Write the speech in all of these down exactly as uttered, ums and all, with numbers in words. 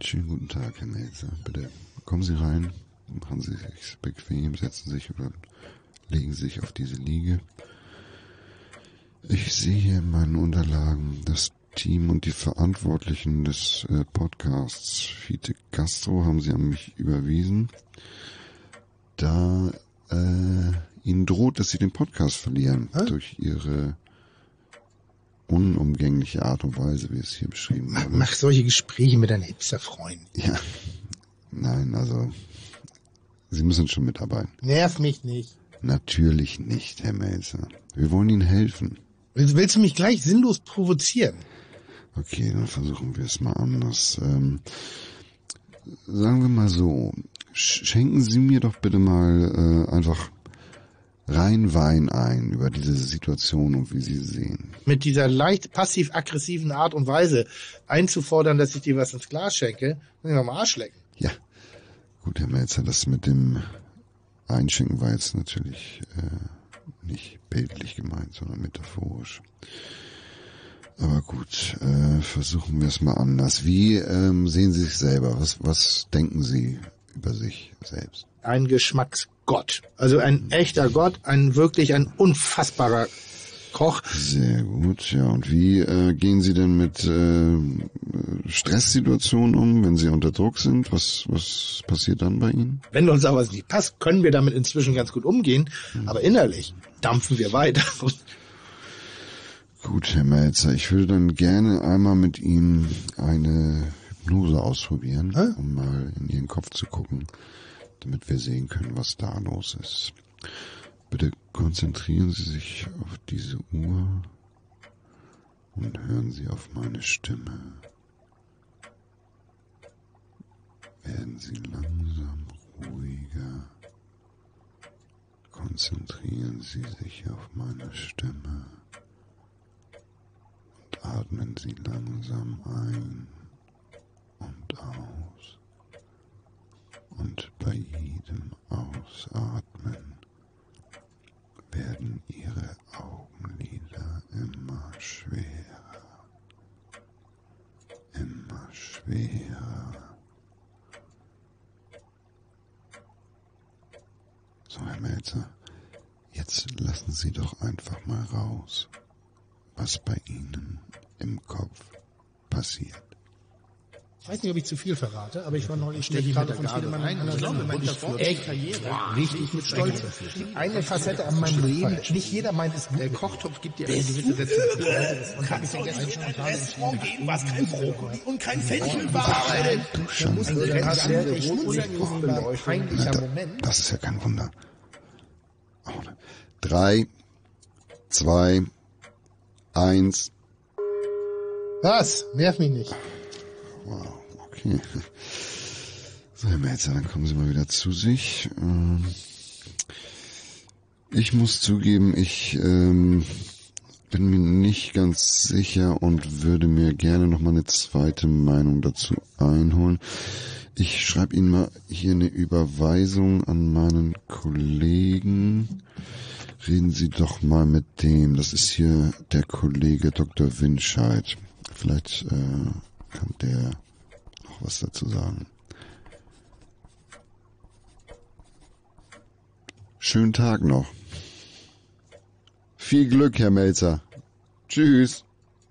Schönen guten Tag, Herr Melzer. Bitte kommen Sie rein, machen Sie sich bequem, setzen sich oder legen sich auf diese Liege. Ich sehe hier in meinen Unterlagen das Team und die Verantwortlichen des äh, Podcasts Fide Gastro haben Sie an mich überwiesen, da äh, Ihnen droht, dass Sie den Podcast verlieren Hä? durch Ihre unumgängliche Art und Weise, wie es hier beschrieben mach, wurde. Mach solche Gespräche mit deinen Hipster-Freunden. Ja, nein, also Sie müssen schon mitarbeiten. Nerv mich nicht. Natürlich nicht, Herr Melzer. Wir wollen Ihnen helfen. Willst, willst du mich gleich sinnlos provozieren? Okay, dann versuchen wir es mal anders. Ähm, sagen wir mal so, schenken Sie mir doch bitte mal äh, einfach rein Wein ein über diese Situation und wie Sie sie sehen. Mit dieser leicht passiv-aggressiven Art und Weise einzufordern, dass ich dir was ins Glas schenke, muss ich mal am Arsch lecken. Ja, gut, Herr Melzer, das mit dem Einschenken war jetzt natürlich äh, nicht bildlich gemeint, sondern metaphorisch. Aber gut, äh, versuchen wir es mal anders. Wie ähm, sehen Sie sich selber? Was, was denken Sie über sich selbst? Ein Geschmacksgott. Also ein echter Gott, ein wirklich ein unfassbarer Koch. Sehr gut, ja. Und wie äh, gehen Sie denn mit äh, Stresssituationen um, wenn Sie unter Druck sind? Was, was passiert dann bei Ihnen? Wenn uns aber was nicht passt, können wir damit inzwischen ganz gut umgehen. Hm. Aber innerlich dampfen wir weiter. Gut, Herr Melzer, ich würde dann gerne einmal mit Ihnen eine Hypnose ausprobieren, Hä? um mal in Ihren Kopf zu gucken, damit wir sehen können, was da los ist. Bitte konzentrieren Sie sich auf diese Uhr und hören Sie auf meine Stimme. Werden Sie langsam ruhiger. Konzentrieren Sie sich auf meine Stimme. Atmen Sie langsam ein und aus. Und bei jedem Ausatmen werden Ihre Augenlider immer schwerer. Immer schwerer. So, Herr Melzer, jetzt lassen Sie doch einfach mal raus, was bei Ihnen im Kopf passiert. Ich weiß nicht, ob ich zu viel verrate, aber ich war neulich mit gerade von Friedemann in einer Sonne und ich echt richtig mit Stolz. Eine Facette an meinem Leben, nicht jeder meint es gut. Der Kochtopf gibt dir eine gewisse Rezeptur. Und habe ich ja gestern schon Restaurant gehen, was kein Brokkoli und kein Fenchel war. Schande. Das wäre echt unangenehmer, peinlicher Moment. Das ist ja kein Wunder. Drei, zwei, eins. Was? Nerv mich nicht. Wow, okay. So, Herr Melzer, dann kommen Sie mal wieder zu sich. Ähm, ich muss zugeben, ich ähm, bin mir nicht ganz sicher und würde mir gerne noch mal eine zweite Meinung dazu einholen. Ich schreibe Ihnen mal hier eine Überweisung an meinen Kollegen. Reden Sie doch mal mit dem. Das ist hier der Kollege Doktor Winscheid. Vielleicht äh, kann der noch was dazu sagen. Schönen Tag noch. Viel Glück, Herr Melzer. Tschüss.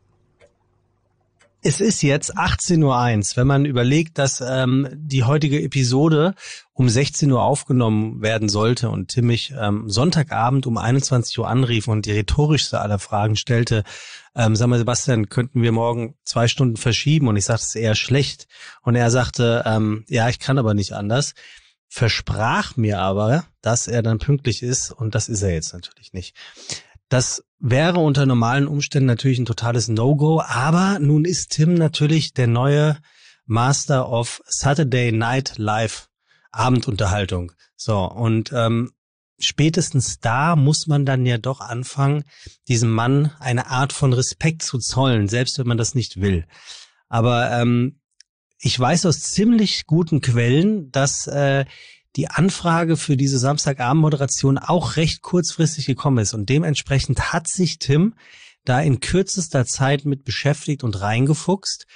Es ist jetzt achtzehn Uhr eins. Wenn man überlegt, dass ähm, die heutige Episode um sechzehn Uhr aufgenommen werden sollte und Tim mich ähm, Sonntagabend um einundzwanzig Uhr anrief und die rhetorischste aller Fragen stellte, ähm, sag mal, Sebastian, könnten wir morgen zwei Stunden verschieben? Und ich sagte, es ist eher schlecht. Und er sagte, ähm, ja, ich kann aber nicht anders. Versprach mir aber, dass er dann pünktlich ist und das ist er jetzt natürlich nicht. Das wäre unter normalen Umständen natürlich ein totales No-Go, aber nun ist Tim natürlich der neue Master of Saturday Night Live Abendunterhaltung. So, und ähm, spätestens da muss man dann ja doch anfangen, diesem Mann eine Art von Respekt zu zollen, selbst wenn man das nicht will. Aber ähm, ich weiß aus ziemlich guten Quellen, dass äh, die Anfrage für diese Samstagabend-Moderation auch recht kurzfristig gekommen ist. Und dementsprechend hat sich Tim da in kürzester Zeit mit beschäftigt und reingefuchst.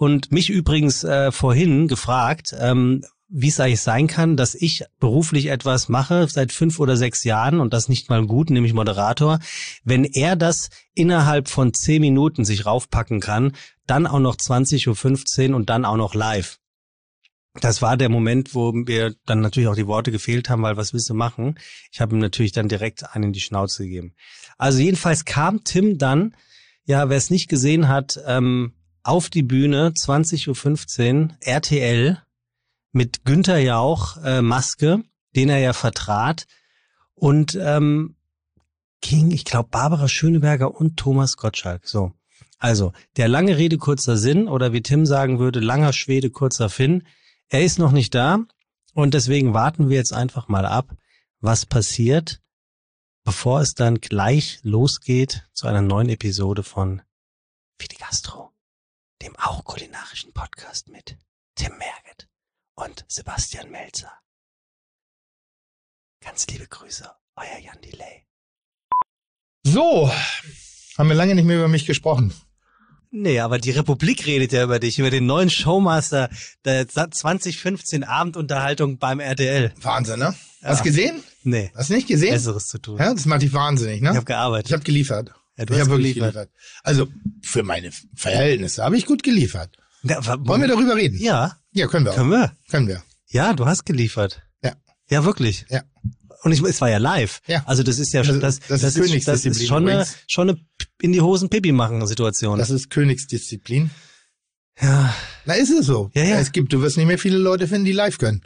und mich übrigens äh, vorhin gefragt, ähm, wie es eigentlich sein kann, dass ich beruflich etwas mache seit fünf oder sechs Jahren und das nicht mal gut, nämlich Moderator, wenn er das innerhalb von zehn Minuten sich raufpacken kann, dann auch noch zwanzig Uhr fünfzehn und dann auch noch live. Das war der Moment, wo mir dann natürlich auch die Worte gefehlt haben, weil was willst du machen? Ich habe ihm natürlich dann direkt einen in die Schnauze gegeben. Also jedenfalls kam Tim dann, ja, wer es nicht gesehen hat, ähm, auf die Bühne, zwanzig Uhr fünfzehn, R T L, mit Günther Jauch, äh, Maske, den er ja vertrat, und ähm, King, ich glaube Barbara Schöneberger und Thomas Gottschalk. So, also der lange Rede, kurzer Sinn, oder wie Tim sagen würde, langer Schwede, kurzer Finn. Er ist noch nicht da und deswegen warten wir jetzt einfach mal ab, was passiert, bevor es dann gleich losgeht zu einer neuen Episode von Fide Gastro, dem auch kulinarischen Podcast mit Tim Merget und Sebastian Melzer. Ganz liebe Grüße, euer Jan Delay. So, haben wir lange nicht mehr über mich gesprochen. Nee, aber die Republik redet ja über dich, über den neuen Showmaster der zwanzig fünfzehn Abendunterhaltung beim R T L. Wahnsinn, ne? Ja. Hast du gesehen? Nee. Hast du nicht gesehen? Besseres zu tun. Ja, das macht dich wahnsinnig, ne? Ich habe gearbeitet. Ich habe geliefert. Ja, du ich hast habe wirklich geliefert. geliefert. Also für meine Verhältnisse habe ich gut geliefert. Ja, wa- Wollen wir darüber reden? Ja. Ja, können wir. Können auch. wir? Können wir. Ja, du hast geliefert. Ja. Ja, wirklich. Ja. Und ich, es war ja live. Ja. Also das ist ja Das- das, das ist das Königsdisziplin ist schon eine, übrigens. schon eine in die Hosen Pipi machen Situation. Das ist Königsdisziplin. Ja. Na, ist es so. Ja, ja. Es gibt, du wirst nicht mehr viele Leute finden, die live können.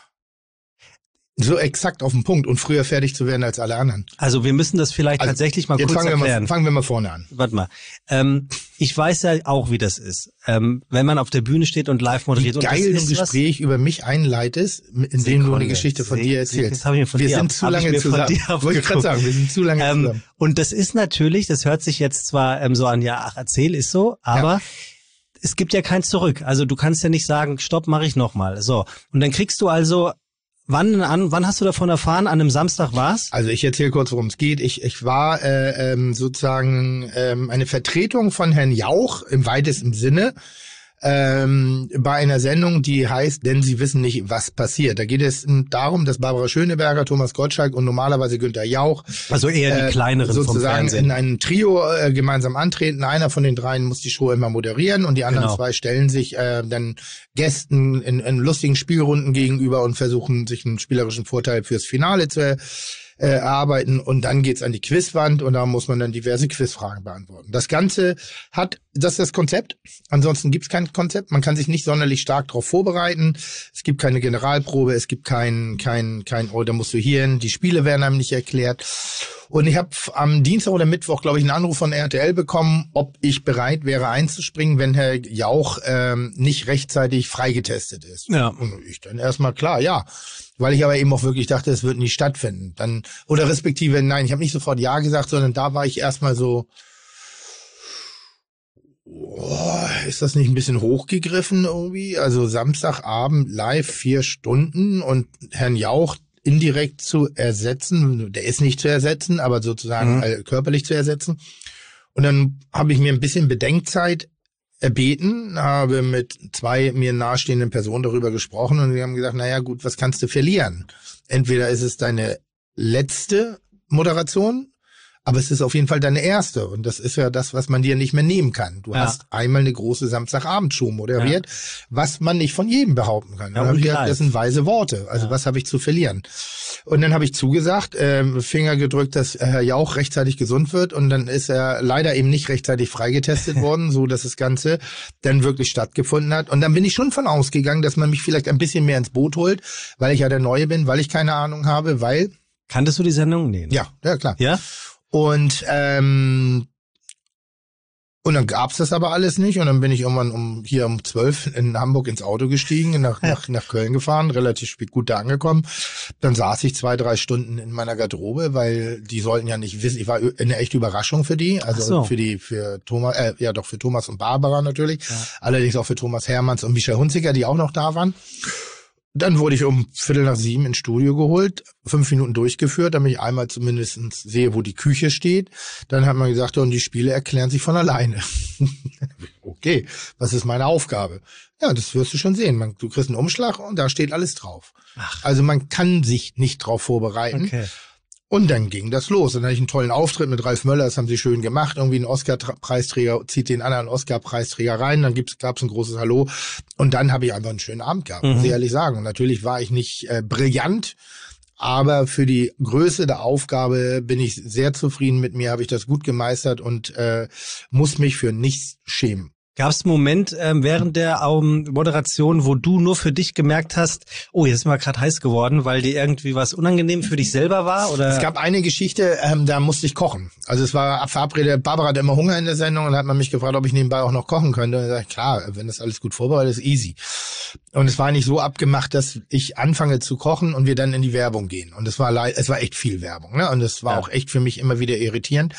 So exakt auf den Punkt und früher fertig zu werden als alle anderen. Also wir müssen das vielleicht Also, tatsächlich mal Jetzt kurz fangen wir erklären. mal, fangen wir mal vorne an. Warte mal. Ähm, ich weiß ja auch, wie das ist. Ähm, wenn man auf der Bühne steht und live Wie moderiert. Und das geil du ein ist was- Gespräch über mich einleitest, in dem du Sekunde. eine Geschichte von Se- dir Se- das erzählst. hab ich mir von wir dir sind ab- zu hab ich lange mir von zusammen. dir Wollte ich gerade abgeguckt. sagen, wir sind zu lange Ähm, zusammen. und das ist natürlich, das hört sich jetzt zwar ähm, so an, ja, ach, erzähl, ist so, aber Ja. es gibt ja kein Zurück. Also du kannst ja nicht sagen, stopp, mache ich nochmal. So. Und dann kriegst du also, wann an, wann hast du davon erfahren? An einem Samstag war's? Also ich erzähle kurz, worum es geht. Ich, ich war äh, ähm, sozusagen ähm, eine Vertretung von Herrn Jauch im weitesten Sinne ähm, bei einer Sendung, die heißt, denn sie wissen nicht, was passiert. Da geht es darum, dass Barbara Schöneberger, Thomas Gottschalk und normalerweise Günther Jauch Also eher die äh, kleineren vom sozusagen Fernsehen. in einem Trio äh, gemeinsam antreten. Einer von den dreien muss die Show immer moderieren und die anderen Genau. zwei stellen sich äh, dann Gästen in, in lustigen Spielrunden gegenüber und versuchen sich einen spielerischen Vorteil fürs Finale zu äh, erarbeiten. Und dann geht's an die Quizwand und da muss man dann diverse Quizfragen beantworten. Das Ganze hat, das ist das Konzept. Ansonsten gibt's kein Konzept. Man kann sich nicht sonderlich stark darauf vorbereiten. Es gibt keine Generalprobe, es gibt kein, kein, kein, oh, da musst du hier hin. Die Spiele werden einem nicht erklärt. Und ich habe am Dienstag oder Mittwoch, glaube ich, einen Anruf von R T L bekommen, ob ich bereit wäre einzuspringen, wenn Herr Jauch ähm, nicht rechtzeitig freigetestet ist. Ja. Und ich dann erstmal, klar, ja. Weil ich aber eben auch wirklich dachte, es wird nie stattfinden. Dann, oder respektive, nein, ich habe nicht sofort Ja gesagt, sondern da war ich erstmal so, oh, ist das nicht ein bisschen hochgegriffen irgendwie? Also Samstagabend live vier Stunden und Herrn Jauch indirekt zu ersetzen, der ist nicht zu ersetzen, aber sozusagen Mhm. äh, körperlich zu ersetzen. Und dann habe ich mir ein bisschen Bedenkzeit erbeten, habe mit zwei mir nahestehenden Personen darüber gesprochen und die haben gesagt, naja gut, was kannst du verlieren? Entweder ist es deine letzte Moderation, aber es ist auf jeden Fall deine erste und das ist ja das, was man dir nicht mehr nehmen kann. Du Ja. hast einmal eine große Samstagabendshow moderiert, was man nicht von jedem behaupten kann. Ja, Dann habe ich und gesagt, live. das sind weise Worte. Also Ja. was habe ich zu verlieren? Und dann habe ich zugesagt, ähm, Finger gedrückt, dass Herr Jauch rechtzeitig gesund wird und dann ist er leider eben nicht rechtzeitig freigetestet worden, so dass das Ganze dann wirklich stattgefunden hat. Und dann bin ich schon von ausgegangen, dass man mich vielleicht ein bisschen mehr ins Boot holt, weil ich ja der Neue bin, weil ich keine Ahnung habe, weil, Kanntest du die Sendung? Nee. ne? ja, ja klar. Ja? Und ähm, und dann gab's das aber alles nicht und dann bin ich irgendwann um hier um zwölf in Hamburg ins Auto gestiegen, nach nach, nach Köln gefahren, relativ spät gut da angekommen. Dann saß ich zwei, drei Stunden in meiner Garderobe, weil die sollten ja nicht wissen, ich war eine echte Überraschung für die, also Ach so. für die für Thomas, äh, ja doch für Thomas und Barbara natürlich, Ja. allerdings auch für Thomas Hermanns und Michael Hunziker, die auch noch da waren. Dann wurde ich um Viertel nach sieben ins Studio geholt, fünf Minuten durchgeführt, damit ich einmal zumindest sehe, wo die Küche steht. Dann hat man gesagt, und die Spiele erklären sich von alleine. Okay, was ist meine Aufgabe? Ja, das wirst du schon sehen. Man, du kriegst einen Umschlag und da steht alles drauf. Ach. Also man kann sich nicht drauf vorbereiten. Okay. Und dann ging das los. Dann hatte ich einen tollen Auftritt mit Ralf Möller, das haben sie schön gemacht. Irgendwie ein Oscar-Preisträger zieht den anderen Oscar-Preisträger rein, dann gab es ein großes Hallo. Und dann habe ich einfach einen schönen Abend gehabt, muss ich ehrlich sagen. Und natürlich war ich nicht äh, brillant, aber für die Größe der Aufgabe bin ich sehr zufrieden mit mir, habe ich das gut gemeistert und äh, muss mich für nichts schämen. Gab es einen Moment ähm, während der ähm, Moderation, wo du nur für dich gemerkt hast, oh, jetzt ist mal gerade heiß geworden, weil dir irgendwie was unangenehm für dich selber war? Oder? Es gab eine Geschichte, ähm, da musste ich kochen. Also es war verabredet, Barbara hatte immer Hunger in der Sendung und hat man mich gefragt, ob ich nebenbei auch noch kochen könnte. Und ich sag, klar, wenn das alles gut vorbereitet ist, easy. Und es war nicht so abgemacht, dass ich anfange zu kochen und wir dann in die Werbung gehen. Und es war leid, es war echt viel Werbung, ne? Und es war ja. auch echt für mich immer wieder irritierend.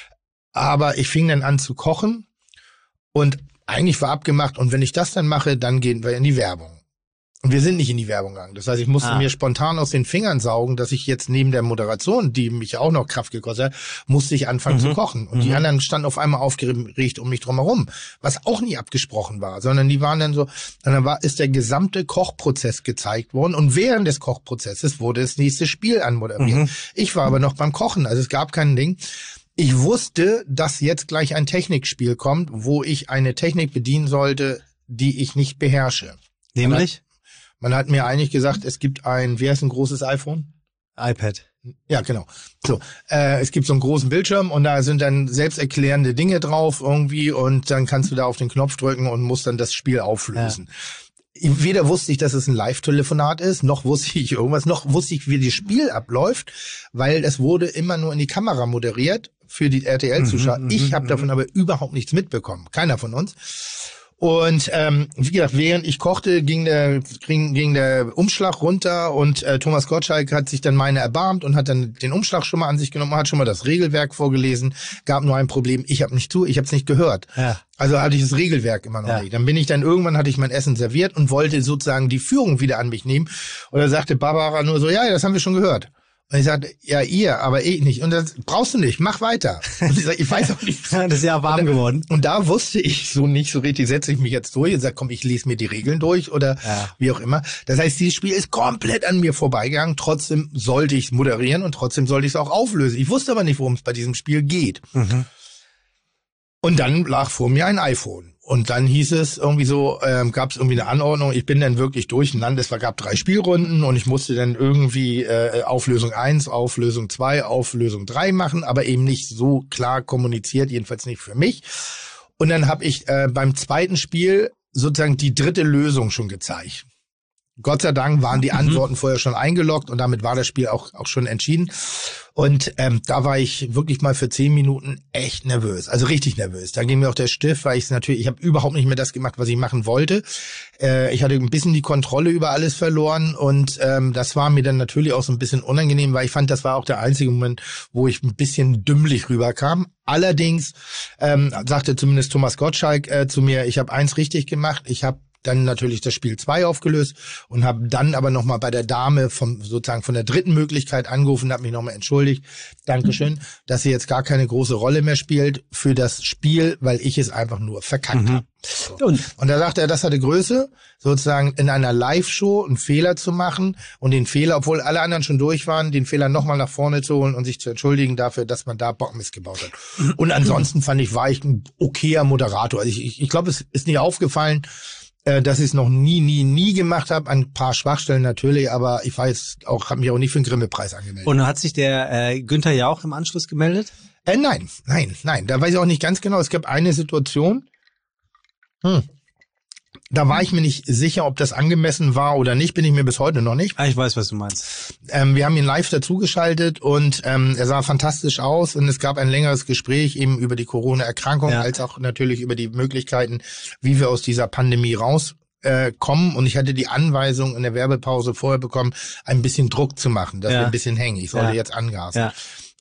Aber ich fing dann an zu kochen. Und eigentlich war abgemacht, und wenn ich das dann mache, dann gehen wir in die Werbung. Und wir sind nicht in die Werbung gegangen. Das heißt, ich musste ah. mir spontan aus den Fingern saugen, dass ich jetzt neben der Moderation, die mich auch noch Kraft gekostet hat, musste ich anfangen mhm. zu kochen. Und mhm. die anderen standen auf einmal aufgeregt um mich drumherum, was auch nie abgesprochen war, sondern die waren dann so, dann war, ist der gesamte Kochprozess gezeigt worden und während des Kochprozesses wurde das nächste Spiel anmoderiert. Mhm. Ich war aber noch beim Kochen, also es gab kein Ding. Ich wusste, dass jetzt gleich ein Technikspiel kommt, wo ich eine Technik bedienen sollte, die ich nicht beherrsche. Nämlich? Man hat, man hat mir eigentlich gesagt, es gibt ein, wie heißt ein großes iPhone? iPad. Ja, genau. So, äh, es gibt so einen großen Bildschirm und da sind dann selbsterklärende Dinge drauf irgendwie und dann kannst du da auf den Knopf drücken und musst dann das Spiel auflösen. Ja. Weder wusste ich, dass es ein Live-Telefonat ist, noch wusste ich irgendwas, noch wusste ich, wie das Spiel abläuft, weil es wurde immer nur in die Kamera moderiert für die R T L-Zuschauer. Mhm, ich habe davon aber überhaupt nichts mitbekommen. Keiner von uns. Und ähm, wie gesagt, während ich kochte, ging der ging, ging der Umschlag runter und äh, Thomas Gottschalk hat sich dann meine erbarmt und hat dann den Umschlag schon mal an sich genommen, hat schon mal das Regelwerk vorgelesen. Gab nur ein Problem, ich habe nicht zu, ich habe es nicht gehört. Ja. Also hatte ich das Regelwerk immer noch ja. nicht. Dann bin ich dann irgendwann, hatte ich mein Essen serviert und wollte sozusagen die Führung wieder an mich nehmen. Und da sagte Barbara nur so, ja, das haben wir schon gehört. Und ich sagte, ja, ihr, aber ich nicht. Und das brauchst du nicht, mach weiter. Und ich sag, ich weiß auch nicht. Das ist ja warm und da, geworden. Und da wusste ich so nicht so richtig, setze ich mich jetzt durch und sag, komm, ich lese mir die Regeln durch oder ja. wie auch immer. Das heißt, dieses Spiel ist komplett an mir vorbeigegangen. Trotzdem sollte ich es moderieren und trotzdem sollte ich es auch auflösen. Ich wusste aber nicht, worum es bei diesem Spiel geht. Mhm. Und dann lag vor mir ein iPhone. Und dann hieß es irgendwie so, ähm, gab es irgendwie eine Anordnung. Ich bin dann wirklich durcheinander. Es gab drei Spielrunden und ich musste dann irgendwie äh, Auflösung eins, Auflösung zwei, Auflösung drei machen, aber eben nicht so klar kommuniziert, jedenfalls nicht für mich. Und dann habe ich äh, beim zweiten Spiel sozusagen die dritte Lösung schon gezeigt. Gott sei Dank waren die Antworten mhm. vorher schon eingeloggt und damit war das Spiel auch auch schon entschieden. Und ähm, da war ich wirklich mal für zehn Minuten echt nervös, also richtig nervös. Da ging mir auch der Stift, weil ich es natürlich, ich habe überhaupt nicht mehr das gemacht, was ich machen wollte. Äh, ich hatte ein bisschen die Kontrolle über alles verloren und ähm, das war mir dann natürlich auch so ein bisschen unangenehm, weil ich fand, das war auch der einzige Moment, wo ich ein bisschen dümmlich rüberkam. Allerdings ähm, sagte zumindest Thomas Gottschalk äh, zu mir, ich habe eins richtig gemacht, ich habe dann natürlich das Spiel zwei aufgelöst und habe dann aber nochmal bei der Dame vom sozusagen von der dritten Möglichkeit angerufen, habe mich nochmal entschuldigt. Dankeschön, dass sie jetzt gar keine große Rolle mehr spielt für das Spiel, weil ich es einfach nur verkackt mhm. habe. So. Und, und da sagte er, das hatte Größe, sozusagen in einer Live-Show einen Fehler zu machen und den Fehler, obwohl alle anderen schon durch waren, den Fehler nochmal nach vorne zu holen und sich zu entschuldigen dafür, dass man da Bockmist gebaut hat. Und ansonsten fand ich, war ich ein okayer Moderator. Also ich, ich, ich glaube, es ist nicht aufgefallen, dass ich es noch nie, nie, nie gemacht habe. Ein paar Schwachstellen natürlich, aber ich war jetzt auch, habe mich auch nicht für den Grimme-Preis angemeldet. Und hat sich der äh, Günther Jauch im Anschluss gemeldet? Äh, nein, nein, nein. Da weiß ich auch nicht ganz genau. Es gab eine Situation, hm. da war ich mir nicht sicher, ob das angemessen war oder nicht. Bin ich mir bis heute noch nicht. Ah, ich weiß, was du meinst. Ähm, wir haben ihn live dazugeschaltet und ähm, er sah fantastisch aus und es gab ein längeres Gespräch eben über die Corona-Erkrankung, ja. als auch natürlich über die Möglichkeiten, wie wir aus dieser Pandemie rauskommen. Äh, kommen. Und ich hatte die Anweisung in der Werbepause vorher bekommen, ein bisschen Druck zu machen, dass ja. wir ein bisschen hängen. Ich sollte ja. jetzt angasen. Ja.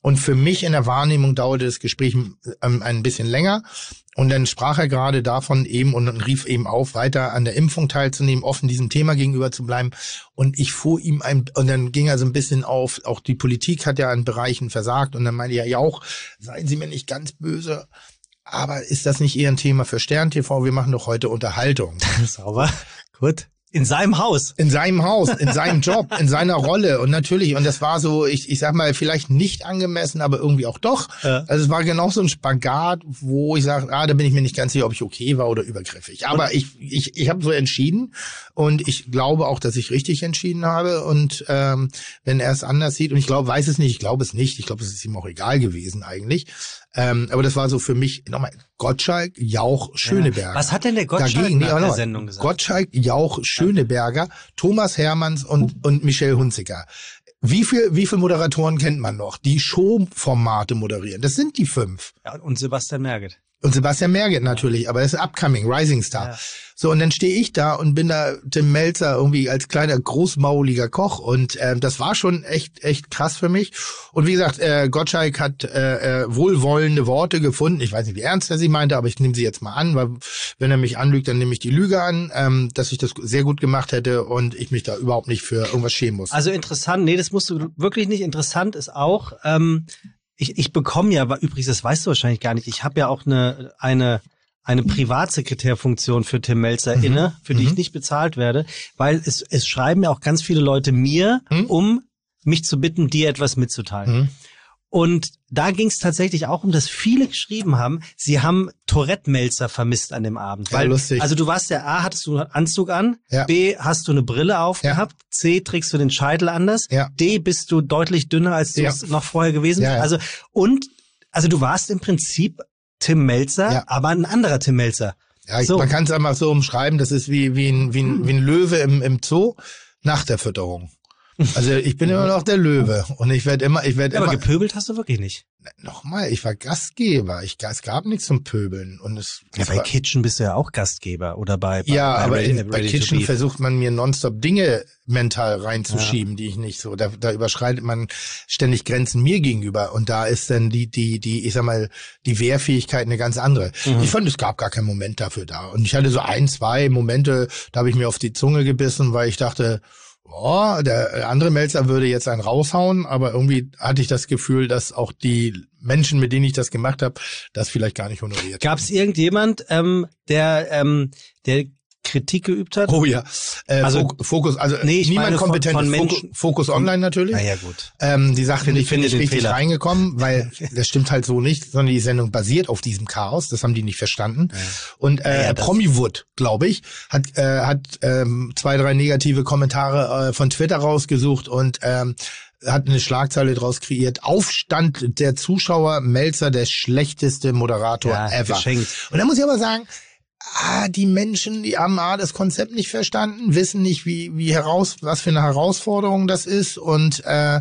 Und für mich in der Wahrnehmung dauerte das Gespräch ähm, ein bisschen länger. Und dann sprach er gerade davon eben und rief eben auf, weiter an der Impfung teilzunehmen, offen diesem Thema gegenüber zu bleiben. Und ich fuhr ihm ein, und dann ging er so ein bisschen auf, auch die Politik hat ja in Bereichen versagt. Und dann meinte er, ja auch, seien Sie mir nicht ganz böse, aber ist das nicht eher ein Thema für Stern T V? Wir machen doch heute Unterhaltung. Sauber, gut. In seinem Haus. In seinem Haus, in seinem Job, in seiner Rolle. Und natürlich, und das war so, ich, ich sag mal, vielleicht nicht angemessen, aber irgendwie auch doch. Ja. Also es war genau so ein Spagat, wo ich sage, ah, da bin ich mir nicht ganz sicher, ob ich okay war oder übergriffig. Aber ich, ich, ich habe so entschieden und ich glaube auch, dass ich richtig entschieden habe. Und ähm, wenn er es anders sieht, und ich glaube, weiß es nicht, ich glaube es nicht, ich glaube, es ist ihm auch egal gewesen eigentlich. Ähm, aber das war so für mich, nochmal, Gottschalk, Jauch, Schöneberger. Ja. Was hat denn der Gottschalk Dagegen, nach nee, der noch, Sendung gesagt? Gottschalk, Jauch, Schöneberger, Thomas Hermanns und, und Michelle Hunziker. Wie viel, wie viel Moderatoren kennt man noch, die Showformate moderieren? Das sind die fünf. Ja, und Sebastian Merget. Und Sebastian Merget natürlich, ja. Aber das ist upcoming, Rising Star. Ja. So, und dann stehe ich da und bin da Tim Melzer irgendwie als kleiner, großmauliger Koch. Und äh, das war schon echt echt krass für mich. Und wie gesagt, äh, Gottschalk hat äh, äh, wohlwollende Worte gefunden. Ich weiß nicht, wie ernst er sie meinte, aber ich nehme sie jetzt mal an, weil wenn er mich anlügt, dann nehme ich die Lüge an, ähm, dass ich das sehr gut gemacht hätte und ich mich da überhaupt nicht für irgendwas schämen muss. Also interessant, nee, das musst du wirklich nicht. Interessant ist auch, ähm, ich, ich bekomme ja, aber übrigens, das weißt du wahrscheinlich gar nicht, ich habe ja auch eine eine eine Privatsekretärfunktion für Tim Melzer mhm. inne, für die mhm. ich nicht bezahlt werde, weil es es schreiben ja auch ganz viele Leute mir, mhm. um mich zu bitten, dir etwas mitzuteilen. Mhm. Und da ging es tatsächlich auch um, dass viele geschrieben haben, sie haben Tourette Melzer vermisst an dem Abend. Ja, weil, lustig. Also du warst ja A, hattest du einen Anzug an, ja. B, hast du eine Brille aufgehabt, ja. C, trägst du den Scheitel anders, ja. D, bist du deutlich dünner, als du ja. es noch vorher gewesen bist. Ja, ja. Also und also du warst im Prinzip Tim Melzer, ja. aber ein anderer Tim Melzer. Ja, ich, so. Man kann es einfach so umschreiben, das ist wie wie ein, wie ein, wie ein Löwe im, im Zoo nach der Fütterung. Also ich bin immer noch der Löwe und ich werde immer, ich werde ja, immer. Aber gepöbelt hast du wirklich nicht. Nochmal, ich war Gastgeber. Ich, es gab nichts zum Pöbeln und es. Ja, bei war, Kitchen bist du ja auch Gastgeber oder bei. bei ja, bei aber Ready, in, bei Ready Kitchen versucht man mir nonstop Dinge mental reinzuschieben, ja. die ich nicht so. Da, da überschreitet man ständig Grenzen mir gegenüber und da ist dann die, die, die, ich sag mal, die Wehrfähigkeit eine ganz andere. Mhm. Ich fand, es gab gar keinen Moment dafür da und ich hatte so ein, zwei Momente, da habe ich mir auf die Zunge gebissen, weil ich dachte. Oh, der andere Melzer würde jetzt einen raushauen, aber irgendwie hatte ich das Gefühl, dass auch die Menschen, mit denen ich das gemacht habe, das vielleicht gar nicht honoriert. Gab es irgendjemand, ähm, der ähm, der Kritik geübt hat? Oh ja, äh, also Fokus, also nee, ich niemand meine kompetent. Von, von Fokus, Menschen, Fokus Online natürlich. Na ja, gut. Ähm, die sagte, ich bin nicht richtig Fehler. reingekommen, weil das stimmt halt so nicht, sondern die Sendung basiert auf diesem Chaos. Das haben die nicht verstanden. Ja. Und äh, ja, Promiwood, glaube ich, hat äh, hat ähm, zwei, drei negative Kommentare äh, von Twitter rausgesucht und ähm, hat eine Schlagzeile draus kreiert. Aufstand der Zuschauer, Melzer der schlechteste Moderator ja, ever. Geschenkt. Und da muss ich aber sagen, ah, die Menschen, die haben A, das Konzept nicht verstanden, wissen nicht, wie wie heraus, was für eine Herausforderung das ist und äh,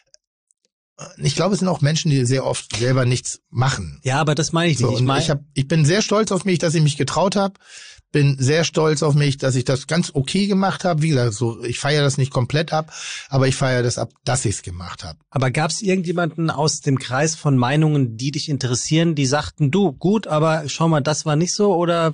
ich glaube, es sind auch Menschen, die sehr oft selber nichts machen. Ja, aber das meine ich nicht. So, ich, mein, ich, hab, ich bin sehr stolz auf mich, dass ich mich getraut habe. Bin sehr stolz auf mich, dass ich das ganz okay gemacht habe. Wie gesagt, so ich feiere das nicht komplett ab, aber ich feiere das ab, dass ich es gemacht habe. Aber gab es irgendjemanden aus dem Kreis von Meinungen, die dich interessieren, die sagten, du, gut, aber schau mal, das war nicht so, oder?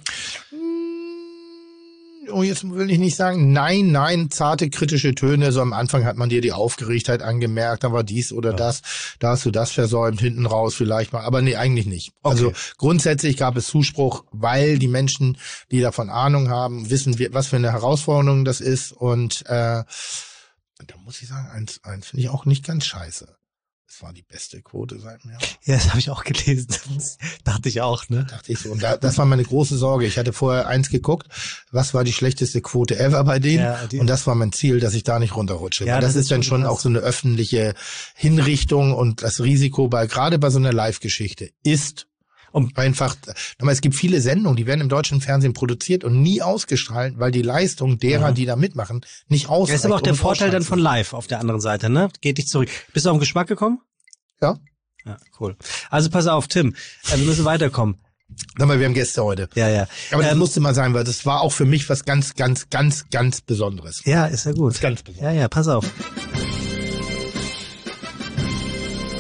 Oh, jetzt will ich nicht sagen, nein, nein, zarte kritische Töne. So am Anfang hat man dir die Aufgeregtheit angemerkt, dann war dies oder ja. das, da hast du das versäumt, hinten raus vielleicht mal, aber nee, eigentlich nicht. Okay. Also grundsätzlich gab es Zuspruch, weil die Menschen, die davon Ahnung haben, wissen, was für eine Herausforderung das ist und äh, da muss ich sagen, eins, eins finde ich auch nicht ganz scheiße. Das war die beste Quote seit einem Jahr. Ja, das habe ich auch gelesen. Das dachte ich auch, ne? Dachte ich so. Und da, das war meine große Sorge. Ich hatte vorher eins geguckt, was war die schlechteste Quote ever bei denen? Ja, und das war mein Ziel, dass ich da nicht runterrutsche. Ja, das, das ist dann schon krass. Auch so eine öffentliche Hinrichtung und das Risiko bei, gerade bei so einer Live-Geschichte ist, und einfach, es gibt viele Sendungen, die werden im deutschen Fernsehen produziert und nie ausgestrahlt, weil die Leistung derer, die da mitmachen, nicht ausreicht. Das ist aber auch der Vorteil dann von Live auf der anderen Seite, ne? Geht dich zurück. Bist du auf den Geschmack gekommen? Ja. Ja, cool. Also pass auf, Tim, wir müssen weiterkommen. Sag mal, wir haben Gäste heute. Ja, ja. Aber das ähm, musste mal sein, weil das war auch für mich was ganz, ganz, ganz, ganz Besonderes. Ja, ist ja gut. Ganz besonders. Ja, ja, pass auf.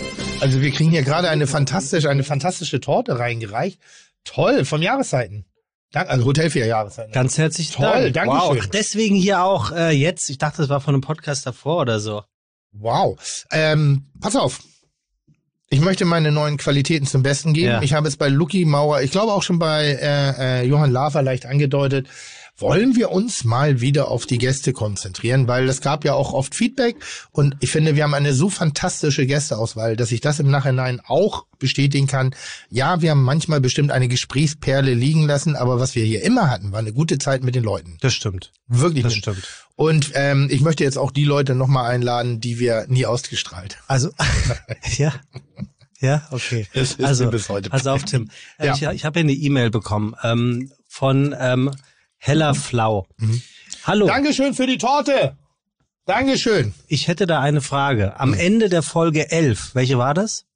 Also wir kriegen hier gerade eine fantastische, eine fantastische Torte reingereicht. Toll, vom Jahreszeiten. Dank, also Hotel für Jahreszeiten. Ganz herzlich Toll, Dank. danke Wow. schön. Ach, deswegen hier auch äh, jetzt. Ich dachte, das war von einem Podcast davor oder so. Wow. Ähm, pass auf. Ich möchte meine neuen Qualitäten zum Besten geben. Ja. Ich habe es bei Lucky Maurer, ich glaube auch schon bei äh, äh, Johann Lafer leicht angedeutet. Wollen wir uns mal wieder auf die Gäste konzentrieren, weil es gab ja auch oft Feedback und ich finde, wir haben eine so fantastische Gästeauswahl, dass ich das im Nachhinein auch bestätigen kann. Ja, wir haben manchmal bestimmt eine Gesprächsperle liegen lassen, aber was wir hier immer hatten, war eine gute Zeit mit den Leuten. Das stimmt. Wirklich. Das mit. stimmt. Und ähm, ich möchte jetzt auch die Leute nochmal einladen, die wir nie ausgestrahlt haben. Also, ja. Ja, okay. Das ist also, mir bis heute pass auf, Tim. Äh, Ja. Ich, ich habe ja eine E-Mail bekommen ähm, von ähm, Hella Flau. Mhm. Hallo. Dankeschön für die Torte. Dankeschön. Ich hätte da eine Frage. Am Ende der Folge elf, welche war das?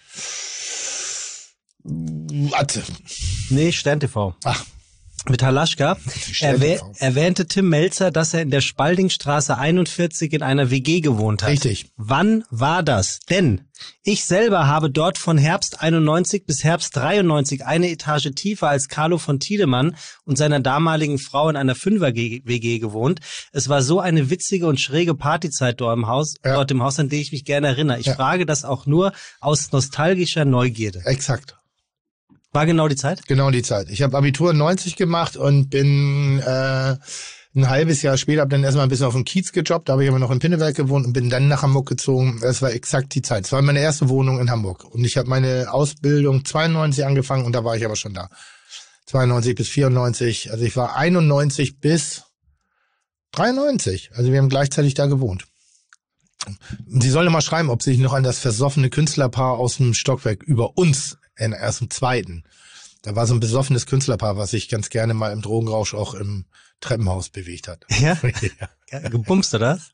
Warte. Nee, Stern T V. Ach, Mit Halaschka Stern erwäh T V. erwähnte Tim Melzer, dass er in der Spaldingstraße einundvierzig in einer W G gewohnt hat. richtig. Wann war das? Denn ich selber habe dort von Herbst einundneunzig bis Herbst dreiundneunzig eine Etage tiefer als Carlo von Tiedemann und seiner damaligen Frau in einer Fünfer-W G gewohnt. Es war so eine witzige und schräge Partyzeit dort im Haus, Ja. dort im Haus, an die ich mich gerne erinnere. Ich Ja. frage das auch nur aus nostalgischer Neugierde. Exakt. War genau die Zeit? Genau die Zeit. Ich habe Abitur neunzig gemacht und bin äh, ein halbes Jahr später, habe dann erstmal ein bisschen auf dem Kiez gejobbt, da habe ich aber noch in Pinneberg gewohnt und bin dann nach Hamburg gezogen. Das war exakt die Zeit. Es war meine erste Wohnung in Hamburg. Und ich habe meine Ausbildung zweiundneunzig angefangen und da war ich aber schon da. zweiundneunzig bis vierundneunzig. Also ich war einundneunzig bis dreiundneunzig. Also wir haben gleichzeitig da gewohnt. Sie sollen mal schreiben, ob sie sich noch an das versoffene Künstlerpaar aus dem Stockwerk über uns, in, erst im zweiten. Da war so ein besoffenes Künstlerpaar, was sich ganz gerne mal im Drogenrausch auch im Treppenhaus bewegt hat. Ja? Ja. Ja, gebumst du das?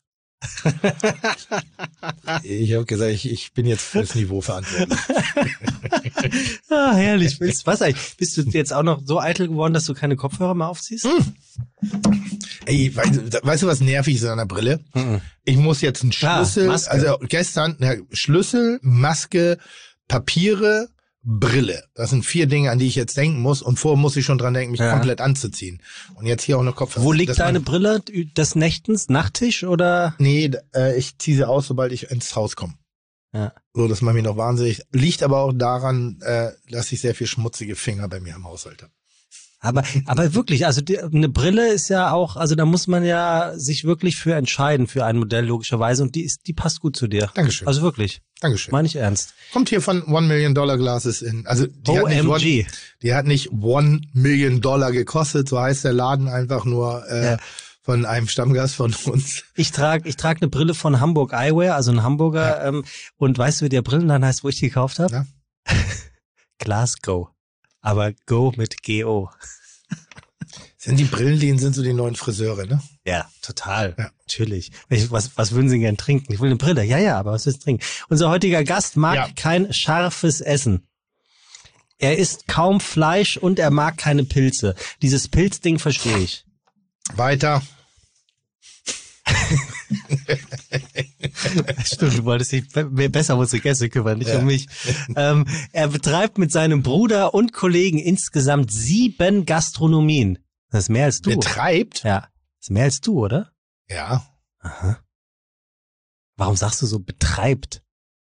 Ich habe gesagt, ich, ich bin jetzt für das Niveau verantwortlich. Ah, herrlich. Willst, was eigentlich? Bist du jetzt auch noch so eitel geworden, dass du keine Kopfhörer mehr aufziehst? Hm. Ey, weißt, weißt du, was nervig ist an der Brille? Mhm. Ich muss jetzt einen Ah, Schlüssel, Maske. also gestern, ja, Schlüssel, Maske, Papiere, Brille. Das sind vier Dinge, an die ich jetzt denken muss. Und vorher muss ich schon dran denken, mich Ja. komplett anzuziehen. Und jetzt hier auch noch Kopfhörer. Wo liegt Das deine man- Brille? Des Nächtens? Nachttisch oder? Nee, äh, ich ziehe sie aus, sobald ich ins Haus komme. Ja. So, das macht mich noch wahnsinnig. Liegt aber auch daran, äh, dass ich sehr viel schmutzige Finger bei mir im Haushalt habe. Aber, aber wirklich, also die, eine Brille ist ja auch, also da muss man ja sich wirklich für entscheiden für ein Modell logischerweise und die ist, die passt gut zu dir. Dankeschön. Also wirklich, Dankeschön. meine ich ernst. Kommt hier von One Million Dollar Glasses in. Also die hat, nicht O M one, G. die hat nicht One Million Dollar gekostet, so heißt der Laden einfach nur äh, Ja. von einem Stammgast von uns. Ich trage ich trag eine Brille von Hamburg Eyewear, also ein Hamburger. Ähm, und weißt du, wie der Brillenladen heißt, wo ich die gekauft habe? Ja. Glasgow. Aber Go mit G O. Sind die Brillenläden sind so die neuen Friseure, ne? Ja, total. Ja. Natürlich. Ich, was, was würden Sie gern trinken? Ich will eine Brille. Ja, ja, aber was willst du trinken? Unser heutiger Gast mag Ja. kein scharfes Essen. Er isst kaum Fleisch und er mag keine Pilze. Dieses Pilzding verstehe ich. Weiter. Stimmt, du wolltest dich be- besser um unsere Gäste kümmern, nicht Ja. um mich. ähm, er betreibt mit seinem Bruder und Kollegen insgesamt sieben Gastronomien. Das ist mehr als du. Betreibt? Ja, das ist mehr als du, oder? Ja. Aha. Warum sagst du so betreibt?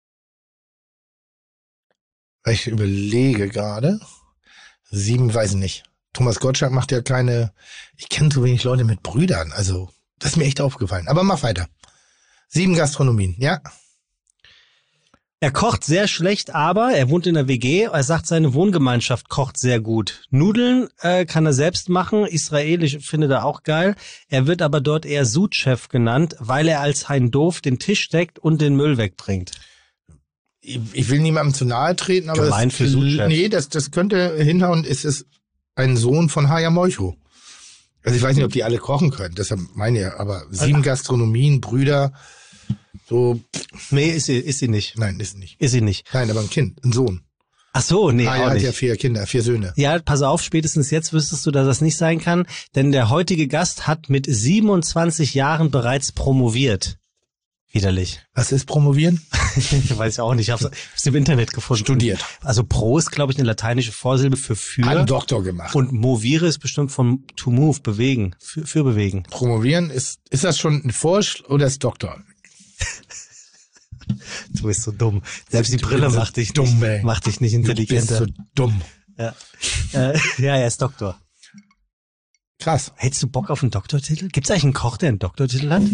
Ich überlege gerade. Sieben, weiß ich nicht. Thomas Gottschalk macht ja keine, ich kenne zu wenig Leute mit Brüdern, also das ist mir echt aufgefallen. Aber mach weiter. Sieben Gastronomien, ja. Er kocht sehr schlecht, aber er wohnt in der W G. Er sagt, seine Wohngemeinschaft kocht sehr gut. Nudeln äh, kann er selbst machen. Israelisch findet er auch geil. Er wird aber dort eher Sous-Chef genannt, weil er als Hein Doof den Tisch deckt und den Müll wegbringt. Ich, ich will niemandem zu nahe treten, aber Gemein das, für Sous-Chef. nee, das, das könnte hinhauen, ist es ein Sohn von Haya Moicho. Also ich weiß nicht, ob die alle kochen können, deshalb meine ich, aber sieben Gastronomien, Brüder, so, Nee, ist sie, ist sie nicht. nein, ist nicht. Ist sie nicht. Nein, aber ein Kind, ein Sohn. Ach so, nee, Haya auch hat nicht. ja vier Kinder, vier Söhne. Ja, pass auf, spätestens jetzt wüsstest du, dass das nicht sein kann, denn der heutige Gast hat mit siebenundzwanzig Jahren bereits promoviert. Widerlich. Was ist promovieren? Weiß ich auch nicht. Ich habe es im Internet gefunden. Studiert. Also pro ist, glaube ich, eine lateinische Vorsilbe für für. Einen Doktor gemacht. Und movere ist bestimmt von to move, bewegen, für, für bewegen. Promovieren, ist ist das schon ein Vorsch oder ist Doktor? Du bist so dumm. Selbst die Du Brille bist so macht dich dumm, nicht, ey. macht dich nicht intelligenter. Du bist so dumm. Ja. äh, ja, er ist Doktor. Krass. Hättest du Bock auf einen Doktortitel? Gibt es eigentlich einen Koch, der einen Doktortitel hat?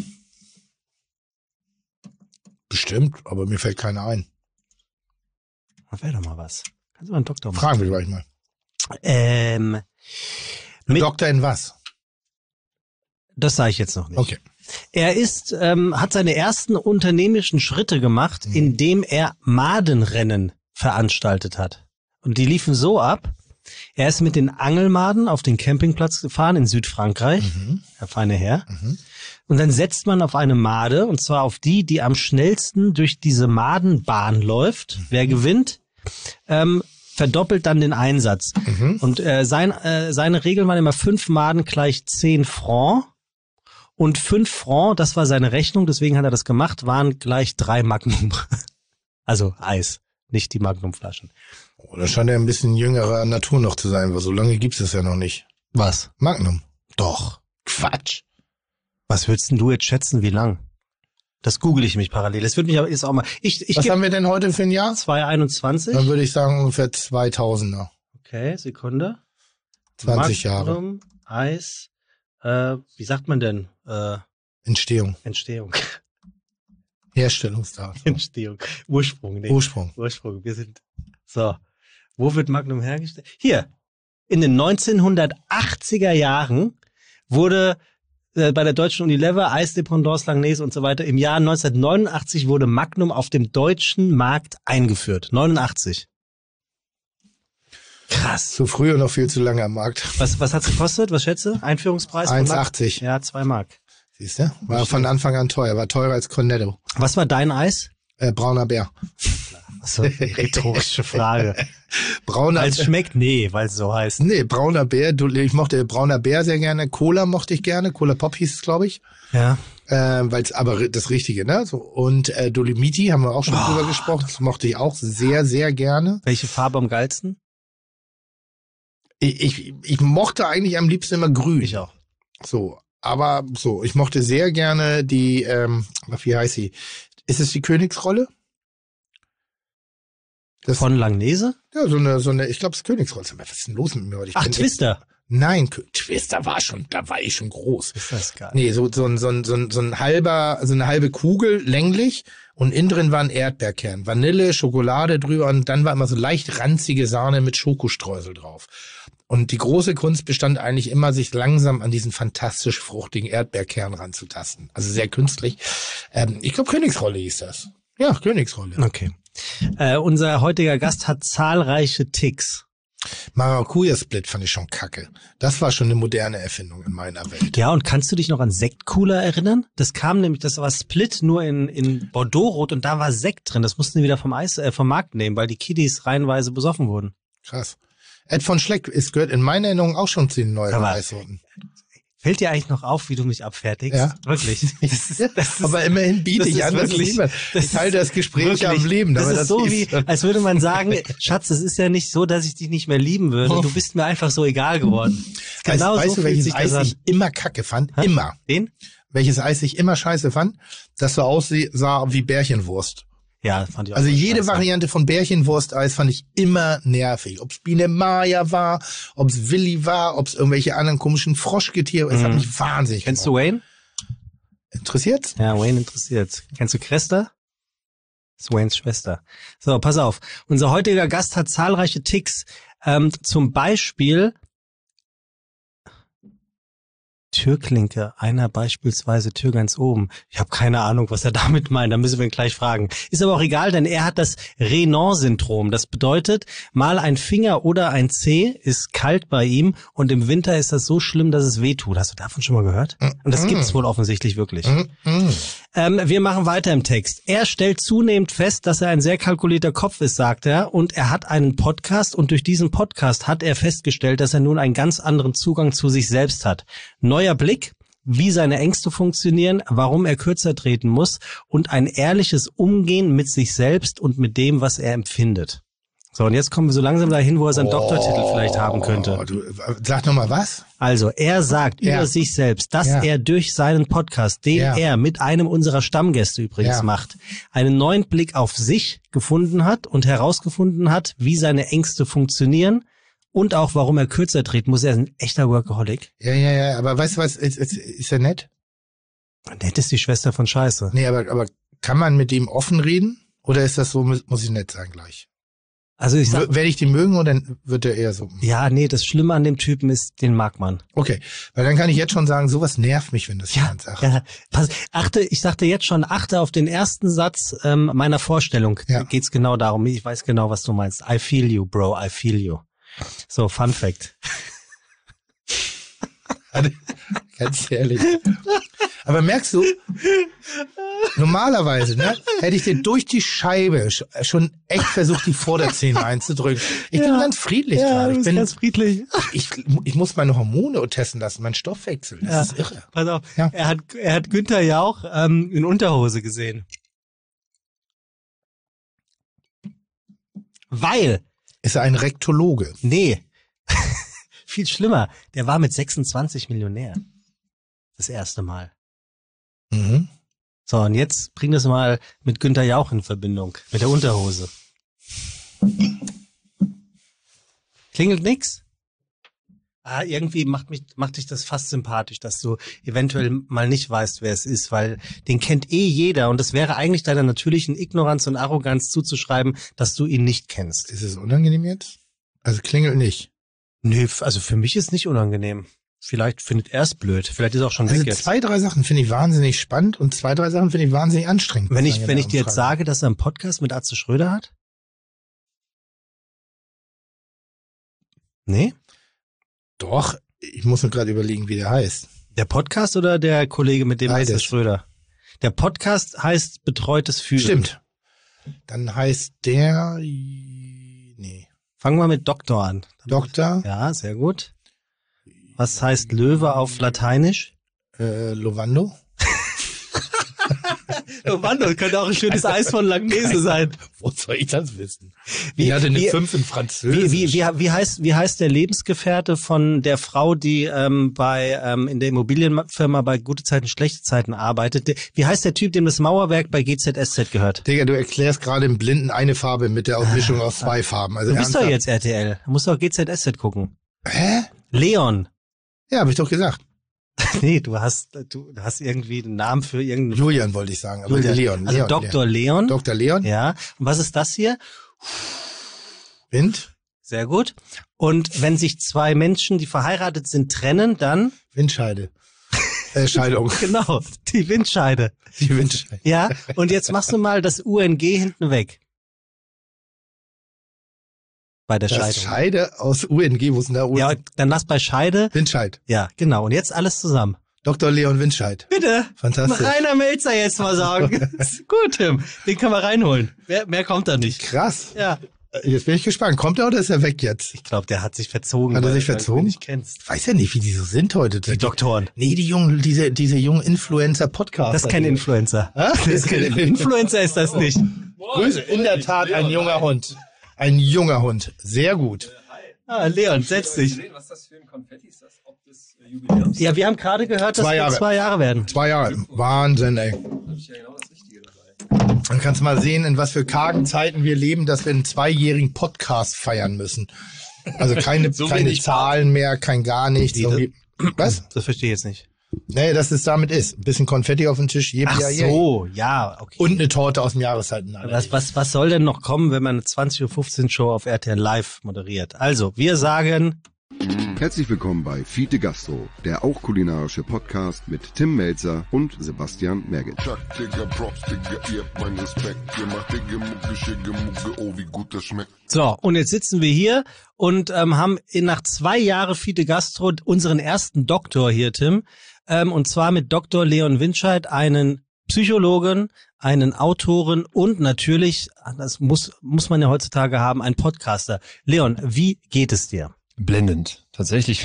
Bestimmt, aber mir fällt keiner ein. Das wäre doch mal was. Kannst du mal einen Doktor machen? Fragen wir gleich mal. Ähm, mit, Doktor in was? das sage ich jetzt noch nicht. Okay. Er ist, ähm, hat seine ersten unternehmerischen Schritte gemacht, Mhm. indem er Madenrennen veranstaltet hat. Und die liefen so ab. Er ist mit den Angelmaden auf den Campingplatz gefahren in Südfrankreich. Mhm. Der feine Herr. Mhm. Und dann setzt man auf eine Made, und zwar auf die, die am schnellsten durch diese Madenbahn läuft. Mhm. Wer gewinnt, ähm, verdoppelt dann den Einsatz. Mhm. Und äh, sein, äh, seine Regeln waren immer fünf Maden gleich zehn Francs. Und fünf Francs, das war seine Rechnung, deswegen hat er das gemacht, waren gleich drei Magnum. Also Eis, nicht die Magnumflaschen. Oh, da scheint er ein bisschen jüngerer Natur noch zu sein, weil so lange gibt's es ja noch nicht. Was? Magnum. Doch. Quatsch. Was würdest denn du jetzt schätzen, wie lang? Das google ich mich parallel. Das würde mich aber jetzt auch mal. Ich, ich Was gebe haben wir denn heute für ein Jahr? zwei einundzwanzig. Dann würde ich sagen ungefähr zweitausender. Okay, Sekunde. zwanzig Jahre. Magnum, Eis, äh, wie sagt man denn? Äh, Entstehung. Entstehung. Herstellungsdatum. Entstehung. Ursprung. Nee. Ursprung. Ursprung. Wir sind. So. Wo wird Magnum hergestellt? Hier. In den neunzehnhundertachtziger Jahren wurde äh, bei der deutschen Unilever, Eisdependance, Langnese und so weiter, im Jahr neunzehnhundertneunundachtzig wurde Magnum auf dem deutschen Markt eingeführt. neunundachtzig. Krass. Zu früh und noch viel zu lange am Markt. Was, was hat's gekostet? Was schätze? Einführungspreis? von eins Magnum? achtzig. Ja, zwei Mark. Siehst du? War von Anfang an teuer. War teurer als Cornetto. Was war dein Eis? Äh, brauner Bär. So, rhetorische Frage. Brauner Weil es schmeckt? Nee, weil es so heißt. Nee, brauner Bär. Du, ich mochte brauner Bär sehr gerne. Cola mochte ich gerne. Cola Pop hieß es, glaube ich. Ja. Äh, weil es aber das Richtige, ne? So, und äh, Dolomiti haben wir auch schon Oh. drüber gesprochen. Das mochte ich auch sehr, sehr gerne. Welche Farbe am geilsten? Ich, ich, ich mochte eigentlich am liebsten immer grün. Ich auch. So, aber so, ich mochte sehr gerne die, ähm, wie heißt sie? Ist es die Königsrolle? Das, Von Langnese? ja, so eine, so eine, ich glaube, es ist Königsrolle. Was ist denn los mit mir heute? Ich Ach, bin Twister. Echt, nein, Kö- Twister war schon, da war ich schon groß. Ist das geil. Nee, so, so, ein- so, ein- so, ein- so ein halber, so eine halbe Kugel, länglich, und innen drin war ein Erdbeerkern. Vanille, Schokolade drüber, und dann war immer so leicht ranzige Sahne mit Schokostreusel drauf. Und die große Kunst bestand eigentlich immer, sich langsam an diesen fantastisch fruchtigen Erdbeerkern ranzutasten. Also sehr künstlich. Ähm, ich glaube, Königsrolle hieß das. Ja, Königsrolle. Okay. Äh, unser heutiger Gast hat zahlreiche Ticks. Maracuja-Split fand ich schon kacke. Das war schon eine moderne Erfindung in meiner Welt. Ja, und kannst du dich noch an Sektcooler erinnern? Das kam nämlich, das war Split nur in, in Bordeaux-Rot und da war Sekt drin. Das mussten sie wieder vom Eis, äh, vom Markt nehmen, weil die Kiddies reihenweise besoffen wurden. Krass. Ed von Schleck ist gehört in meiner Erinnerung auch schon zu den neuen Aber- Eissorten. Fällt dir eigentlich noch auf, wie du mich abfertigst? Ja. Wirklich. Das ist, das ist, Aber immerhin biete das ich ist an, was wirklich- ich liebe. das Ich halte das Gespräch wirklich, am Leben. Das aber ist so wie, ist- als würde man sagen, Schatz, es ist ja nicht so, dass ich dich nicht mehr lieben würde. Du bist mir einfach so egal geworden. Genau weißt, weißt so du, fühlt welches sich das Eis an. ich immer kacke fand? Hä? Immer. Den? Welches Eis ich immer scheiße fand? Das so aussah wie Bärchenwurst. Ja, fand ich auch. Also voll jede scheiße. Variante von Bärchenwursteis fand ich immer nervig. Ob's Biene Maya war, ob's Willi war, ob's irgendwelche anderen komischen Froschgetiere. Es hat Mhm. mich wahnsinnig Kennst gemacht. du Wayne? Interessiert's? Ja, Wayne interessiert. Kennst du Cresta? Das ist Waynes Schwester. So, pass auf. Unser heutiger Gast hat zahlreiche Ticks. Ähm, zum Beispiel Türklinke, einer beispielsweise Tür ganz oben. Ich habe keine Ahnung, was er damit meint, da müssen wir ihn gleich fragen. Ist aber auch egal, denn er hat das Renan-Syndrom. Das bedeutet, mal ein Finger oder ein Zeh ist kalt bei ihm und im Winter ist das so schlimm, dass es weh tut. Hast du davon schon mal gehört? Und das gibt es wohl offensichtlich wirklich. Mm, mm. Ähm, wir machen weiter im Text. Er stellt zunehmend fest, dass er ein sehr kalkulierter Kopf ist, sagt er, und er hat einen Podcast und durch diesen Podcast hat er festgestellt, dass er nun einen ganz anderen Zugang zu sich selbst hat. Neuer Blick, wie seine Ängste funktionieren, warum er kürzer treten muss und ein ehrliches Umgehen mit sich selbst und mit dem, was er empfindet. So, und jetzt kommen wir so langsam dahin, wo er seinen oh, Doktortitel vielleicht haben könnte. Du, sag nochmal was? Also, er sagt ja. über sich selbst, dass ja. er durch seinen Podcast, den ja. er mit einem unserer Stammgäste übrigens ja. macht, einen neuen Blick auf sich gefunden hat und herausgefunden hat, wie seine Ängste funktionieren und auch, warum er kürzer treten muss. Er ist ein echter Workaholic. Ja, ja, ja, aber weißt du was, ist, ist, ist er nett? Nett ist die Schwester von Scheiße. Nee, aber, aber kann man mit ihm offen reden? Oder ist das so, muss ich nett sein gleich? Also ich sag, werde ich die mögen oder wird er eher so? Ja, nee, das Schlimme an dem Typen ist, den mag man. Okay, weil dann kann ich jetzt schon sagen, sowas nervt mich, wenn das ja, jemand sagt. Ja, pass, achte, ich sagte jetzt schon, achte auf den ersten Satz ähm, meiner Vorstellung. Ja. Geht's genau darum. Ich weiß genau, was du meinst. I feel you, bro, I feel you. So, Fun Fact. Ganz ehrlich. Aber merkst du, normalerweise, ne, hätte ich dir durch die Scheibe schon echt versucht, die Vorderzähne einzudrücken. Ich ja. bin ganz friedlich ja, gerade. Ich bin ganz friedlich. Ich, ich muss meine Hormone testen lassen, mein Stoffwechsel. Das ja. ist irre. Pass auf, ja. er hat, er hat Günther Jauch ähm, in Unterhose gesehen. Weil. Ist er ein Rektologe? Nee. Viel schlimmer. Der war mit sechsundzwanzig Millionär. Das erste Mal. Mhm. So, und jetzt bring das mal mit Günther Jauch in Verbindung. Mit der Unterhose. Klingelt nix? Ah, irgendwie macht mich, macht dich das fast sympathisch, dass du eventuell mal nicht weißt, wer es ist, weil den kennt eh jeder und es wäre eigentlich deiner natürlichen Ignoranz und Arroganz zuzuschreiben, dass du ihn nicht kennst. Ist es unangenehm jetzt? Also klingelt nicht. Nö, also für mich ist nicht unangenehm. Vielleicht findet er es blöd. Vielleicht ist er auch schon also weg jetzt. Zwei, drei Sachen finde ich wahnsinnig spannend und zwei, drei Sachen finde ich wahnsinnig anstrengend. Wenn ich, wenn ich dir jetzt sage, dass er einen Podcast mit Atze Schröder hat? Nee? Doch. Ich muss mir gerade überlegen, wie der heißt. Der Podcast oder der Kollege mit dem Beides. Atze Schröder? Der Podcast heißt Betreutes Fühlen. Stimmt. Dann heißt der... Nee. Fangen wir mit Doktor an. Doktor? Ja, sehr gut. Was heißt Löwe auf Lateinisch? Äh, Lovando. Lovando könnte auch ein schönes Eis von Langnese sein. Wo soll ich das wissen? Wie, ich hatte eine wie, fünf in Französisch. Wie, wie, wie, wie, heißt, wie heißt der Lebensgefährte von der Frau, die ähm, bei ähm, in der Immobilienfirma bei gute Zeiten, schlechte Zeiten arbeitet? Wie heißt der Typ, dem das Mauerwerk bei G Z S Z gehört? Digga, du erklärst gerade im Blinden eine Farbe mit der Mischung aus zwei Farben. Also du bist ernsthaft? doch jetzt R T L. Du musst doch G Z S Z gucken. Hä? Leon. Ja, habe ich doch gesagt. Nee, du hast du hast irgendwie einen Namen für irgendeinen... Julian wollte ich sagen, aber Julian. Leon. Also Leon, Doktor Leon. Doktor Leon. Ja. Und was ist das hier? Wind. Sehr gut. Und wenn sich zwei Menschen, die verheiratet sind, trennen, dann? Windscheide. Äh, Scheidung. Genau, die Windscheide. Die Windscheide. Ja, und jetzt machst du mal das U N G hinten weg. Bei der das Scheidung. Scheide aus U N G, wo ist denn da U N G? Ja, dann lass bei Scheide. Windscheid. Ja, genau. Und jetzt alles zusammen. Doktor Leon Windscheid. Bitte. Fantastisch. Rainer Melzer jetzt mal sagen. Gut, Tim. Den können wir reinholen. Mehr, mehr kommt da nicht. Krass. Ja. Jetzt bin ich gespannt. Kommt er oder ist er weg jetzt? Ich glaube, der hat sich verzogen. Hat er sich verzogen? Weil du ihn nicht kennst. Weiß ja nicht, wie die so sind heute. Die Doktoren. Nee, die jungen, diese, diese jungen Influencer-Podcaster. Das ist kein Influencer. Das ist kein Influencer ist das nicht. Grüße. In der Tat ein junger Hund. Ein junger Hund. Sehr gut. Ah, Leon, setz dich. Was ist das für ein Konfetti? Ist das ob des Jubiläums? Ja, wir haben gerade gehört, dass zwei wir Jahre. zwei Jahre werden. Zwei Jahre. Wahnsinn, ey. Da habe ich ja genau das Richtige dabei. Dann kannst du mal sehen, in was für kargen Zeiten wir leben, dass wir einen zweijährigen Podcast feiern müssen. Also keine, So keine wenig Zahlen mehr, kein gar nichts. Wie, Irgendwie- Was? Das verstehe ich jetzt nicht. Nee, dass es damit ist. Ein bisschen Konfetti auf den Tisch. Yippie, Ach yay. so, ja, okay. Und eine Torte aus dem Jahreszeitenalter. Was, was, was soll denn noch kommen, wenn man eine zwanzig Uhr fünfzehn Show auf R T L Live moderiert? Also, wir sagen... Herzlich willkommen bei Fiete Gastro, der auch kulinarische Podcast mit Tim Melzer und Sebastian Merget. Chuck, Digga, Props, Digga, ihr habt meinen Respekt. Ihr macht Digga, Mucke, Schicke, Mucke, oh, wie gut das schmeckt. So, und jetzt sitzen wir hier und ähm, haben in, nach zwei Jahren Fiete Gastro unseren ersten Doktor hier, Tim. Ähm, und zwar mit Doktor Leon Windscheid, einen Psychologen, einen Autoren und natürlich, das muss, muss man ja heutzutage haben, einen Podcaster. Leon, wie geht es dir? Blendend. Tatsächlich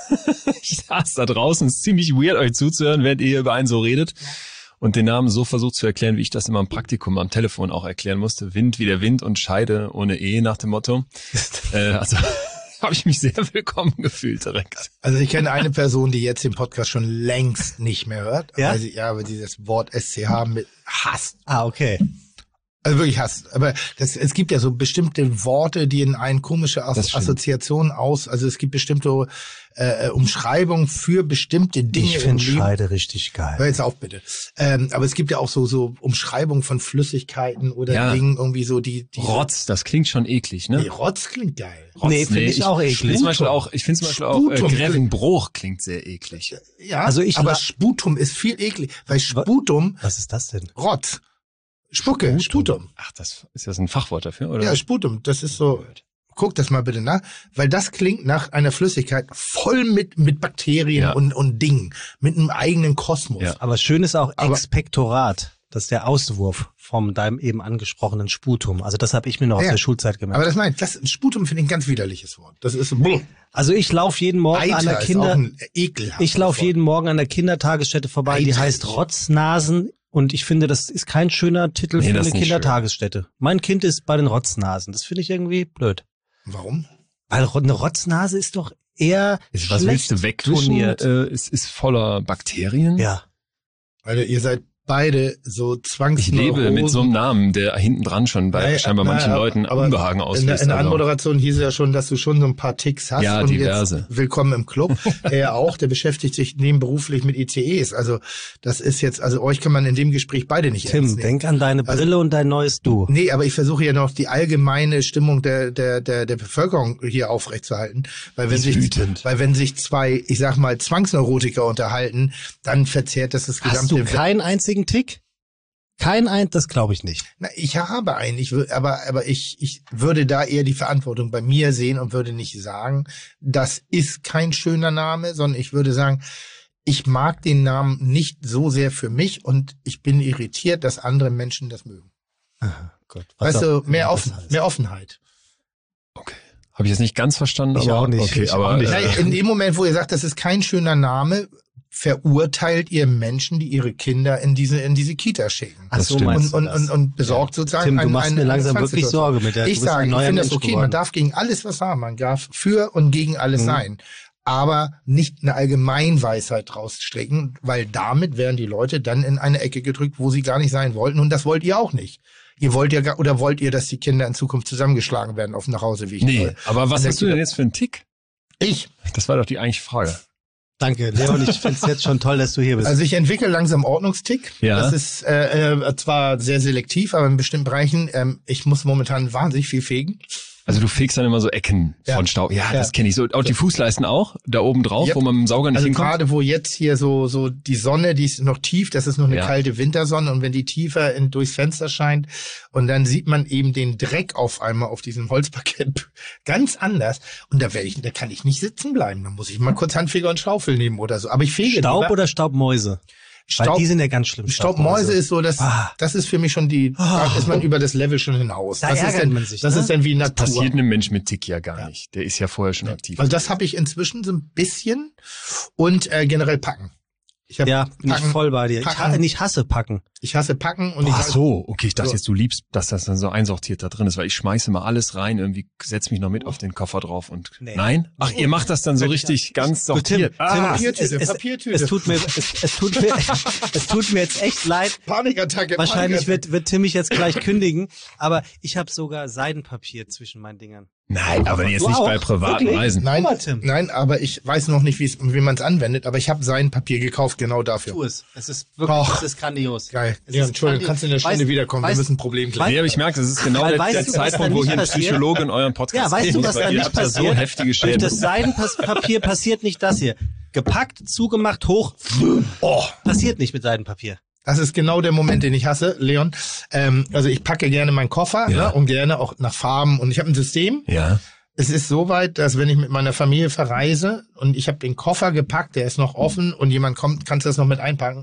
ich saß da draußen, es ist ziemlich weird, euch zuzuhören, während ihr über einen so redet. Und den Namen so versucht zu erklären, wie ich das immer im Praktikum am Telefon auch erklären musste. Wind wie der Wind und Scheide ohne E nach dem Motto. äh, also habe ich mich sehr willkommen gefühlt direkt. Also ich kenne eine Person, die jetzt den Podcast schon längst nicht mehr hört. Ja? Weil sie, ja, aber dieses Wort S C H mit hasst. Ah, okay. Also wirklich hasst. Aber das, es gibt ja so bestimmte Worte, die in eine komische As- Das stimmt. Assoziation aus, also es gibt bestimmte äh, Umschreibungen für bestimmte Dinge Ich im finde Leben. Scheide richtig geil. Hör jetzt auf, bitte. Ähm, aber es gibt ja auch so so Umschreibungen von Flüssigkeiten oder Ja. Dingen irgendwie so, die... die Rotz, das klingt schon eklig, ne? Nee, Rotz klingt geil. Rotz, Nee, finde ich auch eklig. Ich, zum Beispiel auch, ich finde zum Beispiel auch, äh, Sputum. Grevenbroich klingt sehr eklig. Ja, Also ich aber la- Sputum ist viel eklig, weil Sputum, Was ist das denn? Rotz, Spucke, Sputum. Ach, das ist das ein Fachwort dafür, oder? Ja, Sputum, das ist so, guck das mal bitte nach, weil das klingt nach einer Flüssigkeit voll mit mit Bakterien Ja. und und Dingen, mit einem eigenen Kosmos. Ja. Aber schön ist auch Aber- Expektorat. Das ist der Auswurf vom deinem eben angesprochenen Sputum. Also das habe ich mir noch aus Ja. der Schulzeit gemerkt. Aber das meint, das Sputum finde ich ein ganz widerliches Wort. Das ist so, brr. Also ich laufe jeden Morgen an Eiter der ist auch Kinder, ein ekelhaftes ich laufe Wort. jeden Morgen an der Kindertagesstätte vorbei, die Eiter. heißt Rotznasen. Und ich finde, das ist kein schöner Titel Nee, für das eine ist nicht Kindertagesstätte. Mein Kind ist bei den Rotznasen. Das finde ich irgendwie blöd. Warum? Weil ro- eine Rotznase ist doch eher Ist, was willst du wegwischen? toniert. Äh, es ist voller Bakterien. Ja. Weil ihr seid beide so Ich Zwangsneurosen. lebe mit so einem Namen, der hinten dran schon bei Naja, scheinbar manchen naja, Leuten aber Unbehagen In der, auslöst. in der also. Anmoderation hieß es ja schon, dass du schon so ein paar Ticks hast. Ja, und diverse. Jetzt willkommen im Club. Er auch, der beschäftigt sich nebenberuflich mit I C Es. Also das ist jetzt, also euch kann man in dem Gespräch beide nicht ernst Tim, nehmen. denk an deine Also- Brille und dein neues Du. Nee, aber ich versuche ja noch die allgemeine Stimmung der der der der Bevölkerung hier aufrechtzuerhalten, weil wenn ist sich wütend. weil wenn sich zwei, ich sag mal Zwangsneurotiker unterhalten, dann verzerrt das das Hast du gesamte. keinen einzigen Tick? Kein ein, das glaube ich nicht. Na, ich habe einen, ich wür- aber aber ich ich würde da eher die Verantwortung bei mir sehen und würde nicht sagen, das ist kein schöner Name, sondern ich würde sagen, ich mag den Namen nicht so sehr für mich und ich bin irritiert, dass andere Menschen das mögen. Aha, Gott. Weißt du, mehr was offen, heißt. mehr Offenheit. Okay. Habe ich jetzt nicht ganz verstanden. Ich aber, auch nicht. Okay, Ich aber auch nicht. Äh, Nein, in dem Moment, wo ihr sagt, das ist kein schöner Name, verurteilt ihr Menschen, die ihre Kinder in diese in diese Kita schicken. Ach Das so, stimmt. meinst Und, du und, das? und, und besorgt sozusagen Tim, du ein- machst eine- mir eine langsam wirklich Zwangssituation. Sorge mit der. Ich du bist sage, ein ich neuer finde das Mensch okay, geworden. man darf gegen alles was haben, man darf für und gegen alles Mhm. sein, aber nicht eine Allgemeinweisheit draus stricken, weil damit werden die Leute dann in eine Ecke gedrückt, wo sie gar nicht sein wollten und das wollt ihr auch nicht. Ihr wollt ja gar, oder wollt ihr, dass die Kinder in Zukunft zusammengeschlagen werden auf dem Nachhauseweg? nee, aber was An der hast du denn Kita- jetzt für einen Tick? Ich. Das war doch die eigentliche Frage. Danke, Leon, ich finde es jetzt schon toll, dass du hier bist. Also ich entwickle langsam Ordnungstick. Ja. Das ist äh, äh, zwar sehr selektiv, aber in bestimmten Bereichen, ähm, ich muss momentan wahnsinnig viel fegen. Also du fegst dann immer so Ecken Ja. von Staub. Ja, Ja. das kenne ich so. Auch die Fußleisten auch, da oben drauf, Yep. wo man mit dem Sauger nicht Also hinkommt. gerade wo jetzt hier so so die Sonne, die ist noch tief, das ist noch eine Ja. kalte Wintersonne und wenn die tiefer in, durchs Fenster scheint und dann sieht man eben den Dreck auf einmal auf diesem Holzparkett ganz anders und da werde ich, da kann ich nicht sitzen bleiben, da muss ich mal kurz Handfeger und Schaufel nehmen oder so. Aber ich fege Staub lieber. oder Staubmäuse? Weil Staub, die sind ja ganz schlimm. Staubmäuse ist so, dass Ah. das ist für mich schon die, da ist man über das Level schon hinaus. Da das ist ärgert dann, man sich, das ne? ist dann wie Natur. Passiert einem Mensch mit Tick ja gar nicht. Der ist ja vorher schon aktiv. Also das habe ich inzwischen so ein bisschen und äh, generell packen. Ich hab Ja, bin ich packen, voll bei dir. Ich, packen. ha ich hasse Packen. Ich hasse packen und Ach ich so, okay, ich dachte So. jetzt, du liebst, dass das dann so einsortiert da drin ist, weil ich schmeiße mal alles rein, irgendwie setz mich noch mit auf den Koffer drauf und Nee. nein? Ach, ihr macht das dann so richtig ganz Du, sortiert. Tim, Ah, Papiertüte, es, es, Papiertüte. Es tut mir, es, es tut mir, es tut mir jetzt echt leid. Panikattacke. Wahrscheinlich Panikattacke. wird, wird Tim mich jetzt gleich kündigen, aber ich habe sogar Seidenpapier zwischen meinen Dingern. nein, aber jetzt Du nicht auch? bei privaten Wirklich? Reisen. Nein, Guck mal, Tim. nein, aber ich weiß noch nicht, wie's- wie man es anwendet, aber ich habe sein Papier gekauft, genau dafür. Tu es. Es ist wirklich, Och. es ist grandios. Geil. Es Ja, ist Entschuldigung, grandios. kannst du in der Stunde Weißt- wiederkommen, wir weißt- müssen ein Problem klären. Nee, aber ich merke, das ist genau Weil der, weißt der du, was da Zeitpunkt, wo nicht hier ein passiert? Psychologe in euren Podcast Ja, weißt du, was weil da ihr nicht habt da so passiert? heftige Durch Schäden. das Seidenpapier passiert nicht das hier. Gepackt, zugemacht, hoch. Oh, passiert nicht mit Seidenpapier. Das ist genau der Moment, den ich hasse, Leon. Ähm, also ich packe gerne meinen Koffer Ja. ne, und gerne auch nach Farben und ich habe ein System. Ja. Es ist so weit, dass wenn ich mit meiner Familie verreise und ich habe den Koffer gepackt, der ist noch offen und jemand kommt, kannst du das noch mit einpacken?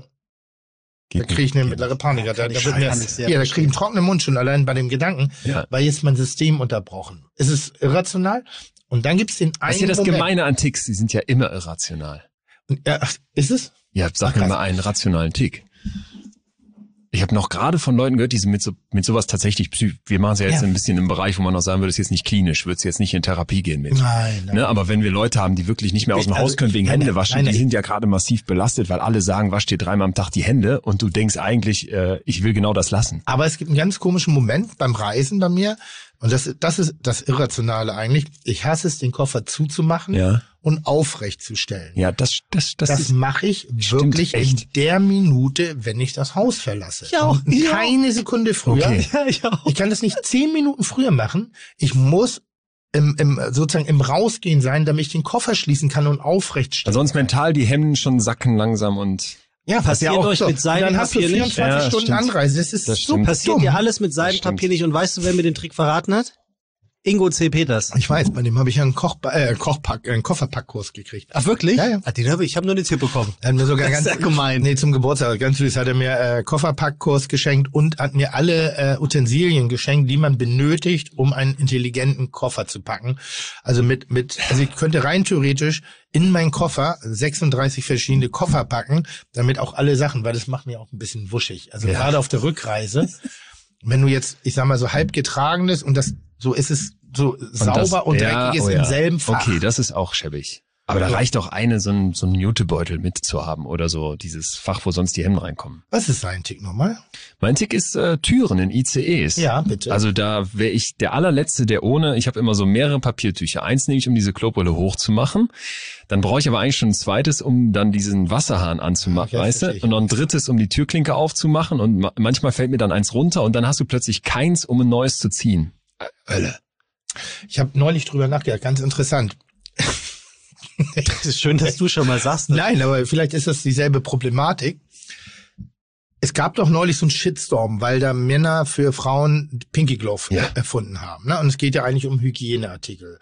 Da Geht kriege ich eine nicht. mittlere Panik. Da, da, Kann ich- wird mir, kann ich sehr ja, da verstehen. kriege ich einen trockenen Mund schon allein bei dem Gedanken, Ja. weil jetzt mein System unterbrochen. Es ist irrational, Und dann gibt's den einen Das ist ja das Moment. Gemeine an Ticks, die sind ja immer irrational. Ja, ist es? Ja, sag mir mal einen rationalen Tick. Ich habe noch gerade von Leuten gehört, die sind mit so mit sowas tatsächlich, psych- wir machen es ja jetzt Ja. ein bisschen im Bereich, wo man noch sagen würde, es ist jetzt nicht klinisch, würde es jetzt nicht in Therapie gehen mit. Nein, nein. Ne, aber wenn wir Leute haben, die wirklich nicht mehr aus dem Also, Haus können wegen nein, nein, Händewaschen, nein, die nein. sind ja gerade massiv belastet, weil alle sagen, wasch dir dreimal am Tag die Hände und du denkst eigentlich, äh, ich will genau das lassen. Aber es gibt einen ganz komischen Moment beim Reisen bei mir. Und das, das ist das Irrationale eigentlich. Ich hasse es, den Koffer zuzumachen Ja. und aufrecht zu stellen. Ja, das das das, Das ist mache ich stimmt wirklich echt. in der Minute, wenn ich das Haus verlasse. Ich auch, Und ich Keine Sekunde früher. Okay. Ja, ich auch. Ich kann das nicht zehn Minuten früher machen. Ich muss im, im, sozusagen im Rausgehen sein, damit ich den Koffer schließen kann und aufrecht stellen. sonst mental die Hemden schon sacken langsam und ja, passiert ja auch euch so. mit Und dann hast du Seidenpapier nicht? vierundzwanzig Ja, Stunden stimmt. Anreise. Das ist Das so stimmt. Passiert dumm. dir alles mit Seidenpapier nicht und weißt du, wer mir den Trick verraten hat? Ingo C. Peters. Ich weiß, bei dem habe ich ja einen Koch, äh, Kochpack, einen Kofferpackkurs gekriegt. Ach wirklich? Ja, ja. Ah, den hab ich, ich habe nur den Tipp bekommen. Er hat mir sogar Das ist ganz ja gemein. Nee, zum Geburtstag, ganz süß, hat er mir äh, Kofferpackkurs geschenkt und hat mir alle äh, Utensilien geschenkt, die man benötigt, um einen intelligenten Koffer zu packen. Also mit mit also ich könnte rein theoretisch in meinen Koffer sechsunddreißig verschiedene Koffer packen, damit auch alle Sachen, weil das macht mir auch ein bisschen wuschig. Also Ja. gerade auf der Rückreise, wenn du jetzt, ich sag mal so halb getragenes und das so ist es so sauber das, und ja, dreckig ist oh ja. im selben Fach. Okay, das ist auch schäbig. Aber da Ja. reicht doch eine, so ein, so ein Jutebeutel mitzuhaben oder so, dieses Fach, wo sonst die Hemden reinkommen. Was ist sein Tick nochmal? Mein Tick ist äh, Türen in I C Es. Ja, bitte. Also da wäre ich der allerletzte, der ohne, ich habe immer so mehrere Papiertücher. Eins nehme ich, um diese Klobrille hochzumachen. Dann brauche ich aber eigentlich schon ein zweites, um dann diesen Wasserhahn anzumachen, Ja, weißt du? verstehe ich. Und noch ein drittes, um die Türklinke aufzumachen. Und ma manchmal fällt mir dann eins runter und dann hast du plötzlich keins, um ein neues zu ziehen. Äh, Hölle. Ich habe neulich drüber nachgedacht, ganz interessant. Es ist schön, dass du schon mal sagst. Ne? Nein, aber vielleicht ist das dieselbe Problematik. Es gab doch neulich so einen Shitstorm, weil da Männer für Frauen Pinky Glove Ja. erfunden haben. Ne? Und es geht ja eigentlich um Hygieneartikel.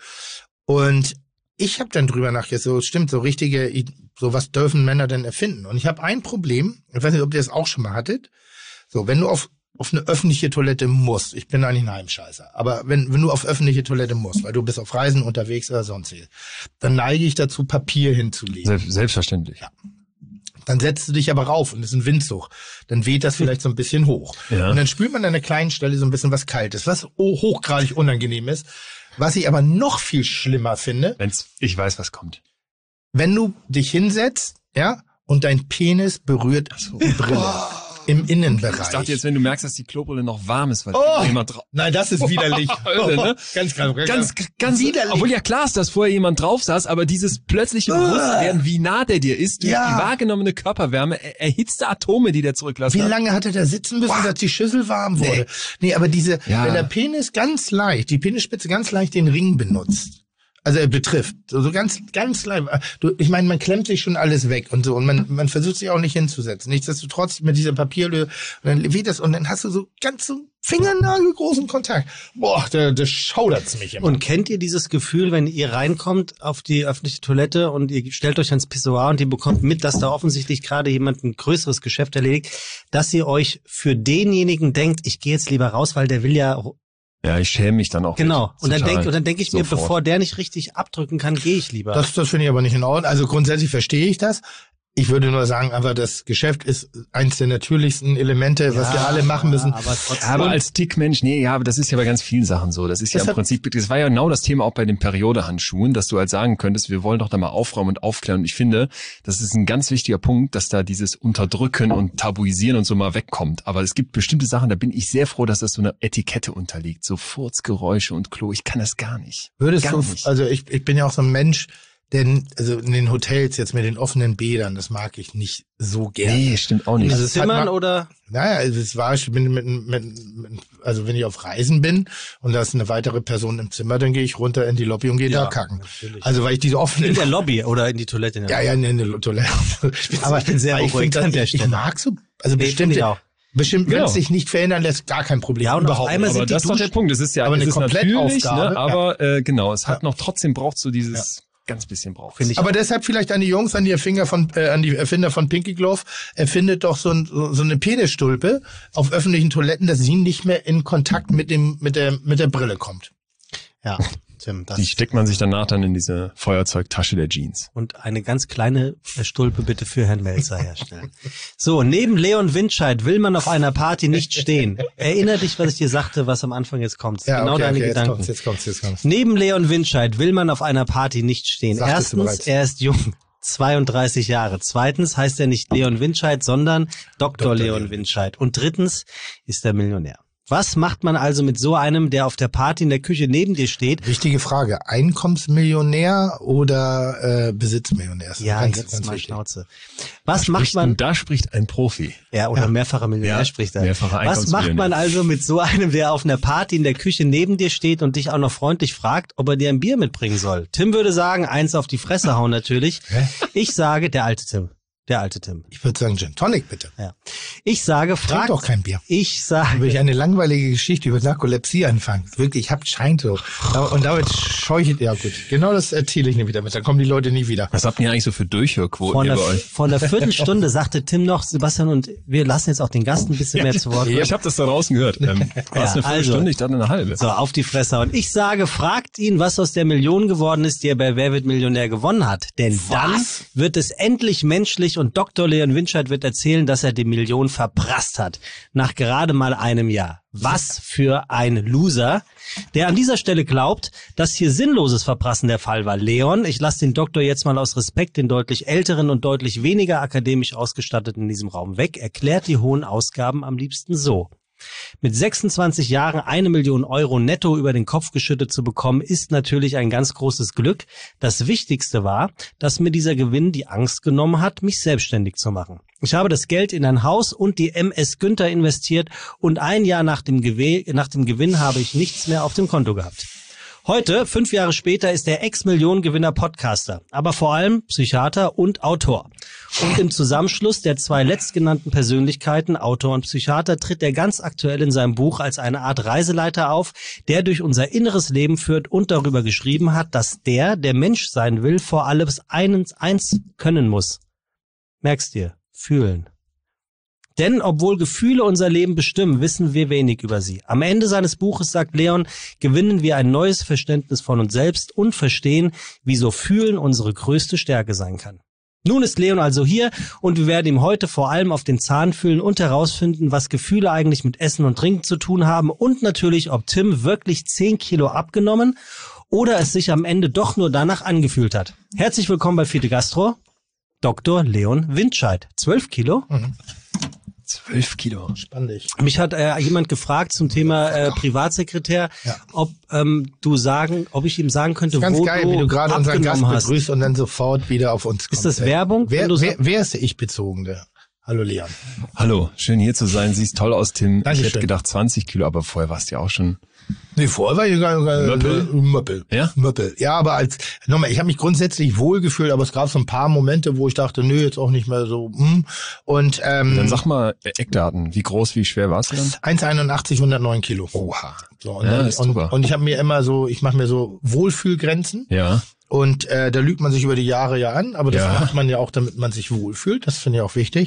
Und ich habe dann drüber nachgedacht, so stimmt, so richtige, so was dürfen Männer denn erfinden? Und ich habe ein Problem, ich weiß nicht, ob ihr das auch schon mal hattet. So, wenn du auf auf eine öffentliche Toilette musst, ich bin eigentlich ein Heimscheißer, aber wenn, wenn du auf öffentliche Toilette musst, weil du bist auf Reisen unterwegs oder sonstiges, dann neige ich dazu, Papier hinzulegen. Selbst, selbstverständlich. Ja. Dann setzt du dich aber rauf und es ist ein Windzug. Dann weht das vielleicht so ein bisschen hoch. Ja. Und dann spürt man an der kleinen Stelle so ein bisschen was Kaltes, was oh, hochgradig unangenehm ist. Was ich aber noch viel schlimmer finde, Wenn's, ich weiß, was kommt. wenn du dich hinsetzt, ja, und dein Penis berührt die Brille im Innenbereich. Ich dachte jetzt, wenn du merkst, dass die Klobrille noch warm ist, weil Oh! jemand drauf... Nein, das ist widerlich. Hölle, ne? Ganz, ganz, Ganz, ganz, widerlich. obwohl ja klar ist, dass vorher jemand drauf saß, aber dieses plötzliche Bewusstwerden, wie nah der dir ist, durch Ja. die wahrgenommene Körperwärme, er- erhitzte Atome, die der zurücklassen Wie hat. lange hat er da sitzen müssen, dass die Schüssel warm wurde? Nee, nee aber diese, Ja. wenn der Penis ganz leicht, die Penisspitze ganz leicht den Ring benutzt, also er betrifft, so, so ganz, ganz leicht. Du, ich meine, man klemmt sich schon alles weg und so und man, man versucht sich auch nicht hinzusetzen. Nichtsdestotrotz mit dieser Papierlöhe, und dann weht das und dann hast du so ganz so fingernagelgroßen Kontakt. Boah, da, da schaudert's mich immer. Und kennt ihr dieses Gefühl, wenn ihr reinkommt auf die öffentliche Toilette und ihr stellt euch ans Pissoir und ihr bekommt mit, dass da offensichtlich gerade jemand ein größeres Geschäft erledigt, dass ihr euch für denjenigen denkt, ich gehe jetzt lieber raus, weil der will ja Ja, ich schäme mich dann auch. genau. Und dann total. denk, und dann denke ich mir, Sofort. bevor der nicht richtig abdrücken kann, gehe ich lieber. Das, das finde ich aber nicht in Ordnung. Also grundsätzlich verstehe ich das. Ich würde nur sagen, einfach das Geschäft ist eins der natürlichsten Elemente, was wir alle machen müssen. Aber trotzdem. Aber als Tickmensch, nee, ja, aber das ist ja bei ganz vielen Sachen so. Das ist ja Das im hat- Prinzip, das war ja genau das Thema auch bei den Periodehandschuhen, dass du halt sagen könntest, wir wollen doch da mal aufräumen und aufklären. Und ich finde, das ist ein ganz wichtiger Punkt, dass da dieses Unterdrücken und Tabuisieren und so mal wegkommt. Aber es gibt bestimmte Sachen, da bin ich sehr froh, dass das so eine Etikette unterliegt. So Furzgeräusche und Klo, ich kann das gar nicht. Würdest Gar du, nicht. also ich, ich bin ja auch so ein Mensch, denn also in den Hotels jetzt mit den offenen Bädern, das mag ich nicht so gerne. Nee, stimmt auch nicht. Also es hat Zimmern mal- oder? Naja, also es war, ich bin mit, mit, mit, also wenn ich auf Reisen bin und da ist eine weitere Person im Zimmer, dann gehe ich runter in die Lobby und gehe da kacken. natürlich. Also weil ich diese offenen In der Lobby oder in die Toilette. In der ja, ja, in der Toilette. Aber ich bin sehr weil beruhigt find, an der ich, ich Stelle. mag so, also Nee, finde ich bestimmte, auch. bestimmt, wenn Genau. es sich nicht verändern lässt, gar kein Problem. Ja, und auf überhaupt einmal nicht. aber sind die das ist doch der Dusch- Punkt. Es ist ja, aber es eine ist natürlich, Komplettaufgabe, ne, ja. aber äh, genau, es hat Ja. noch trotzdem braucht so dieses ganz bisschen braucht. Finde ich Aber deshalb vielleicht an die Jungs, an die Erfinder von, äh, an die Erfinder von Pinky Glove, erfindet doch so, ein, so, so eine Penisstulpe auf öffentlichen Toiletten, dass sie nicht mehr in Kontakt mit dem, mit der, mit der Brille kommt. Ja. Tim. Das Die steckt man sich danach dann in diese Feuerzeugtasche der Jeans. und eine ganz kleine Stulpe bitte für Herrn Melzer herstellen. So, neben Leon Windscheid will man auf einer Party nicht stehen. Erinner dich, was ich dir sagte, was am Anfang jetzt kommt. Ja, genau okay, deine okay, Gedanken. Jetzt kommt's, jetzt kommt's, jetzt kommt's. Neben Leon Windscheid will man auf einer Party nicht stehen. Sagtest du Erstens, bereits. er ist jung, zweiunddreißig Jahre. Zweitens heißt er nicht Leon Windscheid, sondern Doktor Doktor Leon Leon. Windscheid. Und drittens ist er Millionär. Was macht man also mit so einem, der auf der Party in der Küche neben dir steht? Wichtige Frage. Einkommensmillionär oder äh, Besitzmillionär? Das ist Ja, ganz, jetzt ganz mal wichtig. Schnauze. Was Da macht spricht, man? Da spricht ein Profi. Ja, oder Ja. mehrfacher Millionär Ja, spricht er. mehrfacher Was macht Einkommensmillionär. man also mit so einem, der auf einer Party in der Küche neben dir steht und dich auch noch freundlich fragt, ob er dir ein Bier mitbringen soll? Tim würde sagen, eins auf die Fresse hauen natürlich. Hä? Ich sage, der alte Tim. Der alte Tim. Ich würde sagen Gin Tonic, bitte. Ja. Ich sage, Trink frag doch kein Bier. Ich Wenn sage, ich eine langweilige Geschichte über Narkolepsie anfange, wirklich, ich hab scheint so. Und damit scheucht, ja gut, genau das erzähle ich nämlich damit, dann kommen die Leute nie wieder. Was habt ihr eigentlich so für vor Durchhörquoten einer, hier bei euch? vor einer Viertelstunde sagte Tim noch, Sebastian, und wir lassen jetzt auch den Gast ein bisschen mehr zu Wort kommen. Ich habe das da draußen gehört. Ähm, war es Ja, eine Viertelstunde? also. Ich dachte eine halbe. So, auf die Fresse. Und ich sage, fragt ihn, was aus der Million geworden ist, die er bei Wer wird Millionär gewonnen hat. Denn dann wird es endlich menschlich und Doktor Leon Windscheid wird erzählen, dass er die Million verprasst hat. Nach gerade mal einem Jahr. Was für ein Loser, der an dieser Stelle glaubt, dass hier sinnloses Verprassen der Fall war. Leon, ich lasse den Doktor jetzt mal aus Respekt den deutlich älteren und deutlich weniger akademisch ausgestatteten in diesem Raum weg, erklärt die hohen Ausgaben am liebsten so. Mit sechsundzwanzig Jahren eine Million Euro netto über den Kopf geschüttet zu bekommen, ist natürlich ein ganz großes Glück. Das Wichtigste war, dass mir dieser Gewinn die Angst genommen hat, mich selbstständig zu machen. Ich habe das Geld in ein Haus und die M S Günther investiert und ein Jahr nach dem, Gewe- nach dem Gewinn habe ich nichts mehr auf dem Konto gehabt. Heute, fünf Jahre später, ist er Ex-Millionengewinner Podcaster, aber vor allem Psychiater und Autor. Und im Zusammenschluss der zwei letztgenannten Persönlichkeiten, Autor und Psychiater, tritt er ganz aktuell in seinem Buch als eine Art Reiseleiter auf, der durch unser inneres Leben führt und darüber geschrieben hat, dass der, der Mensch sein will, vor allem eins, eins können muss. Merkst dir, fühlen. Denn obwohl Gefühle unser Leben bestimmen, wissen wir wenig über sie. Am Ende seines Buches, sagt Leon, gewinnen wir ein neues Verständnis von uns selbst und verstehen, wieso Fühlen unsere größte Stärke sein kann. Nun ist Leon also hier und wir werden ihm heute vor allem auf den Zahn fühlen und herausfinden, was Gefühle eigentlich mit Essen und Trinken zu tun haben und natürlich, ob Tim wirklich zehn Kilo abgenommen oder es sich am Ende doch nur danach angefühlt hat. Herzlich willkommen bei Fide Gastro, Doktor Leon Windscheid. Zwölf Kilo? Mhm. Zwölf Kilo. Spannend. Mich hat äh, jemand gefragt zum Thema äh, Privatsekretär, Ja. ob ähm, du sagen, ob ich ihm sagen könnte, Ganz wo geil, du wie du gerade unseren Gast abgenommen hast. begrüßt und dann sofort wieder auf uns kommst. Ist das ey. Werbung, wenn Wer, du wer, sag- wer ist der Ich-Bezogene? Hallo Leon. Hallo, schön hier zu sein. Siehst toll aus, Tim. Ich Dankeschön. hätte gedacht zwanzig Kilo, aber vorher warst du ja auch schon. Nee, vorher war ich gar Möppel? Möppel. Ja? Möppel. Ja, aber als, nochmal, ich habe mich grundsätzlich wohl gefühlt, aber es gab so ein paar Momente, wo ich dachte, nö, jetzt auch nicht mehr so, hm. Und, ähm. Dann sag mal äh, Eckdaten. Wie groß, wie schwer warst du dann? eins Komma einundachtzig, hundertneun Kilo. Oha. So, und, Ja, dann, ist und, super. und ich habe mir immer so, ich mache mir so Wohlfühlgrenzen. Ja. Und äh, da lügt man sich über die Jahre ja an, aber das Ja. macht man ja auch, damit man sich wohlfühlt. Das finde ich auch wichtig.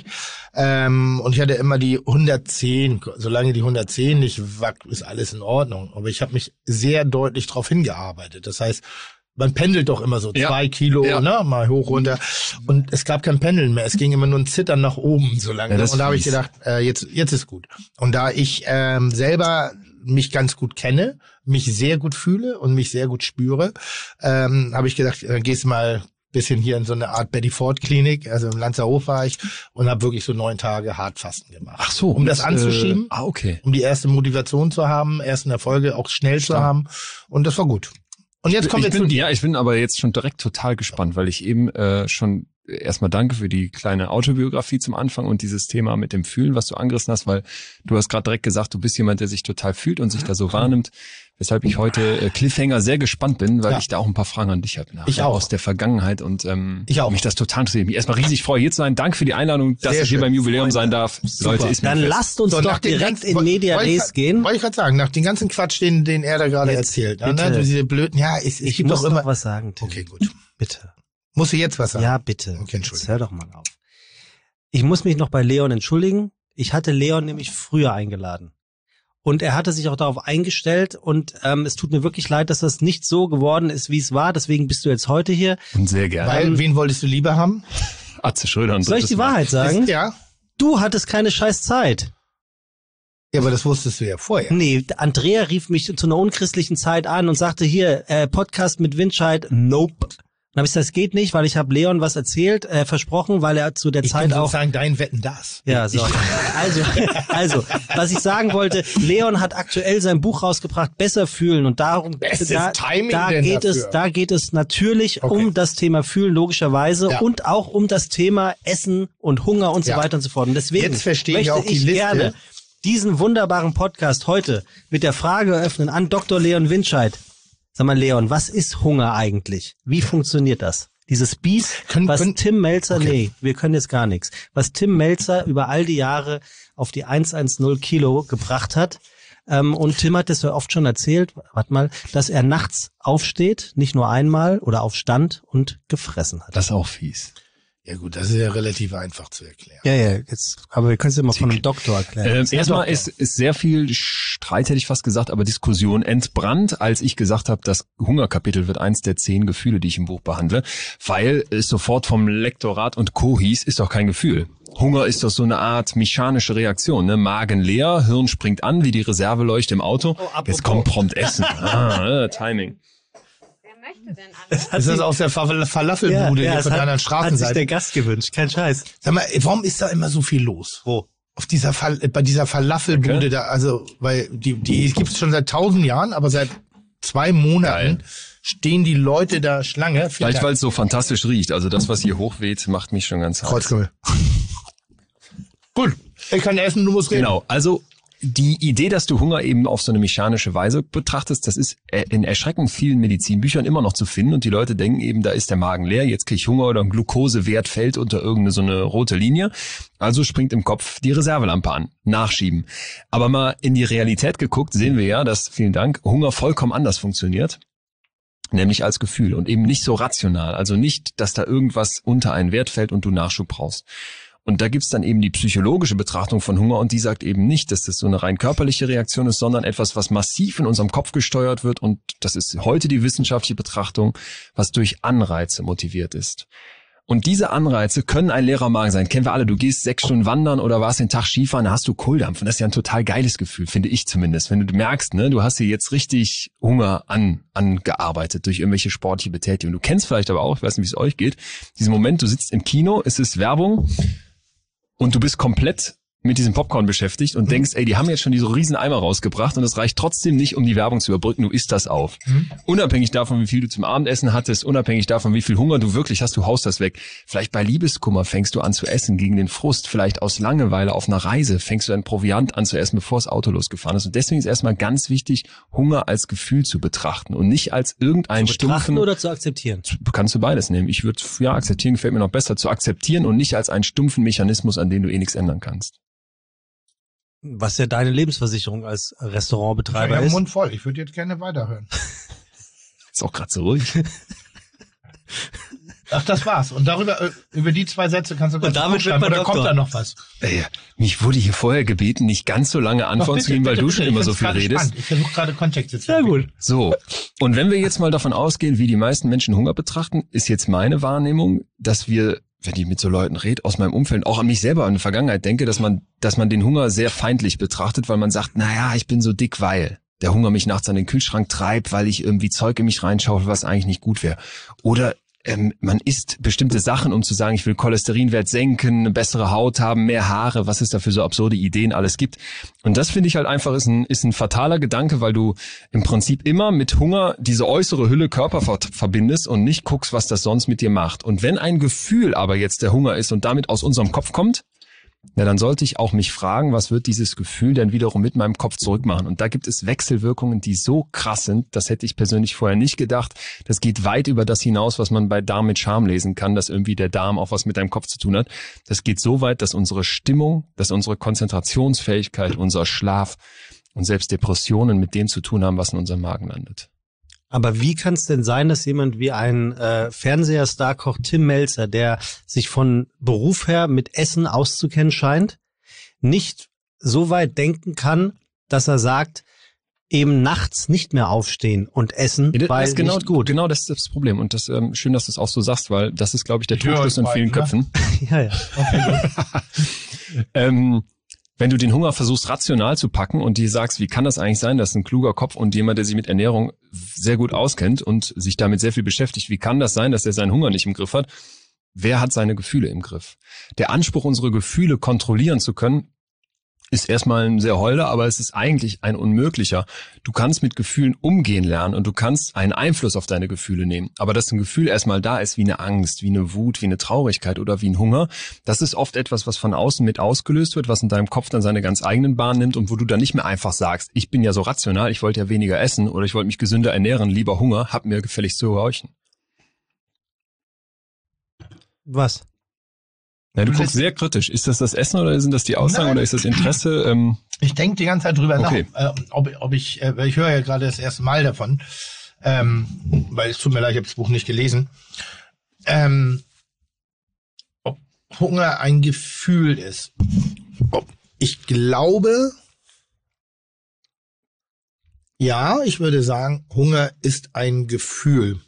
Ähm, und ich hatte immer die hundertzehn. Solange die hundertzehn nicht wackt, ist alles in Ordnung. Aber ich habe mich sehr deutlich darauf hingearbeitet. Das heißt, man pendelt doch immer so Ja. zwei Kilo, Ja. ne, mal hoch, runter. Und es gab kein Pendeln mehr. Es ging immer nur ein Zittern nach oben so lange. Ja, das und da habe ich fies. gedacht, äh, jetzt, jetzt ist gut. Und da ich ähm, selber mich ganz gut kenne, mich sehr gut fühle und mich sehr gut spüre, ähm, habe ich gedacht, äh, gehst mal bisschen hier in so eine Art Betty Ford Klinik, also im Lanzerhof war ich und habe wirklich so neun Tage Hartfasten gemacht. Ach so. Um das anzuschieben, Äh, ah, okay. um die erste Motivation zu haben, ersten Erfolge auch schnell zu haben und das war gut. Und jetzt kommen ich wir bin, zu dir. Ja, ich bin aber jetzt schon direkt total gespannt, weil ich eben äh, schon erstmal danke für die kleine Autobiografie zum Anfang und dieses Thema mit dem Fühlen, was du angerissen hast, weil du hast gerade direkt gesagt, du bist jemand, der sich total fühlt und sich da so wahrnimmt, weshalb ich heute äh, Cliffhanger sehr gespannt bin, weil Ja. ich da auch ein paar Fragen an dich habe. Ich auch. Aus der Vergangenheit und ähm, Ich auch. mich das total interessiert. Mich erstmal riesig freue, hier zu sein. Danke für die Einladung, dass Sehr ich hier schön. beim Jubiläum sein darf. Leute, ist mir Dann fest. lasst uns So, doch nach den direkt ganzen- in Media wollte ich Res grad- gehen. Wollte ich gerade sagen, nach dem ganzen Quatsch, den, den er da gerade Jetzt, erzählt. Ne? bitte. Diese blöden, ja, es, es Ich gibt muss doch noch immer. was sagen, Tim. Okay, gut. Bitte. Musst du jetzt was sagen? Ja, bitte. Okay, Jetzt Entschuldigung. hör doch mal auf. Ich muss mich noch bei Leon entschuldigen. Ich hatte Leon nämlich früher eingeladen. Und er hatte sich auch darauf eingestellt und ähm, es tut mir wirklich leid, dass das nicht so geworden ist, wie es war. Deswegen bist du jetzt heute hier. Und sehr gerne. Weil, wen wolltest du lieber haben? Atze Schröder. Und Soll ich die Wahrheit sagen? Ist, ja. Du hattest keine scheiß Zeit. Ja, aber das wusstest du ja vorher. Nee, Andrea rief mich zu einer unchristlichen Zeit an und sagte, hier, äh, Podcast mit Windscheid, nope. Dann habe ich gesagt, das geht nicht, weil ich habe Leon was erzählt, äh, versprochen, weil er zu der Ich Zeit bin auch... sozusagen dein Wetten, das. Ja, so. Also, also, was ich sagen wollte, Leon hat aktuell sein Buch rausgebracht, Besser fühlen und darum, Bestes da, Timing da denn geht dafür? es, da geht es natürlich Okay. um das Thema Fühlen, logischerweise, Ja. und auch um das Thema Essen und Hunger und so Ja. weiter und so fort. Und deswegen Jetzt verstehe ich möchte auch die ich Liste. gerne diesen wunderbaren Podcast heute mit der Frage eröffnen an Doktor Leon Windscheid. Sag mal, Leon, was ist Hunger eigentlich? Wie funktioniert das? Dieses Biest, Können- was können- Tim Melzer, Okay. nee, wir können jetzt gar nichts, was Tim Melzer über all die Jahre auf die hundertzehn Kilo gebracht hat. Ähm, und Tim hat das ja oft schon erzählt, warte mal, dass er nachts aufsteht, nicht nur einmal oder aufstand und gefressen hat. Das ist auch fies. Ja gut, das ist ja relativ einfach zu erklären. Ja, ja, jetzt, aber wir können es ja mal von einem Doktor erklären. Ähm, erstmal Doktor. ist, ist sehr viel Streit, hätte ich fast gesagt, aber Diskussion entbrannt, als ich gesagt habe, das Hungerkapitel wird eins der zehn Gefühle, die ich im Buch behandle, weil es sofort vom Lektorat und Co. hieß, ist doch kein Gefühl. Hunger ist doch so eine Art mechanische Reaktion, ne? Magen leer, Hirn springt an, wie die Reserveleuchte im Auto. Oh, apropos. Jetzt kommt prompt Essen. Ah, äh, Timing. Wer möchte denn alles? Ist das aus der Fal- Falafelbude hier es von der anderen hat, hat sich Straßenseite? der Gast gewünscht, kein Scheiß. Sag mal, warum ist da immer so viel los? Wo? Auf dieser Fal bei dieser Falafelbude Okay. da, also, weil die, die gibt es schon seit tausend Jahren, aber seit zwei Monaten Geil. stehen die Leute da Schlange. Vielleicht, weil es so fantastisch riecht. Also das, was hier hochweht, macht mich schon ganz heiß. Kreuzkümmel. Gut, ich kann essen, du musst reden. Genau, also die Idee, dass du Hunger eben auf so eine mechanische Weise betrachtest, das ist in erschreckend vielen Medizinbüchern immer noch zu finden und die Leute denken eben, da ist der Magen leer, jetzt krieg ich Hunger oder ein Glukosewert fällt unter irgendeine so eine rote Linie, also springt im Kopf die Reservelampe an, nachschieben. Aber mal in die Realität geguckt, sehen wir ja, dass, vielen Dank, Hunger vollkommen anders funktioniert. Nämlich als Gefühl und eben nicht so rational, also nicht, dass da irgendwas unter einen Wert fällt und du Nachschub brauchst. Und da gibt's dann eben die psychologische Betrachtung von Hunger und die sagt eben nicht, dass das so eine rein körperliche Reaktion ist, sondern etwas, was massiv in unserem Kopf gesteuert wird und das ist heute die wissenschaftliche Betrachtung, was durch Anreize motiviert ist. Und diese Anreize können ein leerer Magen sein. Kennen wir alle, du gehst sechs Stunden wandern oder warst den Tag Skifahren, da hast du Kohldampf und das ist ja ein total geiles Gefühl, finde ich zumindest. Wenn du merkst, ne, du hast dir jetzt richtig Hunger an, angearbeitet durch irgendwelche sportliche Betätigung. Du kennst vielleicht aber auch, ich weiß nicht, wie es euch geht, diesen Moment, du sitzt im Kino, es ist Werbung, und du bist komplett mit diesem Popcorn beschäftigt und denkst, ey, die haben jetzt schon diese riesen Eimer rausgebracht und es reicht trotzdem nicht, um die Werbung zu überbrücken, du isst das auf. Mhm. Unabhängig davon, wie viel du zum Abendessen hattest, unabhängig davon, wie viel Hunger du wirklich hast, du haust das weg. Vielleicht bei Liebeskummer fängst du an zu essen gegen den Frust, vielleicht aus Langeweile auf einer Reise fängst du dein Proviant an zu essen, bevor das Auto losgefahren ist. Und deswegen ist erstmal ganz wichtig, Hunger als Gefühl zu betrachten und nicht als irgendein Zu betrachten stumpfen... oder zu akzeptieren? Kannst du beides nehmen. Ich würde, ja, akzeptieren gefällt mir noch besser, zu akzeptieren und nicht als einen stumpfen Mechanismus, an dem du eh nichts ändern kannst. Was ja deine Lebensversicherung als Restaurantbetreiber Ich habe ist. den Mund voll, ich würde jetzt gerne weiterhören. Ist auch gerade so ruhig. Ach, das war's. Und darüber, äh, über die zwei Sätze kannst du Und damit schreiben, wird man oder kommt Doktor. da noch was? Ey, mich wurde hier vorher gebeten, nicht ganz so lange Antworten zu geben, weil du schon immer so viel redest. Ich versuche gerade Kontexte zu Ja gut. So, und wenn wir jetzt mal davon ausgehen, wie die meisten Menschen Hunger betrachten, ist jetzt meine Wahrnehmung, dass wir, wenn ich mit so Leuten rede, aus meinem Umfeld, auch an mich selber in der Vergangenheit denke, dass man, dass man den Hunger sehr feindlich betrachtet, weil man sagt, naja, ich bin so dick, weil der Hunger mich nachts an den Kühlschrank treibt, weil ich irgendwie Zeug in mich reinschaufel, was eigentlich nicht gut wäre. Oder ähm, man isst bestimmte Sachen, um zu sagen, ich will Cholesterinwert senken, eine bessere Haut haben, mehr Haare, was es da für so absurde Ideen alles gibt. Und das finde ich halt einfach ist ein, ist ein fataler Gedanke, weil du im Prinzip immer mit Hunger diese äußere Hülle Körper ver- verbindest und nicht guckst, was das sonst mit dir macht. Und wenn ein Gefühl aber jetzt der Hunger ist und damit aus unserem Kopf kommt, na, dann sollte ich auch mich fragen, was wird dieses Gefühl denn wiederum mit meinem Kopf zurückmachen? Und da gibt es Wechselwirkungen, die so krass sind, das hätte ich persönlich vorher nicht gedacht. Das geht weit über das hinaus, was man bei Darm mit Charme lesen kann, dass irgendwie der Darm auch was mit deinem Kopf zu tun hat. Das geht so weit, dass unsere Stimmung, dass unsere Konzentrationsfähigkeit, unser Schlaf und selbst Depressionen mit dem zu tun haben, was in unserem Magen landet. Aber wie kann es denn sein, dass jemand wie ein äh, Fernsehstar-Koch Tim Melzer, der sich von Beruf her mit Essen auszukennen scheint, nicht so weit denken kann, dass er sagt, eben nachts nicht mehr aufstehen und essen, Ja, das weil ist genau, nicht gut. Genau, das ist das Problem. Und das ähm, schön, dass du es auch so sagst, weil das ist, glaube ich, der Ich höre Trugschluss in euch vielen beiden, Köpfen. Ja, ja. ähm, wenn du den Hunger versuchst, rational zu packen und dir sagst, wie kann das eigentlich sein, dass ein kluger Kopf und jemand, der sich mit Ernährung sehr gut auskennt und sich damit sehr viel beschäftigt, wie kann das sein, dass er seinen Hunger nicht im Griff hat? Wer hat seine Gefühle im Griff? Der Anspruch, unsere Gefühle kontrollieren zu können, ist erstmal ein sehr holder, aber es ist eigentlich ein unmöglicher. Du kannst mit Gefühlen umgehen lernen und du kannst einen Einfluss auf deine Gefühle nehmen. Aber dass ein Gefühl erstmal da ist, wie eine Angst, wie eine Wut, wie eine Traurigkeit oder wie ein Hunger, das ist oft etwas, was von außen mit ausgelöst wird, was in deinem Kopf dann seine ganz eigenen Bahnen nimmt und wo du dann nicht mehr einfach sagst, ich bin ja so rational, ich wollte ja weniger essen oder ich wollte mich gesünder ernähren, lieber Hunger, hab mir gefälligst zu gehorchen. Was? Ja, du guckst sehr kritisch. Ist das das Essen oder sind das die Aussagen Nein. oder ist das Interesse? Ähm, Ich denke die ganze Zeit drüber Okay. nach, äh, ob, ob ich, äh, weil ich höre ja gerade das erste Mal davon, ähm, weil es tut mir leid, ich habe das Buch nicht gelesen, ähm, ob Hunger ein Gefühl ist. Ob, ich glaube, ja, ich würde sagen, Hunger ist ein Gefühl.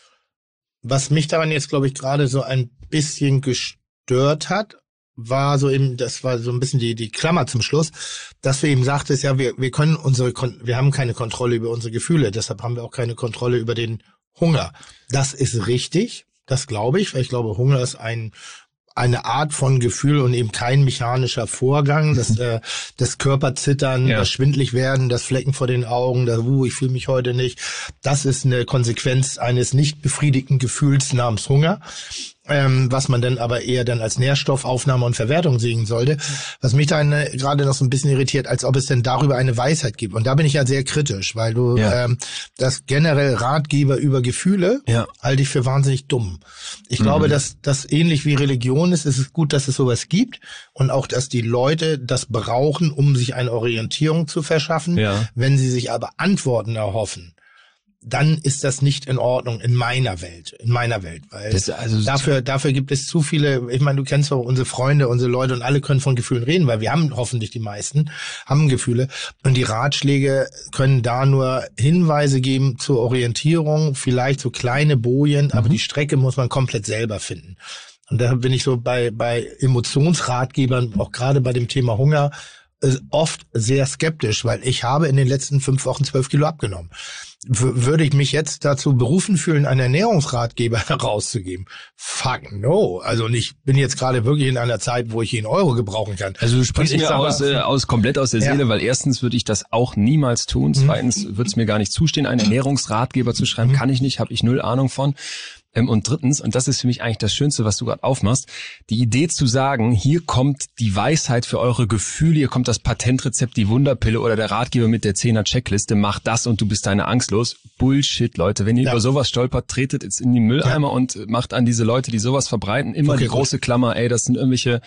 Was mich daran jetzt, glaube ich, gerade so ein bisschen gestört hat, war so eben, das war so ein bisschen die, die Klammer zum Schluss, dass wir eben sagtest, ja, wir, wir können unsere, Kon- wir haben keine Kontrolle über unsere Gefühle, deshalb haben wir auch keine Kontrolle über den Hunger. Das ist richtig, das glaube ich, weil ich glaube, Hunger ist ein, eine Art von Gefühl und eben kein mechanischer Vorgang, das, äh, das Körperzittern, Ja. das schwindlig werden, das Flecken vor den Augen, das, uh, ich fühle mich heute nicht, das ist eine Konsequenz eines nicht befriedigten Gefühls namens Hunger. Ähm, was man dann aber eher dann als Nährstoffaufnahme und Verwertung sehen sollte. Was mich dann äh, gerade noch so ein bisschen irritiert, als ob es denn darüber eine Weisheit gibt. Und da bin ich ja sehr kritisch, weil du Ja. ähm, das generell Ratgeber über Gefühle Ja. halte ich für wahnsinnig dumm. Ich glaube, dass das ähnlich wie Religion ist, ist es gut, dass es sowas gibt und auch, dass die Leute das brauchen, um sich eine Orientierung zu verschaffen. Ja. Wenn sie sich aber Antworten erhoffen, dann ist das nicht in Ordnung in meiner Welt, in meiner Welt, weil Das- also- dafür, dafür gibt es zu viele, ich meine, du kennst doch unsere Freunde, unsere Leute und alle können von Gefühlen reden, weil wir haben hoffentlich die meisten, haben Gefühle und die Ratschläge können da nur Hinweise geben zur Orientierung, vielleicht so kleine Bojen, aber die Strecke muss man komplett selber finden. Und da bin ich so bei, bei Emotionsratgebern, auch gerade bei dem Thema Hunger, äh, oft sehr skeptisch, weil ich habe in den letzten fünf Wochen zwölf Kilo abgenommen. W- würde ich mich jetzt dazu berufen fühlen, einen Ernährungsratgeber herauszugeben? Fuck no. Also und ich bin jetzt gerade wirklich in einer Zeit, wo ich jeden Euro gebrauchen kann. Also du sprichst Und ich mir sag mal- aus, äh, aus komplett aus der Ja. Seele, weil erstens würde ich das auch niemals tun. Zweitens würde es mir gar nicht zustehen, einen Ernährungsratgeber zu schreiben. Kann ich nicht, habe ich null Ahnung von. Ähm, und drittens, und das ist für mich eigentlich das Schönste, was du gerade aufmachst, die Idee zu sagen, hier kommt die Weisheit für eure Gefühle, hier kommt das Patentrezept, die Wunderpille oder der Ratgeber mit der Zehner-Checkliste, mach das und du bist deine Angst los. Bullshit, Leute. Wenn ihr Ja. über sowas stolpert, tretet jetzt in die Mülleimer und macht an diese Leute, die sowas verbreiten, immer Okay, die gut. große Klammer, ey, das sind irgendwelche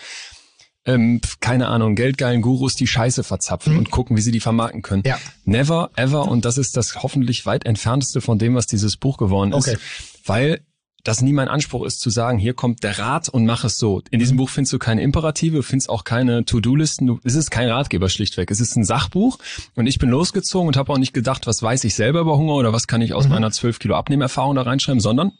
ähm, pf, keine Ahnung, geldgeilen Gurus, die Scheiße verzapfen und gucken, wie sie die vermarkten können. Ja. Never, ever, und das ist das hoffentlich weit entfernteste von dem, was dieses Buch geworden ist, Okay. weil das nie mein Anspruch ist, zu sagen, hier kommt der Rat und mach es so. In diesem Buch findest du keine Imperative, du findest auch keine To-Do-Listen, du, es ist kein Ratgeber schlichtweg, es ist ein Sachbuch und ich bin losgezogen und habe auch nicht gedacht, was weiß ich selber über Hunger oder was kann ich aus meiner zwölf Kilo Abnehmerfahrung da reinschreiben, sondern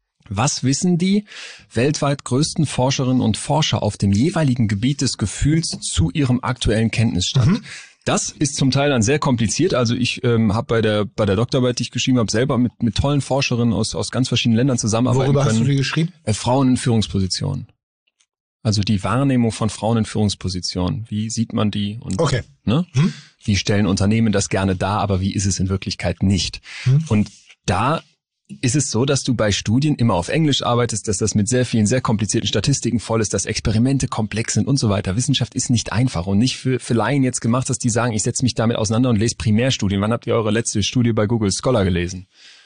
was wissen die weltweit größten Forscherinnen und Forscher auf dem jeweiligen Gebiet des Gefühls zu ihrem aktuellen Kenntnisstand? Das ist zum Teil dann sehr kompliziert. Also ich ähm, habe bei der bei der Doktorarbeit, die ich geschrieben habe, selber mit mit tollen Forscherinnen aus aus ganz verschiedenen Ländern zusammenarbeiten Worüber hast können. du die geschrieben? Äh, Frauen in Führungspositionen. Also die Wahrnehmung von Frauen in Führungspositionen. Wie sieht man die? Und, Okay. ne? Wie stellen Unternehmen das gerne dar, aber wie ist es in Wirklichkeit nicht? Und da ist es so, dass du bei Studien immer auf Englisch arbeitest, dass das mit sehr vielen, sehr komplizierten Statistiken voll ist, dass Experimente komplex sind und so weiter. Wissenschaft ist nicht einfach und nicht für, für Laien jetzt gemacht, dass die sagen, ich setze mich damit auseinander und lese Primärstudien. Wann habt ihr eure letzte Studie bei Google Scholar gelesen?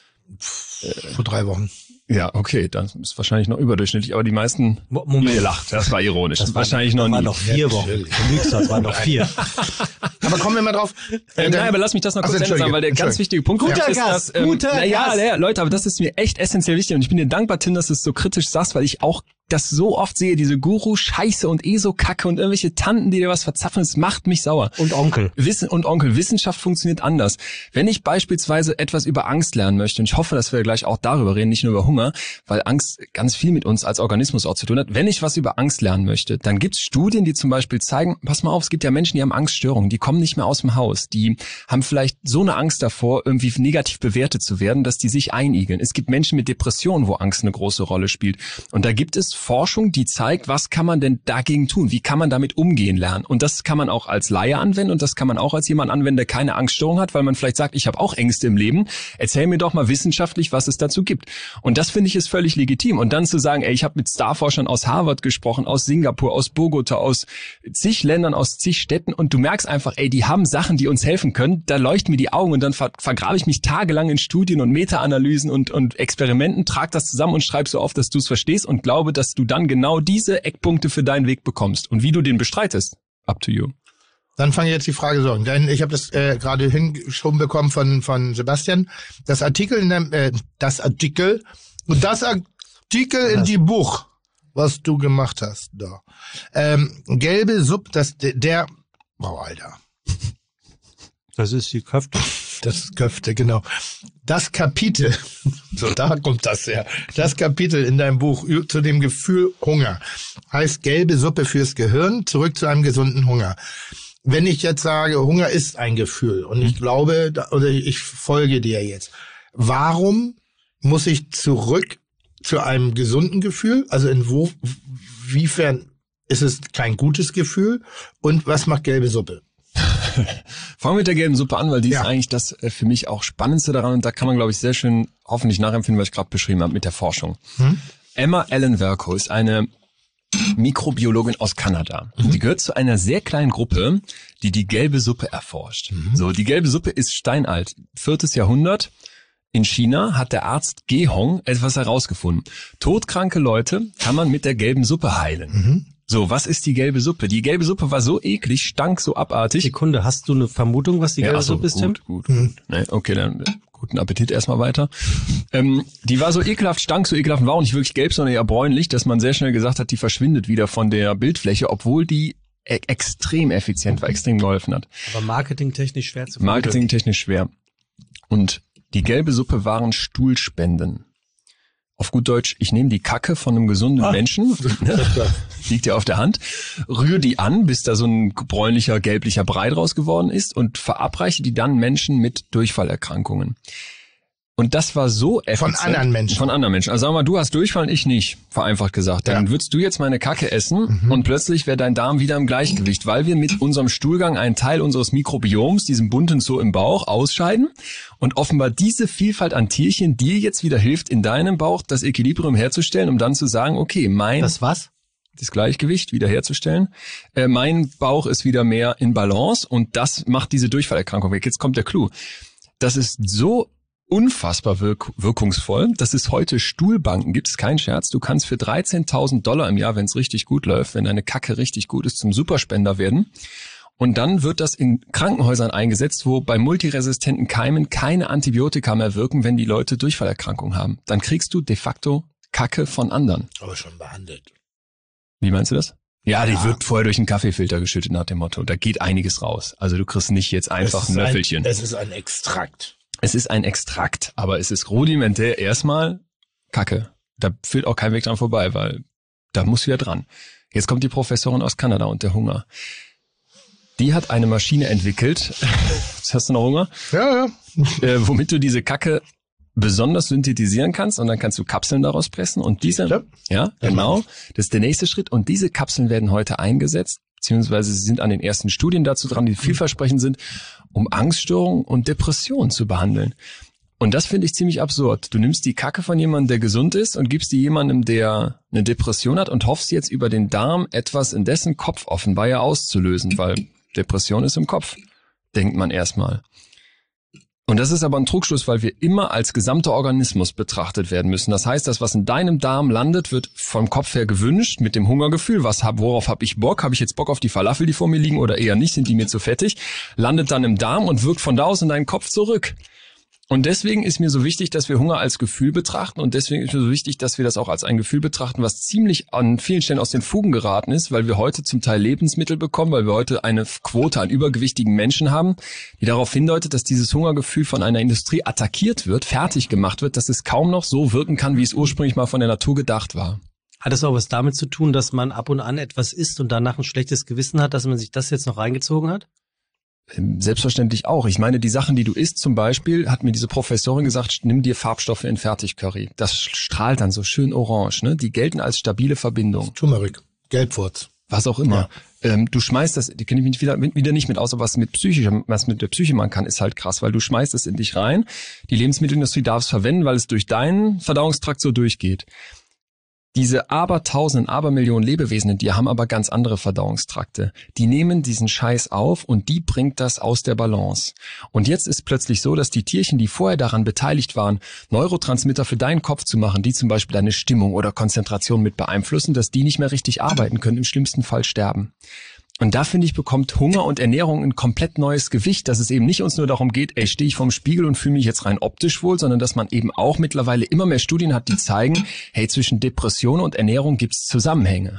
Vor drei Wochen. Ja, okay, das ist wahrscheinlich noch überdurchschnittlich, aber die meisten... Mo- Moment. Ihr lacht, das war ironisch. Das wahrscheinlich noch das nie. waren noch vier Wochen. Du lügst, das waren noch vier. Aber kommen wir mal drauf. Äh, nein, aber lass mich das noch Ach, kurz Entschuldige, sagen, weil der ganz Entschuldige. wichtige Punkt Guter ist, Gast, dass, ähm, guter na ja, Gast. ja, Leute, aber das ist mir echt essentiell wichtig und ich bin dir dankbar, Tim, dass du es so kritisch sagst, weil ich auch das so oft sehe, diese Guru-Scheiße und ESO-Kacke und irgendwelche Tanten, die dir was verzapfen, es macht mich sauer. Und Onkel. Wissen und Onkel. Wissenschaft funktioniert anders. Wenn ich beispielsweise etwas über Angst lernen möchte, und ich hoffe, dass wir gleich auch darüber reden, nicht nur über Hunger, weil Angst ganz viel mit uns als Organismus auch zu tun hat. Wenn ich was über Angst lernen möchte, dann gibt es Studien, die zum Beispiel zeigen, pass mal auf, es gibt ja Menschen, die haben Angststörungen, die kommen nicht mehr aus dem Haus, die haben vielleicht so eine Angst davor, irgendwie negativ bewertet zu werden, dass die sich einigeln. Es gibt Menschen mit Depressionen, wo Angst eine große Rolle spielt. Und da gibt es Forschung, die zeigt, was kann man denn dagegen tun? Wie kann man damit umgehen lernen? Und das kann man auch als Laie anwenden und das kann man auch als jemand anwenden, der keine Angststörung hat, weil man vielleicht sagt, ich habe auch Ängste im Leben. Erzähl mir doch mal wissenschaftlich, was es dazu gibt. Und das finde ich ist völlig legitim. Und dann zu sagen, ey, ich habe mit Starforschern aus Harvard gesprochen, aus Singapur, aus Bogota, aus zig Ländern, aus zig Städten und du merkst einfach, ey, die haben Sachen, die uns helfen können. Da leuchten mir die Augen und dann ver- vergrabe ich mich tagelang in Studien und Meta-Analysen und, und Experimenten, trag das zusammen und schreib so auf, dass du es verstehst und glaube, dass du dann genau diese Eckpunkte für deinen Weg bekommst. Und wie du den bestreitest, up to you. Dann fange ich jetzt die Frage so an. Denn ich habe das äh, gerade hingeschoben bekommen von von Sebastian. Das Artikel, in dem, äh, das Artikel und das Artikel in die Buch, was du gemacht hast, da. Ähm, gelbe Sub, das der, oh Alter. Das ist die Köfte. Das ist Köfte, genau. Das Kapitel, so da kommt das her. Das Kapitel in deinem Buch zu dem Gefühl Hunger heißt gelbe Suppe fürs Gehirn, zurück zu einem gesunden Hunger. Wenn ich jetzt sage, Hunger ist ein Gefühl und ich glaube, oder ich folge dir jetzt, warum muss ich zurück zu einem gesunden Gefühl? Also inwiefern ist es kein gutes Gefühl? Und was macht gelbe Suppe? Fangen wir mit der gelben Suppe an, weil die Ja. ist eigentlich das äh, für mich auch Spannendste daran und da kann man, glaube ich, sehr schön hoffentlich nachempfinden, was ich gerade beschrieben habe mit der Forschung. Hm? Emma Ellen Vercoe ist eine Mikrobiologin aus Kanada. Mhm. Die gehört zu einer sehr kleinen Gruppe, die die gelbe Suppe erforscht. Mhm. So, die gelbe Suppe ist steinalt. Viertes Jahrhundert. In China hat der Arzt Ge Hong etwas herausgefunden. Todkranke Leute kann man mit der gelben Suppe heilen. Mhm. So, was ist die gelbe Suppe? Die gelbe Suppe war so eklig, stank so abartig. Sekunde, hast du eine Vermutung, was die gelbe ja, achso, Suppe ist, Tim? Gut, gut, mhm. Nee, okay, dann guten Appetit erstmal weiter. ähm, die war so ekelhaft, stank so ekelhaft und war auch nicht wirklich gelb, sondern eher bräunlich, dass man sehr schnell gesagt hat, die verschwindet wieder von der Bildfläche, obwohl die e- extrem effizient war, extrem geholfen hat. Aber marketingtechnisch schwer zu vermitteln. Marketingtechnisch schwer. Und die gelbe Suppe waren Stuhlspenden. Auf gut Deutsch, ich nehme die Kacke von einem gesunden ah. Menschen, liegt ja auf der Hand, rühre die an, bis da so ein bräunlicher, gelblicher Brei draus geworden ist und verabreiche die dann Menschen mit Durchfallerkrankungen. Und das war so effizient. Von anderen Menschen. Von anderen Menschen. Also sag mal, du hast Durchfall und ich nicht, vereinfacht gesagt. Dann ja. würdest du jetzt meine Kacke essen mhm. und plötzlich wäre dein Darm wieder im Gleichgewicht, weil wir mit unserem Stuhlgang einen Teil unseres Mikrobioms, diesem bunten Zoo im Bauch, ausscheiden und offenbar diese Vielfalt an Tierchen dir jetzt wieder hilft, in deinem Bauch das Equilibrium herzustellen, um dann zu sagen, okay, mein... Das was? das Gleichgewicht wiederherzustellen. Äh, mein Bauch ist wieder mehr in Balance und das macht diese Durchfallerkrankung weg. Jetzt kommt der Clou. Das ist so unfassbar wirk- wirkungsvoll, dass es heute Stuhlbanken gibt, ist kein Scherz. Du kannst für dreizehntausend Dollar im Jahr, wenn es richtig gut läuft, wenn deine Kacke richtig gut ist, zum Superspender werden. Und dann wird das in Krankenhäusern eingesetzt, wo bei multiresistenten Keimen keine Antibiotika mehr wirken, wenn die Leute Durchfallerkrankungen haben. Dann kriegst du de facto Kacke von anderen. Aber schon behandelt. Wie meinst du das? Ja, die Ja. wird vorher durch einen Kaffeefilter geschüttet nach dem Motto. Da geht einiges raus. Also du kriegst nicht jetzt einfach ein Löffelchen. Ein, es ist ein Extrakt. Es ist ein Extrakt, aber es ist rudimentär erstmal Kacke. Da führt auch kein Weg dran vorbei, weil da muss wieder dran. Jetzt kommt die Professorin aus Kanada und der Hunger. Die hat eine Maschine entwickelt. Jetzt hast du noch Hunger? Ja, ja. Äh, womit du diese Kacke besonders synthetisieren kannst und dann kannst du Kapseln daraus pressen und diese, Ja. ja, genau, das ist der nächste Schritt und diese Kapseln werden heute eingesetzt, beziehungsweise sie sind an den ersten Studien dazu dran, die vielversprechend sind, um Angststörungen und Depressionen zu behandeln. Und das finde ich ziemlich absurd. Du nimmst die Kacke von jemandem, der gesund ist und gibst die jemandem, der eine Depression hat und hoffst jetzt über den Darm etwas in dessen Kopf offenbar ja auszulösen, weil Depression ist im Kopf, denkt man erstmal. Und das ist aber ein Trugschluss, weil wir immer als gesamter Organismus betrachtet werden müssen. Das heißt, das, was in deinem Darm landet, wird vom Kopf her gewünscht mit dem Hungergefühl. Was hab, worauf habe ich Bock? Habe ich jetzt Bock auf die Falafel, die vor mir liegen oder eher nicht? Sind die mir zu fettig? Landet dann im Darm und wirkt von da aus in deinen Kopf zurück. Und deswegen ist mir so wichtig, dass wir Hunger als Gefühl betrachten und deswegen ist mir so wichtig, dass wir das auch als ein Gefühl betrachten, was ziemlich an vielen Stellen aus den Fugen geraten ist, weil wir heute zum Teil Lebensmittel bekommen, weil wir heute eine Quote an übergewichtigen Menschen haben, die darauf hindeutet, dass dieses Hungergefühl von einer Industrie attackiert wird, fertig gemacht wird, dass es kaum noch so wirken kann, wie es ursprünglich mal von der Natur gedacht war. Hat es auch was damit zu tun, dass man ab und an etwas isst und danach ein schlechtes Gewissen hat, dass man sich das jetzt noch reingezogen hat? Selbstverständlich auch. Ich meine, die Sachen, die du isst zum Beispiel, hat mir diese Professorin gesagt, nimm dir Farbstoffe in Fertigcurry. Das strahlt dann so schön orange, ne? Die gelten als stabile Verbindung. Turmeric, Gelbwurz. Was auch immer. Ja. Ähm, du schmeißt das, die kenne ich mich wieder, wieder nicht mit aus, aber was mit psychisch, was mit der Psyche man kann, ist halt krass, weil du schmeißt es in dich rein. Die Lebensmittelindustrie darf es verwenden, weil es durch deinen Verdauungstrakt so durchgeht. Diese Abertausenden, Abermillionen Lebewesen in dir haben aber ganz andere Verdauungstrakte. Die nehmen diesen Scheiß auf und die bringt das aus der Balance. Und jetzt ist plötzlich so, dass die Tierchen, die vorher daran beteiligt waren, Neurotransmitter für deinen Kopf zu machen, die zum Beispiel deine Stimmung oder Konzentration mit beeinflussen, dass die nicht mehr richtig arbeiten können, im schlimmsten Fall sterben. Und da, finde ich, bekommt Hunger und Ernährung ein komplett neues Gewicht, dass es eben nicht uns nur darum geht, ey, stehe ich vorm Spiegel und fühle mich jetzt rein optisch wohl, sondern dass man eben auch mittlerweile immer mehr Studien hat, die zeigen, hey, zwischen Depression und Ernährung gibt's Zusammenhänge.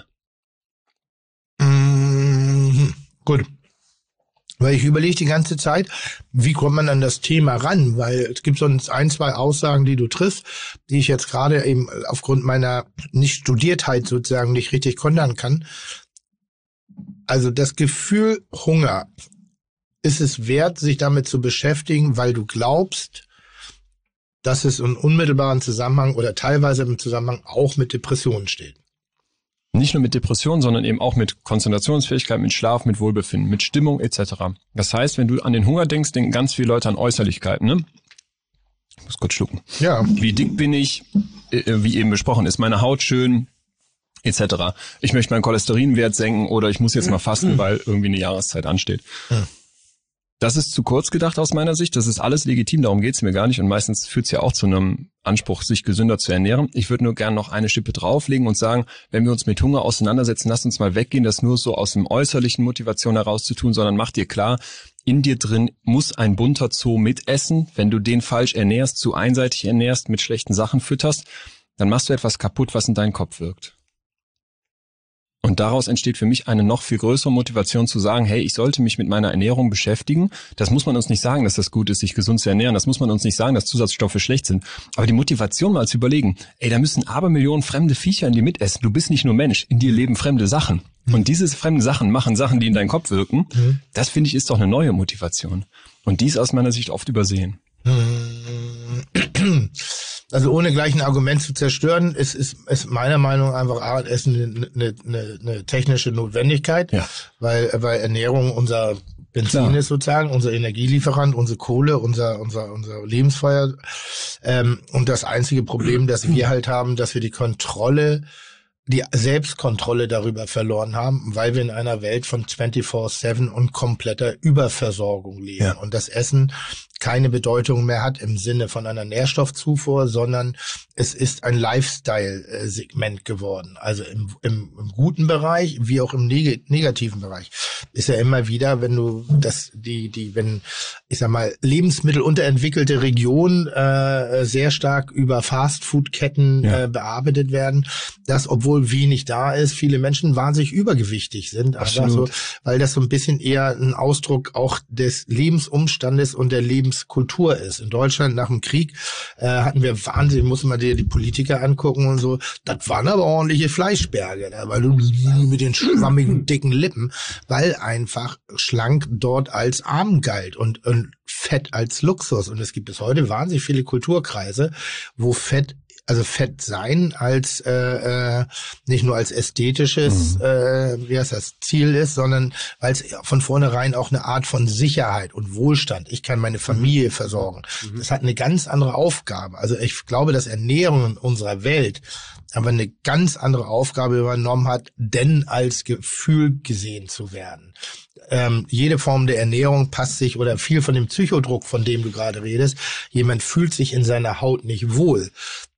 Mmh, gut. Weil ich überlege die ganze Zeit, wie kommt man an das Thema ran? Weil es gibt so ein, zwei Aussagen, die du triffst, die ich jetzt gerade eben aufgrund meiner Nicht-Studiertheit sozusagen nicht richtig kontern kann. Also das Gefühl Hunger, ist es wert, sich damit zu beschäftigen, weil du glaubst, dass es in unmittelbaren Zusammenhang oder teilweise im Zusammenhang auch mit Depressionen steht? Nicht nur mit Depressionen, sondern eben auch mit Konzentrationsfähigkeit, mit Schlaf, mit Wohlbefinden, mit Stimmung et cetera. Das heißt, wenn du an den Hunger denkst, denken ganz viele Leute an Äußerlichkeiten, ne? Ich muss kurz schlucken. Ja. Wie dick bin ich? Wie eben besprochen, ist meine Haut schön? et cetera. Ich möchte meinen Cholesterinwert senken oder ich muss jetzt mal fasten, weil irgendwie eine Jahreszeit ansteht. Ja. Das ist zu kurz gedacht aus meiner Sicht. Das ist alles legitim, darum geht's mir gar nicht. Und meistens führt's ja auch zu einem Anspruch, sich gesünder zu ernähren. Ich würde nur gerne noch eine Schippe drauflegen und sagen, wenn wir uns mit Hunger auseinandersetzen, lass uns mal weggehen, das nur so aus dem äußerlichen Motivation heraus zu tun, sondern mach dir klar, in dir drin muss ein bunter Zoo mitessen. Wenn du den falsch ernährst, zu einseitig ernährst, mit schlechten Sachen fütterst, dann machst du etwas kaputt, was in deinen Kopf wirkt. Und daraus entsteht für mich eine noch viel größere Motivation zu sagen, hey, ich sollte mich mit meiner Ernährung beschäftigen. Das muss man uns nicht sagen, dass das gut ist, sich gesund zu ernähren. Das muss man uns nicht sagen, dass Zusatzstoffe schlecht sind. Aber die Motivation mal zu überlegen, ey, da müssen Abermillionen fremde Viecher in dir mitessen. Du bist nicht nur Mensch, in dir leben fremde Sachen. Und diese fremden Sachen machen Sachen, die in deinen Kopf wirken. Mhm. Das, finde ich, ist doch eine neue Motivation. Und die ist aus meiner Sicht oft übersehen. Also ohne gleich ein Argument zu zerstören, ist, ist, ist meiner Meinung nach einfach Essen eine, eine, eine technische Notwendigkeit, ja. weil, weil Ernährung unser Benzin Klar. ist sozusagen, unser Energielieferant, unsere Kohle, unser, unser, unser Lebensfeuer. Ähm, und das einzige Problem, das wir halt haben, dass wir die Kontrolle die Selbstkontrolle darüber verloren haben, weil wir in einer Welt von vierundzwanzig sieben und kompletter Überversorgung leben. Ja. Und das Essen keine Bedeutung mehr hat im Sinne von einer Nährstoffzufuhr, sondern es ist ein Lifestyle-Segment geworden. Also im, im, im guten Bereich wie auch im neg- negativen Bereich ist ja immer wieder, wenn du das, die, die, wenn, ich sag mal, lebensmittelunterentwickelte Regionen äh, sehr stark über Fastfood-Ketten ja. äh, bearbeitet werden, dass, obwohl wenig da ist, viele Menschen wahnsinnig übergewichtig sind. Absolut. So, weil das so ein bisschen eher ein Ausdruck auch des Lebensumstandes und der Lebenskultur ist. In Deutschland nach dem Krieg äh, hatten wir wahnsinnig, muss man dir die Politiker angucken und so, das waren aber ordentliche Fleischberge, ne? Weil du mit den schwammigen, dicken Lippen, weil einfach schlank dort als arm galt und, und Fett als Luxus. Und es gibt bis heute wahnsinnig viele Kulturkreise, wo Fett Also Fett sein als äh, äh, nicht nur als ästhetisches mhm. äh, wie heißt das Ziel ist, sondern weil es von vornherein auch eine Art von Sicherheit und Wohlstand. Ich kann meine Familie versorgen. Mhm. Das hat eine ganz andere Aufgabe. Also ich glaube, dass Ernährung in unserer Welt aber eine ganz andere Aufgabe übernommen hat, denn als Gefühl gesehen zu werden. Ähm, jede Form der Ernährung passt sich oder viel von dem Psychodruck, von dem du gerade redest. Jemand fühlt sich in seiner Haut nicht wohl.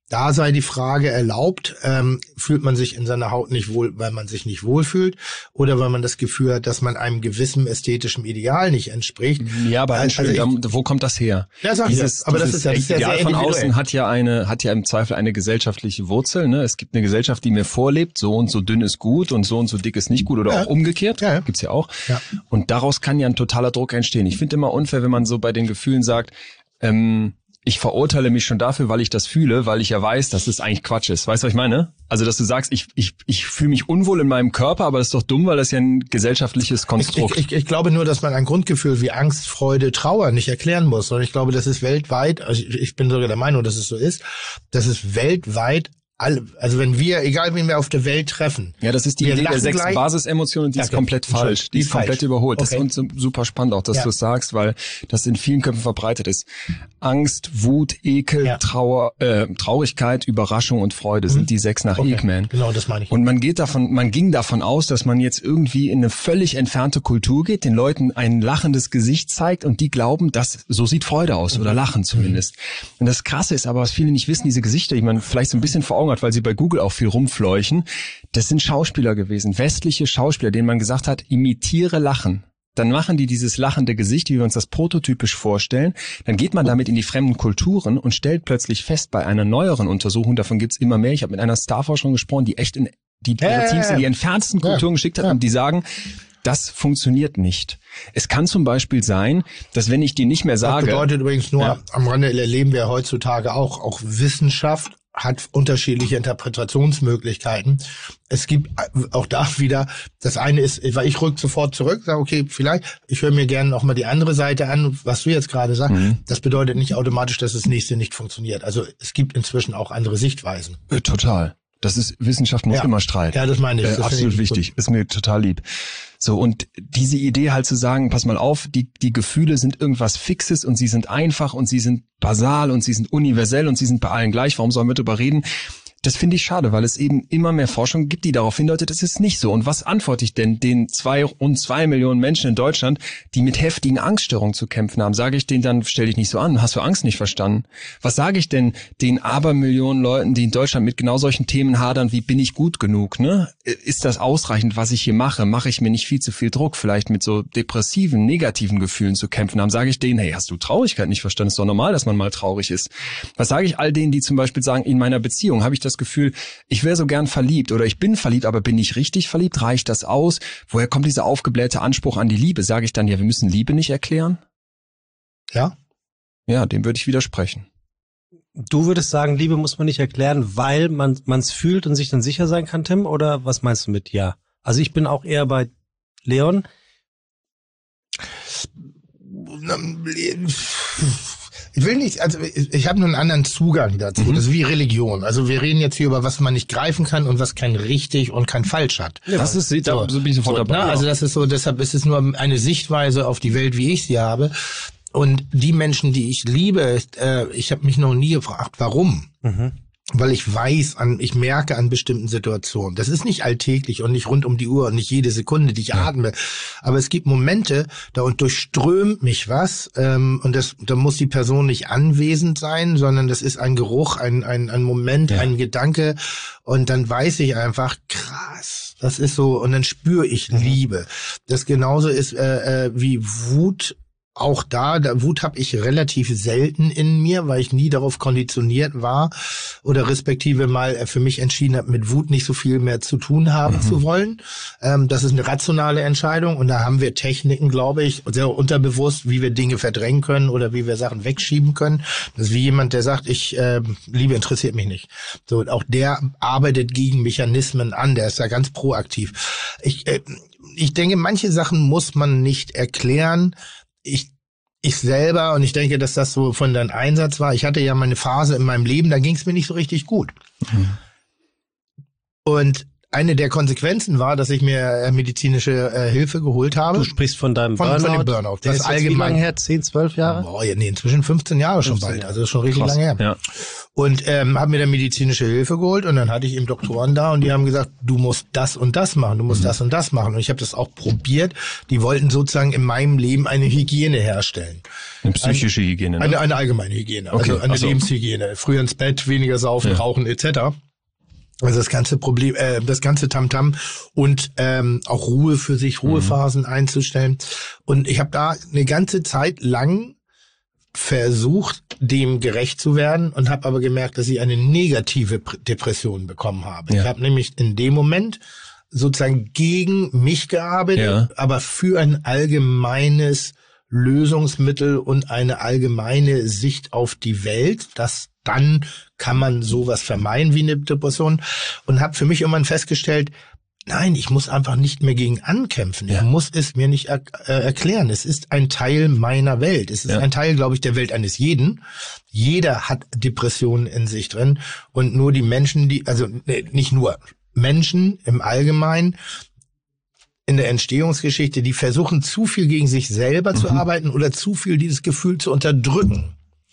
Da sei die Frage erlaubt, ähm, fühlt man sich in seiner Haut nicht wohl, weil man sich nicht wohlfühlt oder weil man das Gefühl hat, dass man einem gewissen ästhetischen Ideal nicht entspricht. Ja, aber also, also ich, ich, wo kommt das her? Ja, sag dieses, ich, aber dieses das ist ja, das ist ja Ideal sehr von individuell. außen hat ja eine, hat ja im Zweifel eine gesellschaftliche Wurzel. Ne? Es gibt eine Gesellschaft, die mir vorlebt, so und so dünn ist gut und so und so dick ist nicht gut oder ja. auch umgekehrt. Ja, ja. Gibt's ja auch. Ja. Und daraus kann ja ein totaler Druck entstehen. Ich finde immer unfair, wenn man so bei den Gefühlen sagt, ähm, ich verurteile mich schon dafür, weil ich das fühle, weil ich ja weiß, dass es eigentlich Quatsch ist. Weißt du, was ich meine? Also, dass du sagst, ich ich ich fühle mich unwohl in meinem Körper, aber das ist doch dumm, weil das ja ein gesellschaftliches Konstrukt. Ich, ich, ich glaube nur, dass man ein Grundgefühl wie Angst, Freude, Trauer nicht erklären muss. Und ich glaube, das ist weltweit, also ich, ich bin sogar der Meinung, dass es so ist, dass es weltweit alle, also wenn wir, egal wen wir auf der Welt treffen. Ja, das ist die wir Idee der sechs gleich. Basisemotionen, die Ja, ist okay. komplett falsch. Die ist falsch. komplett überholt. Okay. Das ist uns super spannend auch, dass Ja. du es sagst, weil das in vielen Köpfen verbreitet ist. Angst, Wut, Ekel, Ja. Trauer, äh, Traurigkeit, Überraschung und Freude sind die sechs nach Okay. Ekman. Genau, das meine ich. Und man geht davon, man ging davon aus, dass man jetzt irgendwie in eine völlig entfernte Kultur geht, den Leuten ein lachendes Gesicht zeigt und die glauben, dass so sieht Freude aus oder Lachen zumindest. Und das Krasse ist aber, was viele nicht wissen, diese Gesichter, die man vielleicht so ein bisschen vor Augen hat, weil sie bei Google auch viel rumfleuchen, das sind Schauspieler gewesen, westliche Schauspieler, denen man gesagt hat, imitiere Lachen. Dann machen die dieses lachende Gesicht, wie wir uns das prototypisch vorstellen. Dann geht man damit in die fremden Kulturen und stellt plötzlich fest, bei einer neueren Untersuchung, davon gibt's immer mehr, ich habe mit einer Starforscherin gesprochen, die echt in die ihre Ja, ja, Teams ja. in die entferntesten Kulturen Ja, geschickt hat ja. und die sagen, das funktioniert nicht. Es kann zum Beispiel sein, dass wenn ich dir nicht mehr Das sage... bedeutet übrigens nur, Ja. am Rande erleben wir heutzutage auch, auch Wissenschaft hat unterschiedliche Interpretationsmöglichkeiten. Es gibt auch da wieder, das eine ist, weil ich rück sofort zurück, sage, okay, vielleicht, ich höre mir gerne noch mal die andere Seite an, was du jetzt gerade sagst. Mhm. Das bedeutet nicht automatisch, dass das nächste nicht funktioniert. Also es gibt inzwischen auch andere Sichtweisen. Äh, Total. Das ist, Wissenschaft muss Ja. immer streiten. Ja, das meine ich. Äh, Das absolut finde ich wichtig. Ist mir total lieb. So, und diese Idee halt zu sagen, pass mal auf, die, die Gefühle sind irgendwas Fixes und sie sind einfach und sie sind basal und sie sind universell und sie sind bei allen gleich. Warum sollen wir darüber reden? Das finde ich schade, weil es eben immer mehr Forschung gibt, die darauf hindeutet, es ist nicht so. Und was antworte ich denn den zwei und zwei Millionen Menschen in Deutschland, die mit heftigen Angststörungen zu kämpfen haben? Sage ich denen dann, stell dich nicht so an, hast du Angst nicht verstanden? Was sage ich denn den Abermillionen Leuten, die in Deutschland mit genau solchen Themen hadern, wie bin ich gut genug? Ne? Ist das ausreichend, was ich hier mache? Mache ich mir nicht viel zu viel Druck, vielleicht mit so depressiven, negativen Gefühlen zu kämpfen haben? Sage ich denen, hey, hast du Traurigkeit nicht verstanden? Ist doch normal, dass man mal traurig ist. Was sage ich all denen, die zum Beispiel sagen, in meiner Beziehung habe ich das Gefühl, ich wäre so gern verliebt oder ich bin verliebt, aber bin ich richtig verliebt? Reicht das aus? Woher kommt dieser aufgeblähte Anspruch an die Liebe? Sage ich dann, ja, wir müssen Liebe nicht erklären? Ja? Ja, dem würde ich widersprechen. Du würdest sagen, Liebe muss man nicht erklären, weil man es fühlt und sich dann sicher sein kann, Tim? Oder was meinst du mit ja? Also ich bin auch eher bei Leon. Ich will nicht, also ich, ich habe nur einen anderen Zugang dazu. Mhm. Das ist wie Religion. Also wir reden jetzt hier über was man nicht greifen kann und was kein richtig und kein falsch hat. Das ist, da so bin ich sofort So, dabei. ne? Also das ist so, deshalb ist es nur eine Sichtweise auf die Welt, wie ich sie habe. Und die Menschen, die ich liebe, äh, ich habe mich noch nie gefragt, warum. Mhm. Weil ich weiß, an, ich merke an bestimmten Situationen. Das ist nicht alltäglich und nicht rund um die Uhr und nicht jede Sekunde, die ich atme. Aber es gibt Momente, da und durchströmt mich was. Ähm, und das, da muss die Person nicht anwesend sein, sondern das ist ein Geruch, ein, ein, ein Moment, Ja. ein Gedanke. Und dann weiß ich einfach, krass, das ist so. Und dann spüre ich Mhm. Liebe. Das genauso ist äh, äh, wie Wut. Auch da, da Wut habe ich relativ selten in mir, weil ich nie darauf konditioniert war oder respektive mal äh, für mich entschieden habe, mit Wut nicht so viel mehr zu tun haben Mhm. zu wollen. Ähm, das ist eine rationale Entscheidung und da haben wir Techniken, glaube ich, sehr unterbewusst, wie wir Dinge verdrängen können oder wie wir Sachen wegschieben können. Das ist wie jemand, der sagt, ich äh, Liebe interessiert mich nicht. So, auch der arbeitet gegen Mechanismen an, der ist da ganz proaktiv. Ich, äh, ich denke, manche Sachen muss man nicht erklären. Ich, ich selber, und ich denke, dass das so von deinem Einsatz war, ich hatte ja meine Phase in meinem Leben, da ging es mir nicht so richtig gut. Mhm. Und eine der Konsequenzen war, dass ich mir äh, medizinische äh, Hilfe geholt habe. Du sprichst von deinem von, Burnout. Von dem Burnout. Der Das ist jetzt allgemein wie lange her? zehn, zwölf Jahre? Boah, ja, nee, inzwischen fünfzehn Jahre schon fünfzehn bald. Jahre. Also ist schon richtig Krass. lange her. Ja. Und ähm, habe mir dann medizinische Hilfe geholt und dann hatte ich eben Doktoren da und die haben gesagt, du musst das und das machen, du musst Mhm. das und das machen. Und ich habe das auch probiert. Die wollten sozusagen in meinem Leben eine Hygiene herstellen. Eine psychische Hygiene, ne? Eine, eine allgemeine Hygiene, Okay, also eine ach so. Lebenshygiene. Früher ins Bett, weniger saufen, Ja. rauchen et cetera. Also das ganze Problem, äh, das ganze Tamtam und ähm, auch Ruhe für sich, Ruhephasen Mhm. einzustellen. Und ich habe da eine ganze Zeit lang versucht, dem gerecht zu werden und habe aber gemerkt, dass ich eine negative Pr- Depression bekommen habe. Ja. Ich habe nämlich in dem Moment sozusagen gegen mich gearbeitet, Ja. aber für ein allgemeines Lösungsmittel und eine allgemeine Sicht auf die Welt, dass dann kann man sowas vermeiden wie eine Depression und habe für mich irgendwann festgestellt, nein, ich muss einfach nicht mehr gegen ankämpfen. Ja. Ich muss es mir nicht er äh, erklären. Es ist ein Teil meiner Welt. Es ist Ja. ein Teil, glaube ich, der Welt eines jeden. Jeder hat Depressionen in sich drin und nur die Menschen, die, also nee, nicht nur Menschen im Allgemeinen, in der Entstehungsgeschichte, die versuchen zu viel gegen sich selber zu Mhm. arbeiten oder zu viel dieses Gefühl zu unterdrücken.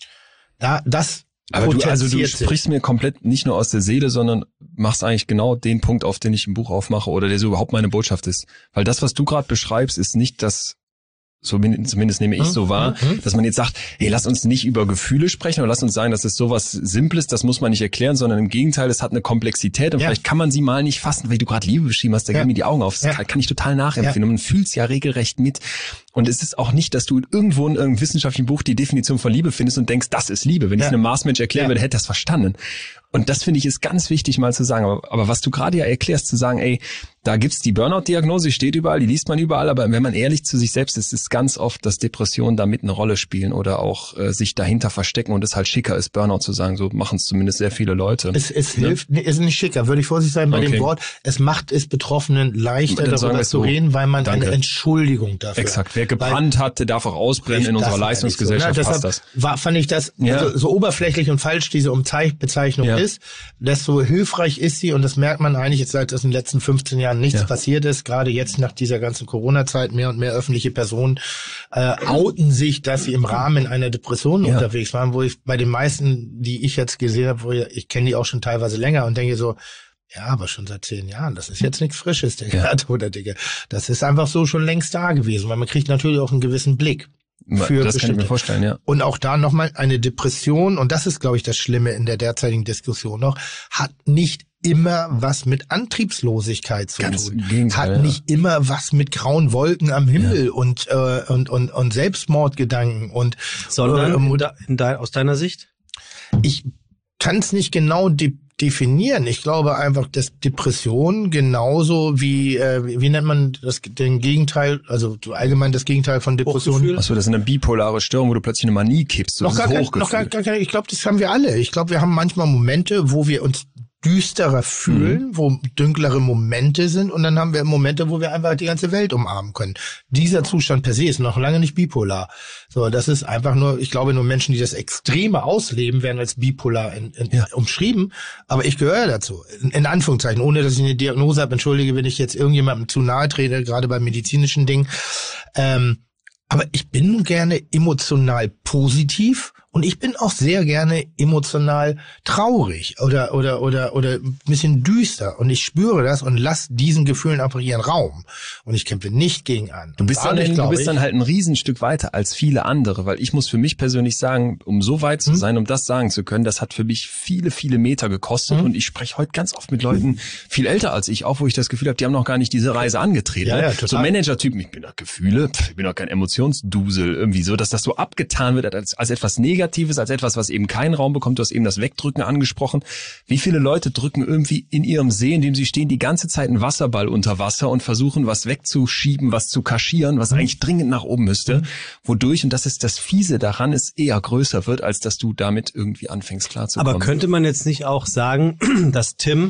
Da, das Aber du, also du potenziert sich. sprichst mir komplett nicht nur aus der Seele, sondern machst eigentlich genau den Punkt, auf den ich im Buch aufmache oder der so überhaupt meine Botschaft ist. Weil das, was du gerade beschreibst, ist nicht das, so min- zumindest nehme ich so wahr, Mhm. dass man jetzt sagt, hey, lass uns nicht über Gefühle sprechen oder lass uns sagen, das ist sowas Simples, das muss man nicht erklären, sondern im Gegenteil, es hat eine Komplexität und Ja. vielleicht kann man sie mal nicht fassen, weil du gerade Liebe beschrieben hast, da Ja. gehen mir die Augen auf. Das Ja. kann, kann ich total nachempfinden und man fühlt's ja regelrecht mit. Und es ist auch nicht, dass du irgendwo in irgendeinem wissenschaftlichen Buch die Definition von Liebe findest und denkst, das ist Liebe. Wenn ich Ja. es einem Marsmensch erklären Ja. würde, hätte er das verstanden. Und das finde ich ist ganz wichtig mal zu sagen. Aber, aber was du gerade ja erklärst, zu sagen, ey, da gibt's die Burnout-Diagnose, die steht überall, die liest man überall, aber wenn man ehrlich zu sich selbst ist, ist ganz oft, dass Depressionen da mit eine Rolle spielen oder auch äh, sich dahinter verstecken und es halt schicker ist, Burnout zu sagen. So machen es zumindest sehr viele Leute. Es, es Ne? hilft, nee, ist nicht schicker, würde ich vorsichtig sein bei Okay. dem Wort. Es macht es Betroffenen leichter, Dann sagen wir darüber es zu so. reden, weil man Danke. eine Entschuldigung dafür Exakt. Wer Weil- gebrannt hat, der darf auch ausbrennen in Das unserer meine ich Leistungsgesellschaft. so, ne? Passt Deshalb das. war, fand ich das, Ja. also, so oberflächlich und falsch diese Umzeich- Bezeichnung Ja. ist, desto hilfreich ist sie und das merkt man eigentlich jetzt seit in den letzten fünfzehn Jahren nichts Ja. passiert ist, gerade jetzt nach dieser ganzen Corona-Zeit mehr und mehr öffentliche Personen äh, outen sich, dass sie im Rahmen einer Depression Ja. unterwegs waren, wo ich bei den meisten, die ich jetzt gesehen habe, wo ich, ich kenne die auch schon teilweise länger und denke so, ja, aber schon seit zehn Jahren. Das ist jetzt nichts Frisches, Digga, Ja. oder Digga. Das ist einfach so schon längst da gewesen, weil man kriegt natürlich auch einen gewissen Blick. Für das kann ich bestimmte- mir vorstellen, ja. Und auch da nochmal eine Depression, und das ist, glaube ich, das Schlimme in der derzeitigen Diskussion noch, hat nicht immer was mit Antriebslosigkeit zu Ganz tun. im Gegenteil, Hat ja. nicht immer was mit grauen Wolken am Himmel und, äh, und, und, und Selbstmordgedanken und Sondern ähm, in de, in de, aus deiner Sicht? ich kann es nicht genau de definieren. Ich glaube einfach, dass Depression genauso wie, äh, wie, wie nennt man das, den Gegenteil, also so allgemein das Gegenteil von Depression. Hochgefühl? Achso, das ist eine bipolare Störung, wo du plötzlich eine Manie kippst. So Noch gar, dieses kein, Hochgefühl. noch gar, gar keine, ich glaube, das haben wir alle. Ich glaube, wir haben manchmal Momente, wo wir uns düsterer fühlen, Mhm. wo dünklere Momente sind und dann haben wir Momente, wo wir einfach die ganze Welt umarmen können. Dieser Zustand per se ist noch lange nicht bipolar. So, das ist einfach nur, ich glaube, nur Menschen, die das Extreme ausleben, werden als bipolar in, in, Ja. umschrieben. Aber ich gehöre dazu. In, in Anführungszeichen, ohne dass ich eine Diagnose habe. Entschuldige, wenn ich jetzt irgendjemandem zu nahe trete, gerade bei medizinischen Dingen. Ähm, aber ich bin nun gerne emotional positiv und ich bin auch sehr gerne emotional traurig oder oder oder oder ein bisschen düster und ich spüre das und lass diesen Gefühlen einfach ihren Raum und ich kämpfe nicht gegen an. Du bist, dann, Dadurch, du glaube bist ich, dann halt ein Riesenstück weiter als viele andere, weil ich muss für mich persönlich sagen, um so weit zu Hm? sein, um das sagen zu können, das hat für mich viele, viele Meter gekostet Hm? und ich spreche heute ganz oft mit Leuten viel älter als ich, auch wo ich das Gefühl habe, die haben noch gar nicht diese Reise angetreten. Ja, ne? ja, total. So Manager-Typen, ich bin doch Gefühle, pff, ich bin doch kein Emotionsdusel, irgendwie so, dass das so abgetan wird als, als etwas Negatives, als etwas, was eben keinen Raum bekommt. Du hast eben das Wegdrücken angesprochen. Wie viele Leute drücken irgendwie in ihrem See, in dem sie stehen, die ganze Zeit einen Wasserball unter Wasser und versuchen, was wegzuschieben, was zu kaschieren, was eigentlich dringend nach oben müsste, wodurch, und das ist das Fiese daran, es eher größer wird, als dass du damit irgendwie anfängst klarzukommen. Aber könnte man jetzt nicht auch sagen, dass Tim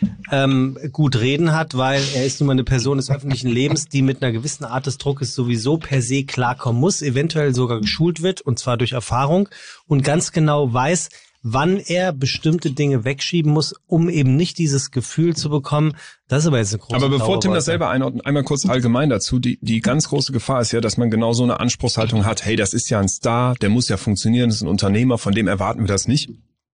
ähm, gut reden hat, weil er ist nun mal eine Person des öffentlichen Lebens, die mit einer gewissen Art des Druckes sowieso per se klarkommen muss, eventuell sogar geschult wird, und zwar durch Erfahrung und ganz genau weiß, wann er bestimmte Dinge wegschieben muss, um eben nicht dieses Gefühl zu bekommen. Das ist aber jetzt eine große Aber bevor Tim Dauerwolke. das selber einordnet, einmal kurz allgemein dazu. Die, die ganz große Gefahr ist ja, dass man genau so eine Anspruchshaltung hat. Hey, das ist ja ein Star, der muss ja funktionieren, das ist ein Unternehmer, von dem erwarten wir das nicht.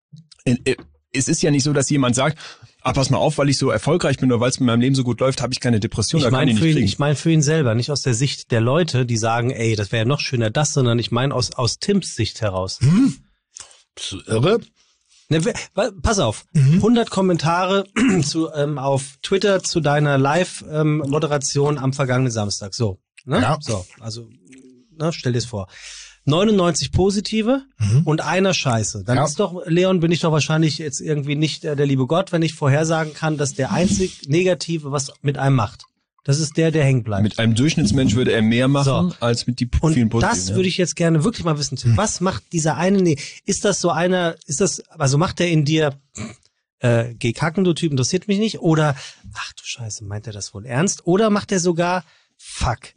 Es ist ja nicht so, dass jemand sagt, ah, pass mal auf, weil ich so erfolgreich bin oder weil es mit meinem Leben so gut läuft, habe ich keine Depression, Ich da kann meine ich für nicht ihn, kriegen. ich meine für ihn selber, nicht aus der Sicht der Leute, die sagen, ey, das wäre ja noch schöner das, sondern ich meine aus aus Tims Sicht heraus. Hm? Bist du irre? Ne, wer- wa- pass auf, Mhm. hundert Kommentare zu ähm, auf Twitter zu deiner Live-Moderation am vergangenen Samstag. So, ne? Ja. So, also ne, stell dir es vor. neunundneunzig positive Mhm. und einer Scheiße. Dann Ja. ist doch, Leon, bin ich doch wahrscheinlich jetzt irgendwie nicht äh, der liebe Gott, wenn ich vorhersagen kann, dass der einzig Negative was mit einem macht. Das ist der, der hängen bleibt. Mit einem Durchschnittsmensch würde er mehr machen, So. als mit die Und vielen Positiven. das ja. würde ich jetzt gerne wirklich mal wissen. Tim. Was macht dieser eine? Nee, ist das so einer? Ist das? Also macht er in dir? Äh, geh kacken, du Typ, interessiert mich nicht. Oder ach du Scheiße, meint er das wohl ernst? Oder macht er sogar Fuck?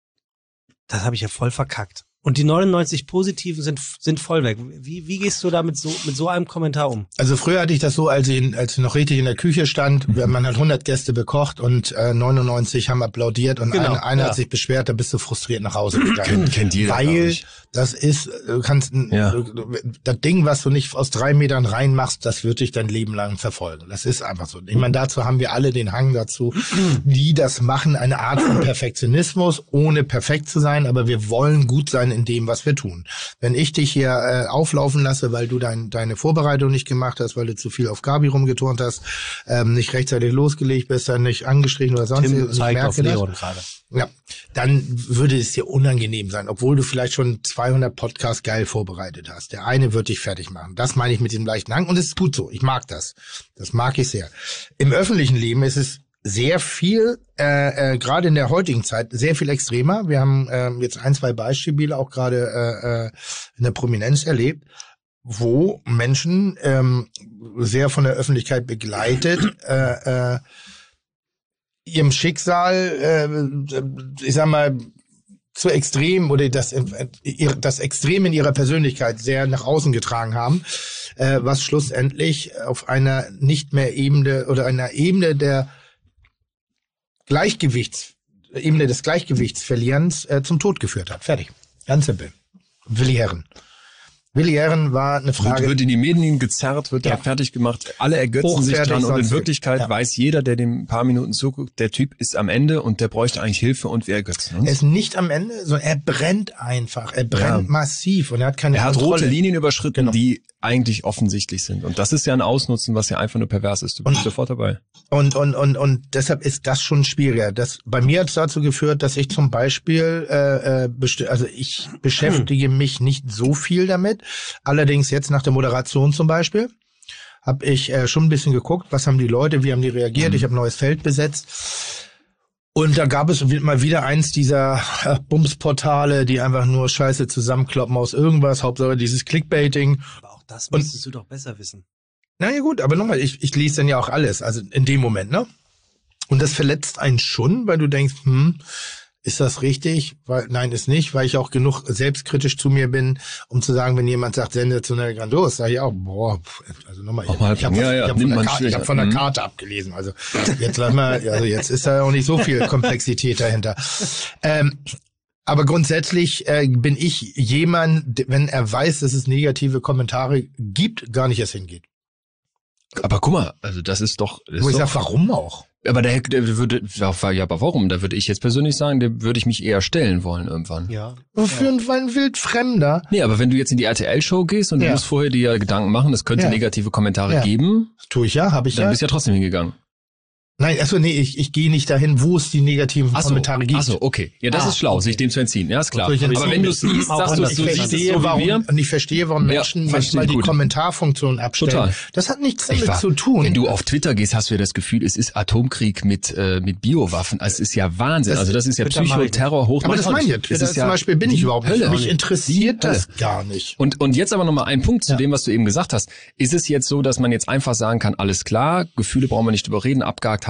Das habe ich ja voll verkackt. Und die neunundneunzig Positiven sind sind voll weg. Wie wie gehst du da mit so mit so einem Kommentar um? Also früher hatte ich das so, als ich, als ich noch richtig in der Küche stand, man hat hundert Gäste bekocht und äh, neunundneunzig haben applaudiert und Genau, einer, einer ja. hat sich beschwert, da bist du frustriert nach Hause gegangen. Kennt- kennt jeder, glaub Weil ich. das ist, du kannst, ein- Ja. das Ding, was du nicht aus drei Metern reinmachst, das wird dich dein Leben lang verfolgen. Das ist einfach so. Ich meine, dazu haben wir alle den Hang dazu, die das machen, eine Art von Perfektionismus, ohne perfekt zu sein, aber wir wollen gut sein in dem, was wir tun. Wenn ich dich hier äh, auflaufen lasse, weil du dein, deine Vorbereitung nicht gemacht hast, weil du zu viel auf Gabi rumgeturnt hast, ähm, nicht rechtzeitig losgelegt bist, dann nicht angestrichen oder sonst Tim was, ich zeigt merke auf das. Leon gerade. Ja, dann würde es dir unangenehm sein, obwohl du vielleicht schon zweihundert Podcasts geil vorbereitet hast. Der eine wird dich fertig machen. Das meine ich mit dem leichten Hang und es ist gut so. Ich mag das. Das mag ich sehr. Im öffentlichen Leben ist es sehr viel, äh, äh, gerade in der heutigen Zeit, sehr viel extremer. Wir haben ähm, jetzt ein, zwei Beispiele auch gerade äh, äh, in der Prominenz erlebt, wo Menschen ähm, sehr von der Öffentlichkeit begleitet äh, äh, ihrem Schicksal, äh, ich sag mal, zu extrem oder das, ihr- das Extrem in ihrer Persönlichkeit sehr nach außen getragen haben, äh, was schlussendlich auf einer nicht mehr Ebene oder einer Ebene der Gleichgewichts, Ebene des Gleichgewichtsverlierens äh, zum Tod geführt hat. Fertig. Ganz simpel. Willi Herren. Willi Herren war eine Wird, Frage. wird in die Medien gezerrt, wird Ja. da fertig gemacht. Alle ergötzen sich Hochwertig dran und in sonst- Wirklichkeit ja. weiß jeder, der dem ein paar Minuten zuguckt, der Typ ist am Ende und der bräuchte eigentlich Hilfe und wir ergötzen uns. Er ist nicht am Ende, sondern er brennt einfach. Er brennt Ja. massiv und er hat keine Er hat Kontrolle. rote Linien überschritten, Genau. die eigentlich offensichtlich sind. Und das ist ja ein Ausnutzen, was ja einfach nur pervers ist. Du bist Und- sofort dabei. Und, und, und, und deshalb ist das schon schwieriger. Das, bei mir hat es dazu geführt, dass ich zum Beispiel, äh, äh, besti- also ich beschäftige mich nicht so viel damit. Allerdings jetzt nach der Moderation zum Beispiel habe ich äh, schon ein bisschen geguckt, was haben die Leute, wie haben die reagiert. Mhm. Ich habe ein neues Feld besetzt. Und da gab es mal wieder eins dieser äh, Bumsportale, die einfach nur Scheiße zusammenkloppen aus irgendwas. Hauptsache dieses Clickbaiting. Aber auch das Und- müsstest du doch besser wissen. Na ja gut, aber nochmal, ich, ich lese dann ja auch alles, also in dem Moment, ne? Und das verletzt einen schon, weil du denkst, hm, ist das richtig? Weil, nein, ist nicht, weil ich auch genug selbstkritisch zu mir bin, um zu sagen, wenn jemand sagt, sensationell grandios, sage ich auch, boah, pff, also nochmal, ich, Auch mal ich habe ja, ja, ich hab nimmt von, der man Ka- ich schwierig hab von der an. Mhm. Karte abgelesen, also jetzt lass mal, also jetzt ist da auch nicht so viel Komplexität dahinter. Ähm, Aber grundsätzlich äh, bin ich jemand, der, wenn er weiß, dass es negative Kommentare gibt, gar nicht erst hingeht. Aber guck mal, also das ist doch... Das Wo ist ich doch sage, warum auch? aber der, der würde... Ja, aber warum? Da würde ich jetzt persönlich sagen, der würde ich mich eher stellen wollen irgendwann. Ja. Wofür ein, ein Wildfremder? Nee, aber wenn du jetzt in die R T L-Show gehst und du Ja. musst vorher dir Gedanken machen, es könnte Ja. negative Kommentare Ja. geben, Das tue ich ja, habe ich dann ja. bist du ja trotzdem hingegangen. Nein, also nee, ich, ich gehe nicht dahin, wo es die negativen Ach so, Kommentare gibt. ach so, okay. Ja, das Ah, ist schlau, okay. sich dem zu entziehen. Ja, ist klar. Soll ich Aber entziehen? wenn du es siehst, Auch sagst du, anders es, ich du siehst es verstehe, so wie warum, wir. und ich verstehe, warum Ja, Menschen verstehe manchmal ich die gut. Kommentarfunktion abstellen. Total. Das hat nichts Ich damit war- zu tun. Wenn du auf Twitter gehst, hast du ja das Gefühl, es ist Atomkrieg mit äh, mit Biowaffen. Also es ist ja Wahnsinn. Das- also das ist ja Twitter mag ich Psychoterror hoch. aber das meine ich jetzt. Das Das ist zum ja Beispiel bin ich die überhaupt nicht. Hölle. Mich interessiert Die das Hölle. gar nicht. Und und jetzt aber noch mal ein Punkt zu Ja. dem, was du eben gesagt hast. Ist es jetzt so, dass man jetzt einfach sagen kann, alles klar, Gefühle brauchen wir nicht drüber reden, abgehakt,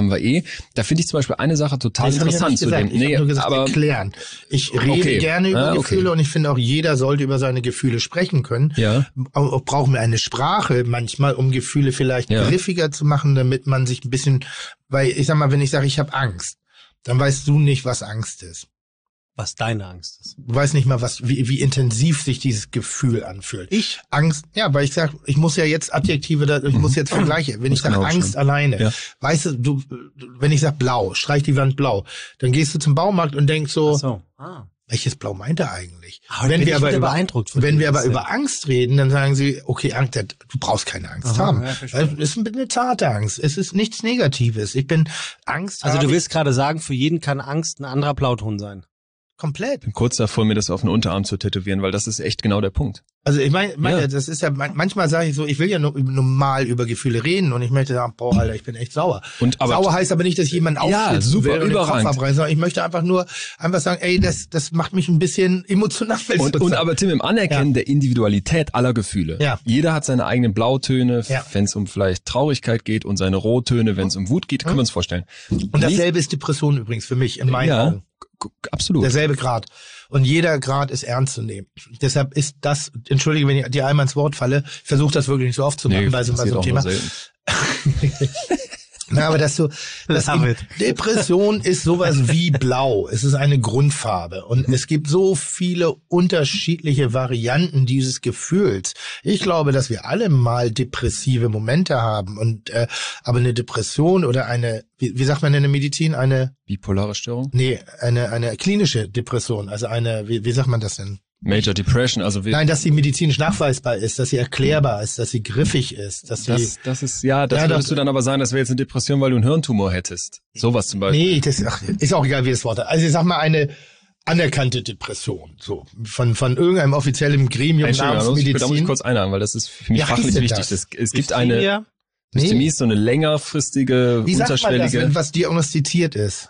haben wir eh. Da finde ich zum Beispiel eine Sache total Das hab ich ja interessant nicht zu gesagt. dem. Ich Nee, habe nur gesagt, aber erklären. Ich rede Okay. gerne über Ah, okay. Gefühle und ich finde auch, jeder sollte über seine Gefühle sprechen können. ja, Auch, auch brauchen wir eine Sprache manchmal, um Gefühle vielleicht Ja. griffiger zu machen, damit man sich ein bisschen, weil ich sag mal, wenn ich sage, ich habe Angst, dann weißt du nicht, was Angst ist. Was deine Angst ist. Du weißt nicht mal, was, wie, wie intensiv sich dieses Gefühl anfühlt. Ich? Angst, ja, weil ich sag, ich muss ja jetzt Adjektive, da- ich muss jetzt Vergleiche. Wenn ich Das sage genau Angst schon. alleine, Ja. weißt du, du, wenn ich sag blau, streich die Wand blau, dann gehst du zum Baumarkt und denkst so, Ach so. Ah. welches Blau meint er eigentlich? Aber wenn bin wir ich aber wieder über, beeindruckt von wenn dem wir aber Erzählen. über Angst reden, dann sagen sie, okay, Angst, du brauchst keine Angst Aha, haben. ja, verstehe. Weil es ist eine zarte Angst. Es ist nichts Negatives. Ich bin Angst. Also habe du ich willst gerade sagen, für jeden kann Angst ein anderer Blauton sein. komplett. bin kurz davor, mir das auf den Unterarm zu tätowieren, weil das ist echt genau der Punkt. Also ich meine, mein, Ja. das ist ja man- manchmal sage ich so, ich will ja nur normal über Gefühle reden und ich möchte sagen, boah, Alter, ich bin echt sauer. Und aber sauer heißt aber nicht, dass jemand Ja, aufschlitzen super, will und den Kopf überragend. abreißen, sondern ich möchte einfach nur einfach sagen, ey, das das macht mich ein bisschen emotional. Und, und aber Tim, im Anerkennen der Individualität aller Gefühle. Ja. Jeder hat seine eigenen Blautöne, Ja. wenn es um vielleicht Traurigkeit geht, und seine Rottöne, wenn es um Wut geht, können wir uns vorstellen. und dasselbe ist Depression übrigens für mich in meinen Ja, Augen. g- absolut. Derselbe Grad. Und jeder Grad ist ernst zu nehmen. Deshalb ist das, entschuldige, wenn ich dir einmal ins Wort falle, ich versuche das wirklich nicht so oft zu machen bei so, bei passiert so einem auch Thema. nur selten. Na, aber dass du, das Love it. Depression ist sowas wie Blau. Es ist eine Grundfarbe. Und es gibt so viele unterschiedliche Varianten dieses Gefühls. Ich glaube, dass wir alle mal depressive Momente haben. Und, äh, aber eine Depression oder eine, wie, wie sagt man in der Medizin, eine, Bipolare Störung? nee, eine, eine klinische Depression. Also eine, wie, wie sagt man das denn? Major Depression, also wir, Nein, dass sie medizinisch nachweisbar ist, dass sie erklärbar ist, dass sie griffig ist, dass sie, das, das ist, ja, das Ja, würdest das- du dann aber sagen, das wäre jetzt eine Depression, weil du einen Hirntumor hättest. Sowas zum Beispiel. nee, das ach, ist auch egal, wie das Wort ist. Also ich sag mal eine anerkannte Depression, so von von irgendeinem offiziellen Gremium Entschuldigung, namens da muss ich, da muss ich Medizin. kurz einhaken, weil das ist für mich Wie heißt fachlich denn wichtig. das? Das, es gibt eine, Hysteria? Dysthemie ist so eine längerfristige, Wie sagt man das, unterschwellige. wenn was diagnostiziert ist?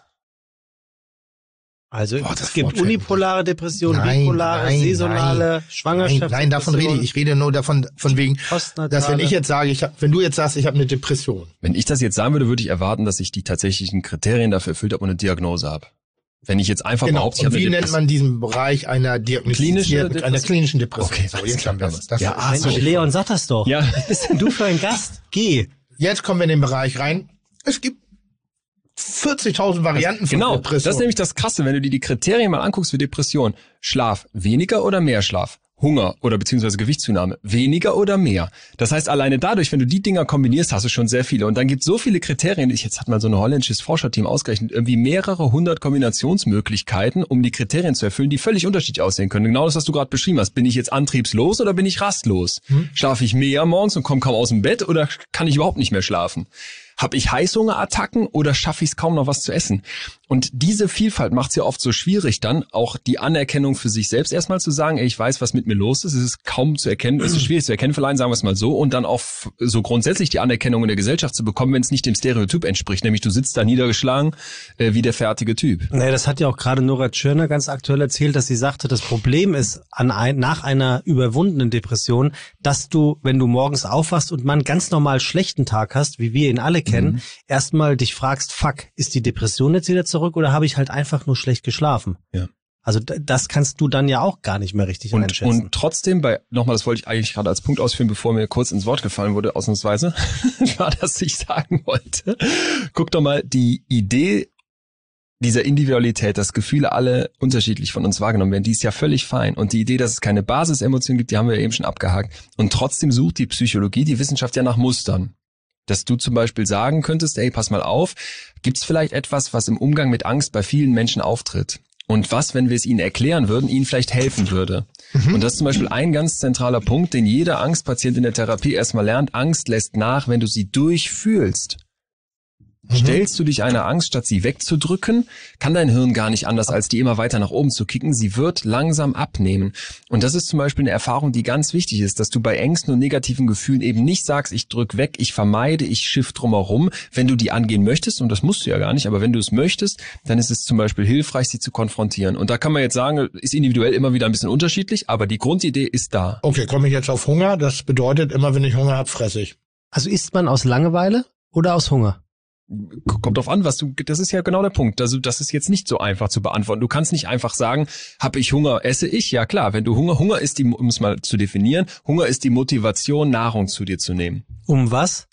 Also Boah, das es gibt Wort fällt mir unipolare Depression, Nein, bipolare, nein, saisonale, Nein, Schwangerschaft. nein, davon rede ich. Ich rede nur davon, von wegen, dass wenn ich jetzt sage, ich hab, wenn du jetzt sagst, ich habe eine Depression, Wenn ich das jetzt sagen würde, würde ich erwarten, dass ich die tatsächlichen Kriterien dafür erfüllt habe und eine Diagnose habe. Wenn ich jetzt einfach genau. behaupte, ich Und habe wie eine nennt Depression. man diesen Bereich einer diagnostizierten, Klinische einer Depression? klinischen Depression? Okay, so, alles jetzt klar, haben wir es. Das ja, ist- ah, Mensch, so. Leon, sag das doch. Ja. Was bist denn du für ein Gast? Geh. Jetzt kommen wir in den Bereich rein. Es gibt vierzigtausend Varianten von Genau, Depression. das ist nämlich das Krasse, wenn du dir die Kriterien mal anguckst für Depression. Schlaf, weniger oder mehr Schlaf? Hunger oder beziehungsweise Gewichtszunahme, weniger oder mehr. Das heißt, alleine dadurch, wenn du die Dinger kombinierst, hast du schon sehr viele. Und dann gibt es so viele Kriterien. Ich, jetzt hat mal so ein holländisches Forscherteam ausgerechnet, irgendwie mehrere hundert Kombinationsmöglichkeiten, um die Kriterien zu erfüllen, die völlig unterschiedlich aussehen können. Genau das, was du gerade beschrieben hast. Bin ich jetzt antriebslos oder bin ich rastlos? Hm? Schlafe ich mehr morgens und komme kaum aus dem Bett oder kann ich überhaupt nicht mehr schlafen? Habe ich Heißhungerattacken oder schaffe ich es kaum noch was zu essen? Und diese Vielfalt macht es ja oft so schwierig, dann auch die Anerkennung für sich selbst erstmal zu sagen, ey, ich weiß, was mit mir los ist, es ist kaum zu erkennen, es ist schwierig zu erkennen, vielleicht sagen wir es mal so, und dann auch f- so grundsätzlich die Anerkennung in der Gesellschaft zu bekommen, wenn es nicht dem Stereotyp entspricht, nämlich du sitzt da niedergeschlagen äh, wie der fertige Typ. Nee, das hat ja auch gerade Nora Tschirner ganz aktuell erzählt, dass sie sagte, das Problem ist an ein, nach einer überwundenen Depression, dass du, wenn du morgens aufwachst und mal einen ganz normal schlechten Tag hast, wie wir ihn alle kennen, Mhm. erstmal dich fragst, fuck, ist die Depression jetzt wieder zurück oder habe ich halt einfach nur schlecht geschlafen? Ja. Also d- das kannst du dann ja auch gar nicht mehr richtig Und, einschätzen. und trotzdem, bei nochmal, das wollte ich eigentlich gerade als Punkt ausführen, bevor mir kurz ins Wort gefallen wurde, ausnahmsweise, war, dass ich sagen wollte, guck doch mal, die Idee dieser Individualität, dass Gefühle alle unterschiedlich von uns wahrgenommen werden, die ist ja völlig fein. Und die Idee, dass es keine Basisemotionen gibt, die haben wir ja eben schon abgehakt. Und trotzdem sucht die Psychologie, die Wissenschaft ja nach Mustern. Dass du zum Beispiel sagen könntest, ey, pass mal auf, gibt's vielleicht etwas, was im Umgang mit Angst bei vielen Menschen auftritt? Und was, wenn wir es ihnen erklären würden, ihnen vielleicht helfen würde? Mhm. Und das ist zum Beispiel ein ganz zentraler Punkt, den jeder Angstpatient in der Therapie erstmal lernt. Angst lässt nach, wenn du sie durchfühlst. Mhm. Stellst du dich einer Angst, statt sie wegzudrücken, kann dein Hirn gar nicht anders, als die immer weiter nach oben zu kicken. Sie wird langsam abnehmen. Und das ist zum Beispiel eine Erfahrung, die ganz wichtig ist, dass du bei Ängsten und negativen Gefühlen eben nicht sagst, ich drück weg, ich vermeide, ich schiff drumherum. Wenn du die angehen möchtest, und das musst du ja gar nicht, aber wenn du es möchtest, dann ist es zum Beispiel hilfreich, sie zu konfrontieren. Und da kann man jetzt sagen, ist individuell immer wieder ein bisschen unterschiedlich, aber die Grundidee ist da. Okay, komme ich jetzt auf Hunger? Das bedeutet, immer wenn ich Hunger habe, fresse ich. Also isst man aus Langeweile oder aus Hunger? kommt drauf an, was du, das ist ja genau der Punkt. Also das ist jetzt nicht so einfach zu beantworten. Du kannst nicht einfach sagen, habe ich Hunger, esse ich? Ja klar, wenn du Hunger, Hunger ist die, um es mal zu definieren, Hunger ist die Motivation, Nahrung zu dir zu nehmen. Um was?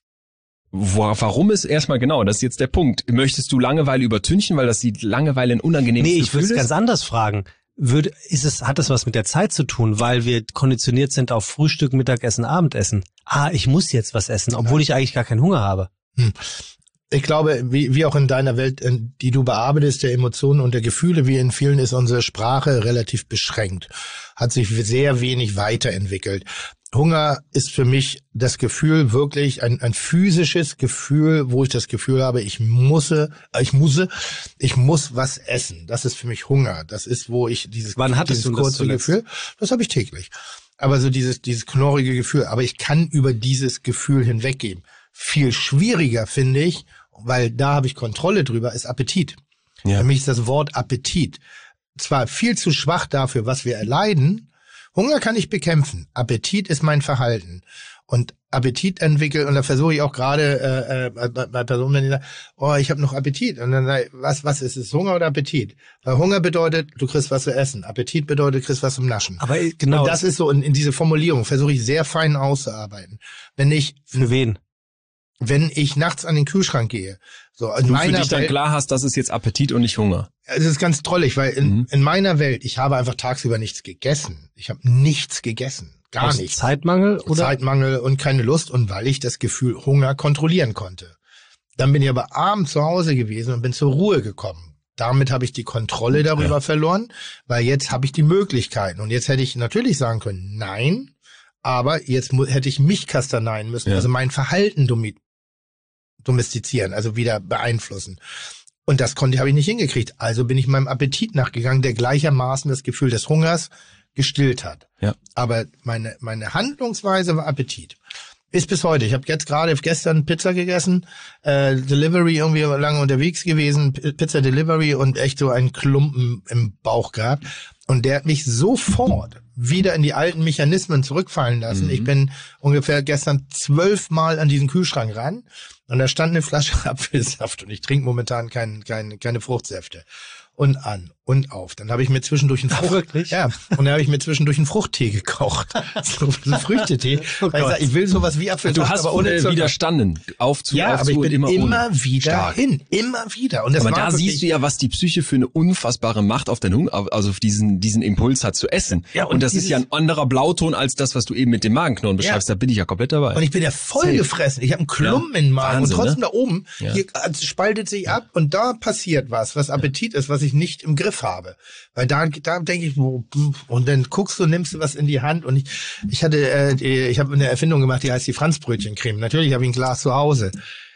Wo, warum ist erstmal genau, das ist jetzt der Punkt. Möchtest du Langeweile übertünchen, weil das die Langeweile ein unangenehmes Nee, ich Gefühl würde es ist? ganz anders fragen. Würde, ist es, hat das was mit der Zeit zu tun, weil wir konditioniert sind auf Frühstück, Mittagessen, Abendessen? Ah, ich muss jetzt was essen, obwohl ich eigentlich gar keinen Hunger habe. Hm. Ich glaube, wie, wie auch in deiner Welt, die du bearbeitest, der Emotionen und der Gefühle, wie in vielen ist unsere Sprache relativ beschränkt, hat sich sehr wenig weiterentwickelt. Hunger ist für mich das Gefühl, wirklich ein, ein physisches Gefühl, wo ich das Gefühl habe, ich muss, ich muss, ich muss was essen. Das ist für mich Hunger. Das ist, wo ich dieses, Wann hattest dieses du das kurze zuletzt? Gefühl, das habe ich täglich. Aber so dieses, dieses knorrige Gefühl. Aber ich kann über dieses Gefühl hinweggehen. Viel schwieriger finde ich, weil da habe ich Kontrolle drüber, ist Appetit. Ja. Für mich ist das Wort Appetit zwar viel zu schwach dafür, was wir erleiden. Hunger kann ich bekämpfen. Appetit ist mein Verhalten. Und Appetit entwickeln, und da versuche ich auch gerade äh, äh, bei, bei Personen, die sagen, oh, ich habe noch Appetit. Und dann sage ich, was, was ist es, Hunger oder Appetit? Weil Hunger bedeutet, du kriegst was zu essen. Appetit bedeutet, du kriegst was zum Naschen. Aber genau. Und das ist so, in, in diese Formulierung versuche ich sehr fein auszuarbeiten. Wenn ich Für wen? wenn ich nachts an den Kühlschrank gehe, so in Du für meiner dich dann Welt, klar hast, das ist jetzt Appetit und nicht Hunger. es ist ganz drollig, weil in, Mhm. in meiner Welt, ich habe einfach tagsüber nichts gegessen. Ich habe nichts gegessen, gar Aus nichts. Zeitmangel oder? Zeitmangel und keine Lust und weil ich das Gefühl Hunger kontrollieren konnte. Dann bin ich aber abends zu Hause gewesen und bin zur Ruhe gekommen. Damit habe ich die Kontrolle darüber Ja. verloren, weil jetzt habe ich die Möglichkeiten. Und jetzt hätte ich natürlich sagen können, nein, aber jetzt mu- hätte ich mich kastaneien müssen, Ja. also mein Verhalten domi- domestizieren, also wieder beeinflussen. Und das konnte, habe ich nicht hingekriegt. Also bin ich meinem Appetit nachgegangen, der gleichermaßen das Gefühl des Hungers gestillt hat. Ja. Aber meine, meine Handlungsweise war Appetit. Ist bis heute. Ich habe jetzt gerade gestern Pizza gegessen, äh, Delivery irgendwie lange unterwegs gewesen, P- Pizza Delivery und echt so einen Klumpen im Bauch gehabt. Und der hat mich sofort wieder in die alten Mechanismen zurückfallen lassen. Mhm. Ich bin ungefähr gestern zwölfmal an diesen Kühlschrank ran und da stand eine Flasche Apfelsaft und ich trinke momentan kein, kein, keine Fruchtsäfte. Und an und auf. Dann habe ich mir zwischendurch einen Frucht, wirklich? ja, und dann habe ich mir zwischendurch einen Fruchttee gekocht. So einen Früchtetee. Oh weil ich, sag, ich will sowas wie Apfelsaft, Du hast aber ohne äh, Zucker. widerstanden. Auf zu, Ja, auf aber zu ich und bin immer, immer, ohne. wieder Stark. hin, immer wieder. Und das Aber war da wirklich, siehst du ja, was die Psyche für eine unfassbare Macht auf den Hunger, also auf diesen, diesen Impuls hat zu essen. Ja, und und das dieses- ist ja ein anderer Blauton als das, was du eben mit dem Magenknurren beschreibst. Ja. Da bin ich ja komplett dabei. und ich bin ja voll Safe. gefressen. Ich habe einen Klumpen in den Magen Wahnsinn, und trotzdem ne? da oben, Ja. hier also spaltet sich ab und da passiert was, was Appetit ist, was ich nicht im Griff habe. Weil da, da denke ich, wo- und dann guckst du, nimmst du was in die Hand und ich, ich hatte, äh, die- ich habe eine Erfindung gemacht, die heißt die Franzbrötchencreme. Natürlich habe ich ein Glas zu Hause.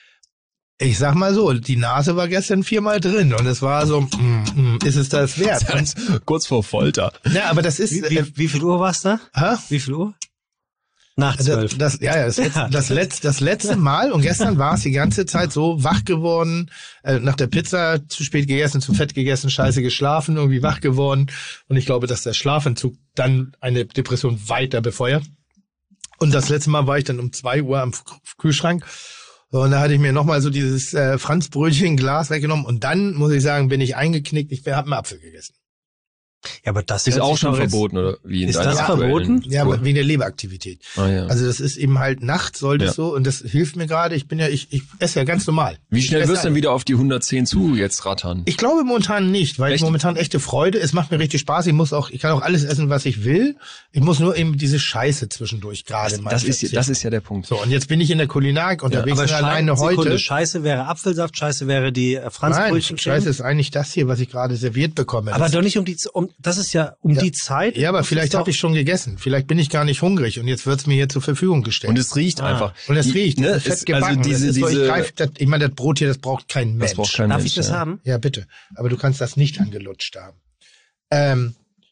Ich sag mal so, die Nase war gestern viermal drin und es war so, mm, mm, ist es das wert? Das ist kurz vor Folter. Ja, aber das ist, Wie, wie, äh, wie viel Uhr war's da? hä? Wie viel Uhr? Nach Das, zwölf. das, ja, ja, das, letzte, das, letzte, das letzte Mal und gestern war es die ganze Zeit so wach geworden, äh, nach der Pizza zu spät gegessen, zu fett gegessen, scheiße geschlafen, irgendwie wach geworden und ich glaube, dass der Schlafentzug dann eine Depression weiter befeuert. Und das letzte Mal war ich dann um zwei Uhr am K- Kühlschrank und da hatte ich mir nochmal so dieses äh, Franzbrötchen-Glas weggenommen und dann, muss ich sagen, bin ich eingeknickt, ich habe einen Apfel gegessen. Ja, aber das Ist hört auch sich schon doch jetzt- verboten, oder wie? in Ist deiner das aktuellen verboten? Ja, Tour? aber wegen der Leberaktivität. Ah, ja. Also das ist eben halt nachts sollte Ja. es so und das hilft mir gerade. Ich bin ja, ich, ich esse ja ganz normal. Wie schnell ich wirst du esse denn wieder auf die hundertzehn zu jetzt rattern? Ich glaube momentan nicht, weil Echt? ich momentan echte Freude. Es macht mir richtig Spaß. Ich muss auch, ich kann auch alles essen, was ich will. Ich muss nur eben diese Scheiße zwischendurch gerade mal Das ist, verzichten. das ist ja der Punkt. So, und jetzt bin ich in der Kulinarik unterwegs Aber und Schei- alleine Sekunde, heute. Scheiße wäre Apfelsaft, Scheiße wäre die äh, Nein, Franzbrötchen. Scheiße ist eigentlich das hier, was ich gerade serviert bekomme. Aber das, doch nicht um die, Z- um, das ist ja um Ja. die Zeit. ja, aber Das vielleicht ist doch- habe ich schon gegessen. Vielleicht bin ich gar nicht hungrig und jetzt wird's mir hier zur Verfügung gestellt. Und es riecht Ah. einfach. Und es Die- riecht, ne, das ist fett es- gebacken. Also diese, das ist so, ich, diese, greif, das, ich meine, das Brot hier, das braucht kein Mensch. das braucht kein Darf Mensch, ich das ja. haben? Ja, bitte. Aber du kannst das nicht angelutscht haben. Ähm,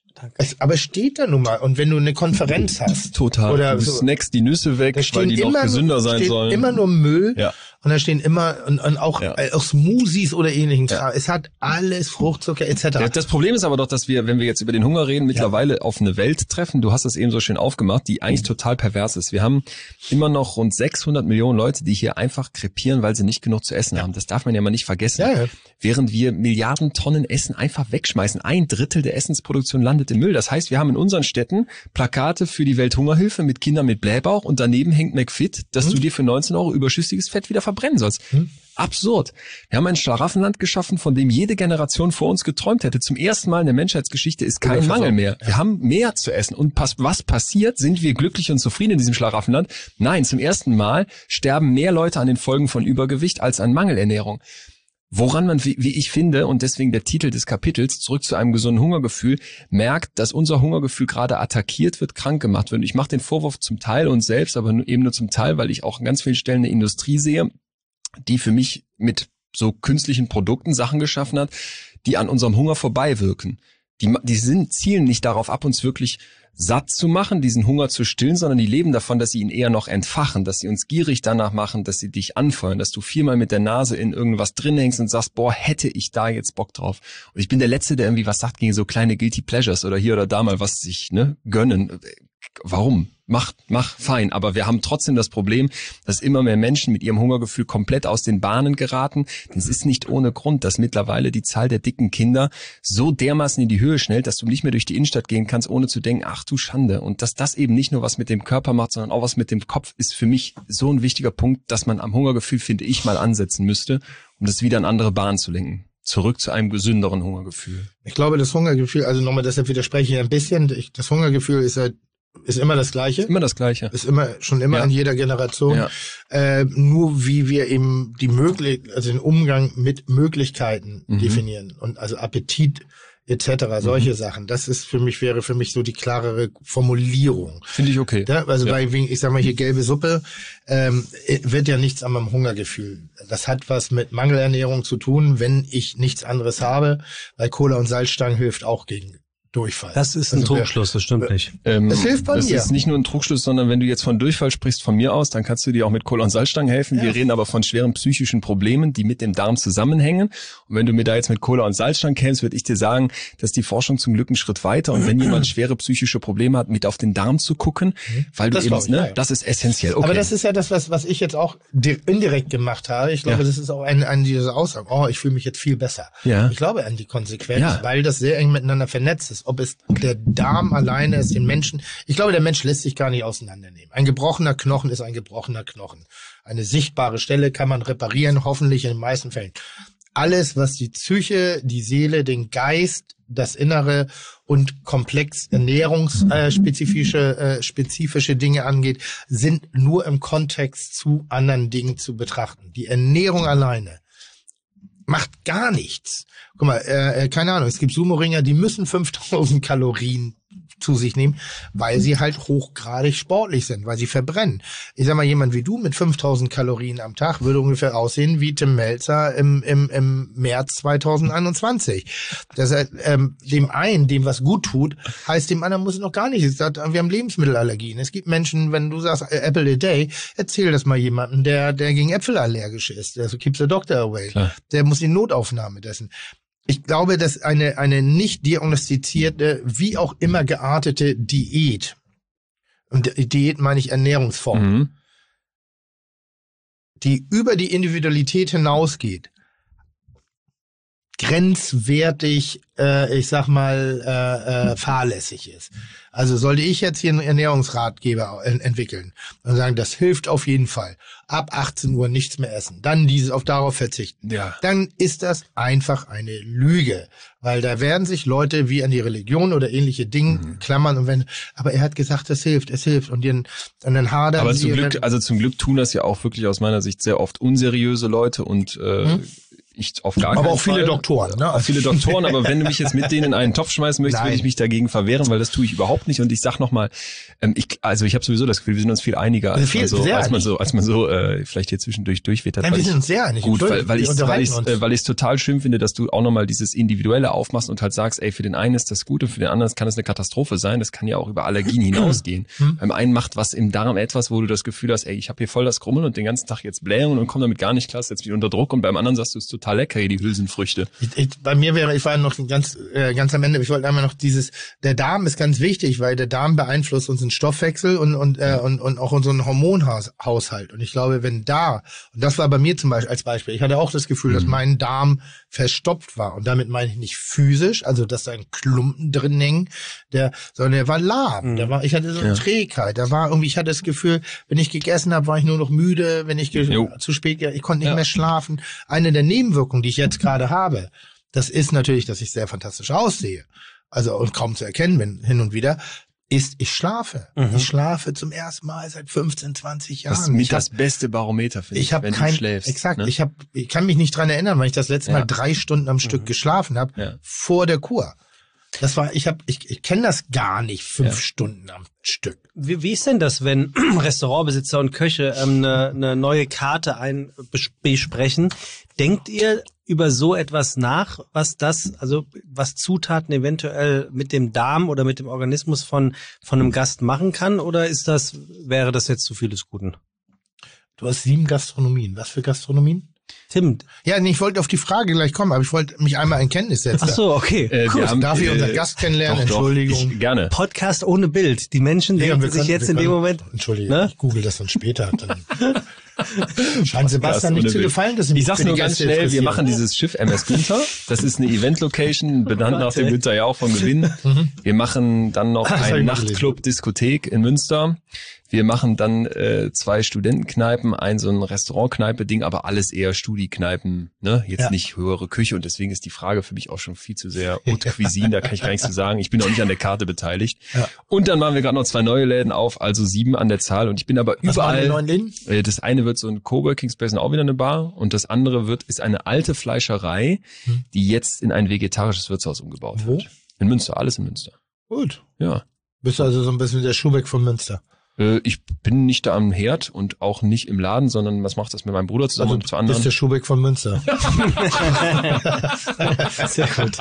Es, aber es steht da nun mal. Und wenn du eine Konferenz hast. Total. Oder du so, snackst die Nüsse weg, weil die noch gesünder sein sollen. Immer nur Müll. Ja. Und da stehen immer, und, und auch, Ja. auch Smoothies oder ähnlichen Kram. Ja. Es hat alles Fruchtzucker et cetera. Ja, das Problem ist aber doch, dass wir, wenn wir jetzt über den Hunger reden, mittlerweile ja. auf eine Welt treffen, du hast es eben so schön aufgemacht, die eigentlich total pervers ist. Wir haben immer noch rund sechshundert Millionen Leute, die hier einfach krepieren, weil sie nicht genug zu essen ja. haben. Das darf man ja mal nicht vergessen. Ja, ja. Während wir Milliarden Tonnen Essen einfach wegschmeißen. Ein Drittel der Essensproduktion landet im Müll. Das heißt, wir haben in unseren Städten Plakate für die Welthungerhilfe mit Kindern mit Blähbauch und daneben hängt McFit, dass hm. du dir für neunzehn Euro überschüssiges Fett wieder verbrennen sollst. Hm. Absurd. Wir haben ein Schlaraffenland geschaffen, von dem jede Generation vor uns geträumt hätte. Zum ersten Mal in der Menschheitsgeschichte ist kein Mangel mehr. Wir haben mehr zu essen. Und was passiert? Sind wir glücklich und zufrieden in diesem Schlaraffenland? Nein, zum ersten Mal sterben mehr Leute an den Folgen von Übergewicht als an Mangelernährung. Woran man, wie, wie ich finde, und deswegen der Titel des Kapitels, zurück zu einem gesunden Hungergefühl, merkt, dass unser Hungergefühl gerade attackiert wird, krank gemacht wird. Und ich mache den Vorwurf zum Teil uns selbst, aber eben nur zum Teil, weil ich auch an ganz vielen Stellen eine Industrie sehe, die für mich mit so künstlichen Produkten Sachen geschaffen hat, die an unserem Hunger vorbei wirken. Die, die sind, zielen nicht darauf ab, uns wirklich satt zu machen, diesen Hunger zu stillen, sondern die leben davon, dass sie ihn eher noch entfachen, dass sie uns gierig danach machen, dass sie dich anfeuern, dass du viermal mit der Nase in irgendwas drin hängst und sagst, boah, hätte ich da jetzt Bock drauf. Und ich bin der Letzte, der irgendwie was sagt gegen so kleine Guilty Pleasures oder hier oder da mal was sich ne gönnen. Warum? Mach, mach, fein. Aber wir haben trotzdem das Problem, dass immer mehr Menschen mit ihrem Hungergefühl komplett aus den Bahnen geraten. Denn es ist nicht ohne Grund, dass mittlerweile die Zahl der dicken Kinder so dermaßen in die Höhe schnellt, dass du nicht mehr durch die Innenstadt gehen kannst, ohne zu denken, ach du Schande. Und dass das eben nicht nur was mit dem Körper macht, sondern auch was mit dem Kopf, ist für mich so ein wichtiger Punkt, dass man am Hungergefühl, finde ich, mal ansetzen müsste, um das wieder in andere Bahnen zu lenken. Zurück zu einem gesünderen Hungergefühl. Ich glaube, das Hungergefühl, also nochmal, deshalb widerspreche ich ein bisschen, ich, das Hungergefühl ist halt Ist immer das Gleiche. Immer das Gleiche. Ist immer, schon immer ja. in jeder Generation. Ja. Äh, nur wie wir eben die möglich, also den Umgang mit Möglichkeiten mhm. definieren. Und also Appetit et cetera, solche mhm. Sachen. Das ist für mich, wäre für mich so die klarere Formulierung. Finde ich okay. Ja, also ja. bei, ich sag mal hier gelbe Suppe, ähm, wird ja nichts an meinem Hungergefühl. Das hat was mit Mangelernährung zu tun, wenn ich nichts anderes habe, weil Cola und Salzstangen hilft auch gegen Durchfall. Das ist ein also Trugschluss, das stimmt nicht. Ähm, das hilft bei das mir. Das ist nicht nur ein Trugschluss, sondern wenn du jetzt von Durchfall sprichst von mir aus, dann kannst du dir auch mit Cola und Salzstangen helfen. Ja. Wir reden aber von schweren psychischen Problemen, die mit dem Darm zusammenhängen. Und wenn du mir da jetzt mit Cola und Salzstangen kämst, würde ich dir sagen, dass die Forschung zum Glück einen Schritt weiter. Und wenn jemand schwere psychische Probleme hat, mit auf den Darm zu gucken, weil das du eben, ich, ne, ja, ja. das ist essentiell. Okay. Aber das ist ja das, was, was ich jetzt auch indirekt gemacht habe. Ich glaube, ja. das ist auch eine, eine dieser Aussagen. Oh, ich fühle mich jetzt viel besser. Ja. Ich glaube an die Konsequenz, Ja. weil das sehr eng miteinander vernetzt ist. Ob es der Darm alleine ist, den Menschen. Ich glaube, der Mensch lässt sich gar nicht auseinandernehmen. Ein gebrochener Knochen ist ein gebrochener Knochen. Eine sichtbare Stelle kann man reparieren, hoffentlich in den meisten Fällen. Alles, was die Psyche, die Seele, den Geist, das Innere und komplex ernährungsspezifische äh, spezifische Dinge angeht, sind nur im Kontext zu anderen Dingen zu betrachten. Die Ernährung alleine macht gar nichts. Guck mal, äh, keine Ahnung, es gibt Sumo-Ringer, die müssen fünftausend Kalorien zu sich nehmen, weil sie halt hochgradig sportlich sind, weil sie verbrennen. Ich sag mal, jemand wie du mit fünftausend Kalorien am Tag würde ungefähr aussehen wie Tim Melzer im, im, im März zweitausendeinundzwanzig. Das heißt, ähm, dem einen, dem was gut tut, heißt dem anderen muss es noch gar nicht. Sagt, wir haben Lebensmittelallergien. Es gibt Menschen, wenn du sagst, äh, Apple a day, erzähl das mal jemandem, der, der gegen Äpfel allergisch ist. Also keeps the doctor away. Klar. Der muss in Notaufnahme dessen. Ich glaube, dass eine, eine nicht diagnostizierte, wie auch immer geartete Diät, und Diät meine ich Ernährungsform, mhm. die über die Individualität hinausgeht, grenzwertig, äh, ich sag mal, äh, äh, fahrlässig ist. Also sollte ich jetzt hier einen Ernährungsratgeber en- entwickeln und sagen, das hilft auf jeden Fall. Ab achtzehn Uhr nichts mehr essen. Dann dieses auf darauf verzichten. Ja. Dann ist das einfach eine Lüge. Weil da werden sich Leute wie an die Religion oder ähnliche Dinge mhm. klammern und wenn, aber er hat gesagt, es hilft, es hilft und, den, und dann hadern aber sie. zum Glück, also zum Glück tun das ja auch wirklich aus meiner Sicht sehr oft unseriöse Leute und äh, mhm. ich auf gar keinen Fall. Aber auch viele Doktoren, ne? Auch viele Doktoren, aber wenn du mich jetzt mit denen in einen Topf schmeißen möchtest, Nein. würde ich mich dagegen verwehren, weil das tue ich überhaupt nicht. Und ich sag nochmal, ähm, ich, also ich habe sowieso das Gefühl, wir sind uns viel einiger, als Viel- man so, sehr als man einig. so, als man so äh, vielleicht hier zwischendurch durchwittert. Nein, weil wir ich- sind uns sehr einig. Gut, weil, Entschuldigung, weil wir ich weil unterhalten ich uns. äh, weil ich es total schön finde, dass du auch nochmal dieses Individuelle aufmachst und halt sagst, ey, für den einen ist das gut und für den anderen kann es eine Katastrophe sein. Das kann ja auch über Allergien hinausgehen. Beim einen macht was im Darm etwas, wo du das Gefühl hast, ey, ich habe hier voll das Krummeln und den ganzen Tag jetzt Blähungen und komme damit gar nicht klar, setzt mich unter Druck, und beim anderen sagst du, es ist total lecker, hier die Hülsenfrüchte. Ich, ich, bei mir wäre, ich war noch ganz, äh, ganz am Ende, ich wollte einmal noch dieses, der Darm ist ganz wichtig, weil der Darm beeinflusst unseren Stoffwechsel und, und, äh, und, und auch unseren Hormonhaushalt. Und ich glaube, wenn da, und das war bei mir zum Beispiel als Beispiel, ich hatte auch das Gefühl, dass mein Darm verstopft war. Und damit meine ich nicht physisch, also dass da ein Klumpen drin hing, der, sondern der war lahm. Der war, ich hatte so eine Ja. Trägheit. Da war irgendwie, ich hatte das Gefühl, wenn ich gegessen habe, war ich nur noch müde, wenn ich ge- Jo. zu spät, ge- ich konnte nicht Ja. mehr schlafen. Eine der Nebenwirkungen, die ich jetzt gerade habe, das ist natürlich, dass ich sehr fantastisch aussehe. Also und kaum zu erkennen bin, hin und wieder, ist, ich schlafe. Mhm. Ich schlafe zum ersten Mal seit fünfzehn, zwanzig Jahren. Das ist mit ich hab, das beste Barometer, finde ich, ich habe wenn kein, du schläfst. exakt, ne? ich habe, ich kann mich nicht dran erinnern, weil ich das letzte Ja. Mal drei Stunden am Stück geschlafen habe, Ja. vor der Kur. Das war, ich habe, ich, ich kenne das gar nicht, fünf Ja. Stunden am Stück. Wie, wie ist denn das, wenn Restaurantbesitzer und Köche ähm, eine, eine neue Karte ein bes- besprechen? Denkt ihr über so etwas nach, was das, also was Zutaten eventuell mit dem Darm oder mit dem Organismus von von einem Gast machen kann, oder ist das, wäre das jetzt zu viel des Guten? Du hast sieben Gastronomien. Was für Gastronomien? Tim, Ja, nee, ich wollte auf die Frage gleich kommen, aber ich wollte mich einmal in Kenntnis setzen. ach so, okay. Äh, Gut, wir haben, darf ich äh, unseren Gast kennenlernen? doch, doch, Entschuldigung. Ich, gerne. Podcast ohne Bild. Die Menschen Ja, denken wir sich können- jetzt wir in dem können- Moment, Entschuldigung, ne? ich google das dann später. Dann scheint Sebastian ohne nicht zu Bild. gefallen, dass Ich sag's für die nur ganz Gäste schnell, wir interessieren. machen dieses Schiff M S Günther. Das ist eine Event-Location, benannt nach dem Günther ja auch von Gewinn. Wir machen dann noch Das hab ich einen mal Nachtclub Diskothek in Münster. Wir machen dann äh, zwei Studentenkneipen, ein so ein Restaurantkneipe-Ding, aber alles eher Studi-Kneipen, ne? Jetzt Ja. nicht höhere Küche, und deswegen ist die Frage für mich auch schon viel zu sehr Haute Cuisine, da kann ich gar nichts zu sagen. Ich bin auch nicht an der Karte beteiligt. Ja. Und dann machen wir gerade noch zwei neue Läden auf, also sieben an der Zahl, und ich bin aber Was machen die überall. neuen Läden? Äh, Das eine wird so ein Coworking Space und auch wieder eine Bar, und das andere wird ist eine alte Fleischerei, die jetzt in ein vegetarisches Wirtshaus umgebaut Wo? wird. In Münster, alles in Münster. Gut. Ja. Bist du also so ein bisschen der Schuhbeck von Münster. Äh, Ich bin nicht da am Herd und auch nicht im Laden, sondern was macht das mit meinem Bruder zusammen Also und zu du anderen? bist der Schuhbeck von Münster. Sehr gut.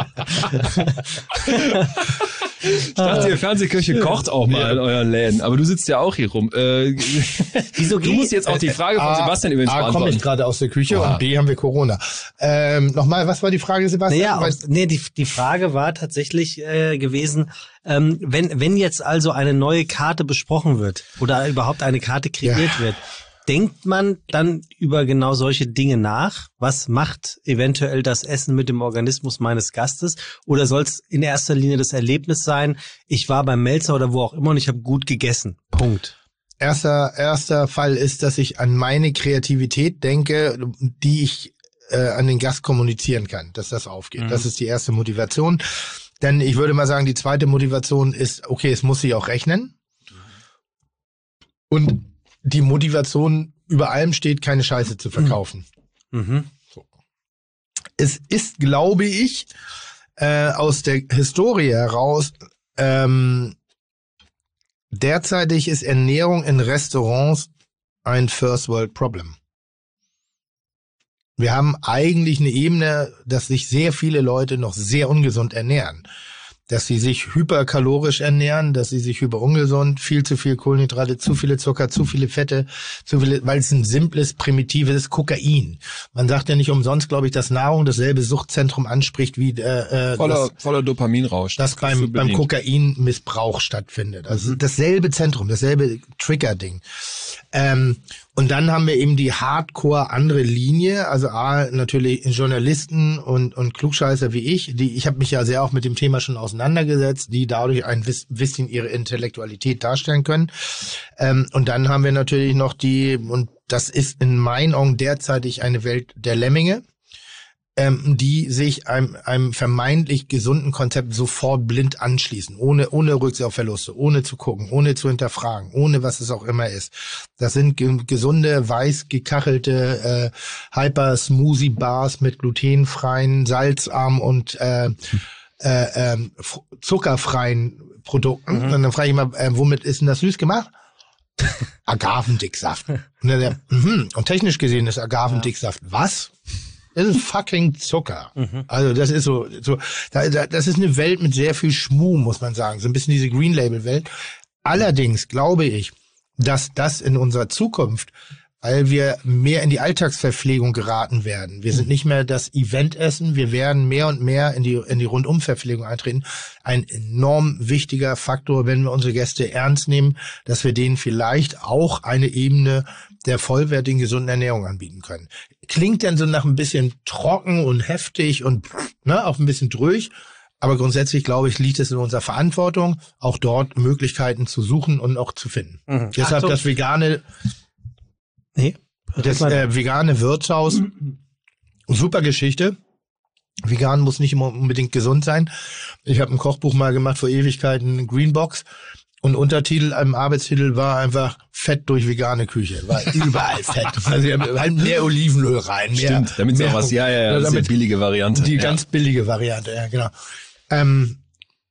Ich dachte, ihr Fernsehköche kocht auch mal in euren Läden, aber du sitzt ja auch hier rum. Äh, Wieso du musst jetzt auch die Frage von Sebastian übrigens A, komme ich beantworten. gerade aus der Küche Oha. und B, haben wir Corona. Ähm, Nochmal, was war die Frage, Sebastian? Naja, Weißt- nee, die, die Frage war tatsächlich äh, gewesen, ähm, wenn, wenn jetzt also eine neue Karte besprochen wird oder überhaupt eine Karte kreiert Ja. wird, denkt man dann über genau solche Dinge nach? Was macht eventuell das Essen mit dem Organismus meines Gastes? Oder soll es in erster Linie das Erlebnis sein, ich war beim Melzer oder wo auch immer und ich habe gut gegessen? Punkt. Erster, erster Fall ist, dass ich an meine Kreativität denke, die ich äh, an den Gast kommunizieren kann, dass das aufgeht. Mhm. Das ist die erste Motivation. Denn ich würde mal sagen, die zweite Motivation ist, okay, es muss sich auch rechnen. Und die Motivation über allem steht, keine Scheiße zu verkaufen. Mhm. Es ist, glaube ich, äh, aus der Historie heraus, ähm, derzeitig ist Ernährung in Restaurants ein First World Problem. Wir haben eigentlich eine Ebene, dass sich sehr viele Leute noch sehr ungesund ernähren. Dass sie sich hyperkalorisch ernähren, dass sie sich hyperungesund, viel zu viel Kohlenhydrate, zu viele Zucker, zu viele Fette, zu viele, weil es ein simples, primitives Kokain. Man sagt ja nicht umsonst, glaube ich, dass Nahrung dasselbe Suchtzentrum anspricht wie äh, äh, Voller, das, voller Dopaminrausch. das kriegst du beim, beim bedient. Kokainmissbrauch stattfindet. Also dasselbe Zentrum, dasselbe Trigger-Ding. Ähm, und dann haben wir eben die Hardcore andere Linie, also A, natürlich Journalisten und, und Klugscheißer wie ich, die, ich habe mich ja sehr auch mit dem Thema schon auseinandergesetzt, die dadurch ein bisschen ihre Intellektualität darstellen können. Ähm, und dann haben wir natürlich noch die, und das ist in meinen Augen derzeitig eine Welt der Lemminge, ähm, die sich einem, einem vermeintlich gesunden Konzept sofort blind anschließen, ohne, ohne Rücksicht auf Verluste, ohne zu gucken, ohne zu hinterfragen, ohne was es auch immer ist. Das sind ge- gesunde, weiß gekachelte äh, Hyper-Smoothie-Bars mit glutenfreien, salzarm und äh, äh, äh, zuckerfreien Produkten. Mhm. Und dann frage ich mal, äh, womit ist denn das süß gemacht? Agavendicksaft. Und, dann, mhm. und technisch gesehen ist Agavendicksaft was? Das ist fucking Zucker. Mhm. Also das ist so, so da, da, das ist eine Welt mit sehr viel Schmuh, muss man sagen. So ein bisschen diese Green Label Welt. Allerdings glaube ich, dass das in unserer Zukunft, weil wir mehr in die Alltagsverpflegung geraten werden. Wir sind nicht mehr das Eventessen, wir werden mehr und mehr in die in die Rundumverpflegung eintreten. Ein enorm wichtiger Faktor, wenn wir unsere Gäste ernst nehmen, dass wir denen vielleicht auch eine Ebene der vollwertigen, gesunden Ernährung anbieten können. Klingt dann so nach ein bisschen trocken und heftig und ne, auch ein bisschen dröch. Aber grundsätzlich, glaube ich, liegt es in unserer Verantwortung, auch dort Möglichkeiten zu suchen und auch zu finden. Mhm. Deshalb Achtung. das vegane Nee. Das äh, vegane Wirtshaus, super Geschichte. Vegan muss nicht immer unbedingt gesund sein. Ich habe ein Kochbuch mal gemacht vor Ewigkeiten, Greenbox. Und Untertitel, einem Arbeitstitel war einfach Fett durch vegane Küche. War überall Fett. Also halt mehr Olivenöl rein. Mehr, Stimmt, damit es auch was, ja, ja, ja, das ist die billige Variante. Die ja. ganz billige Variante, ja, genau. Ähm,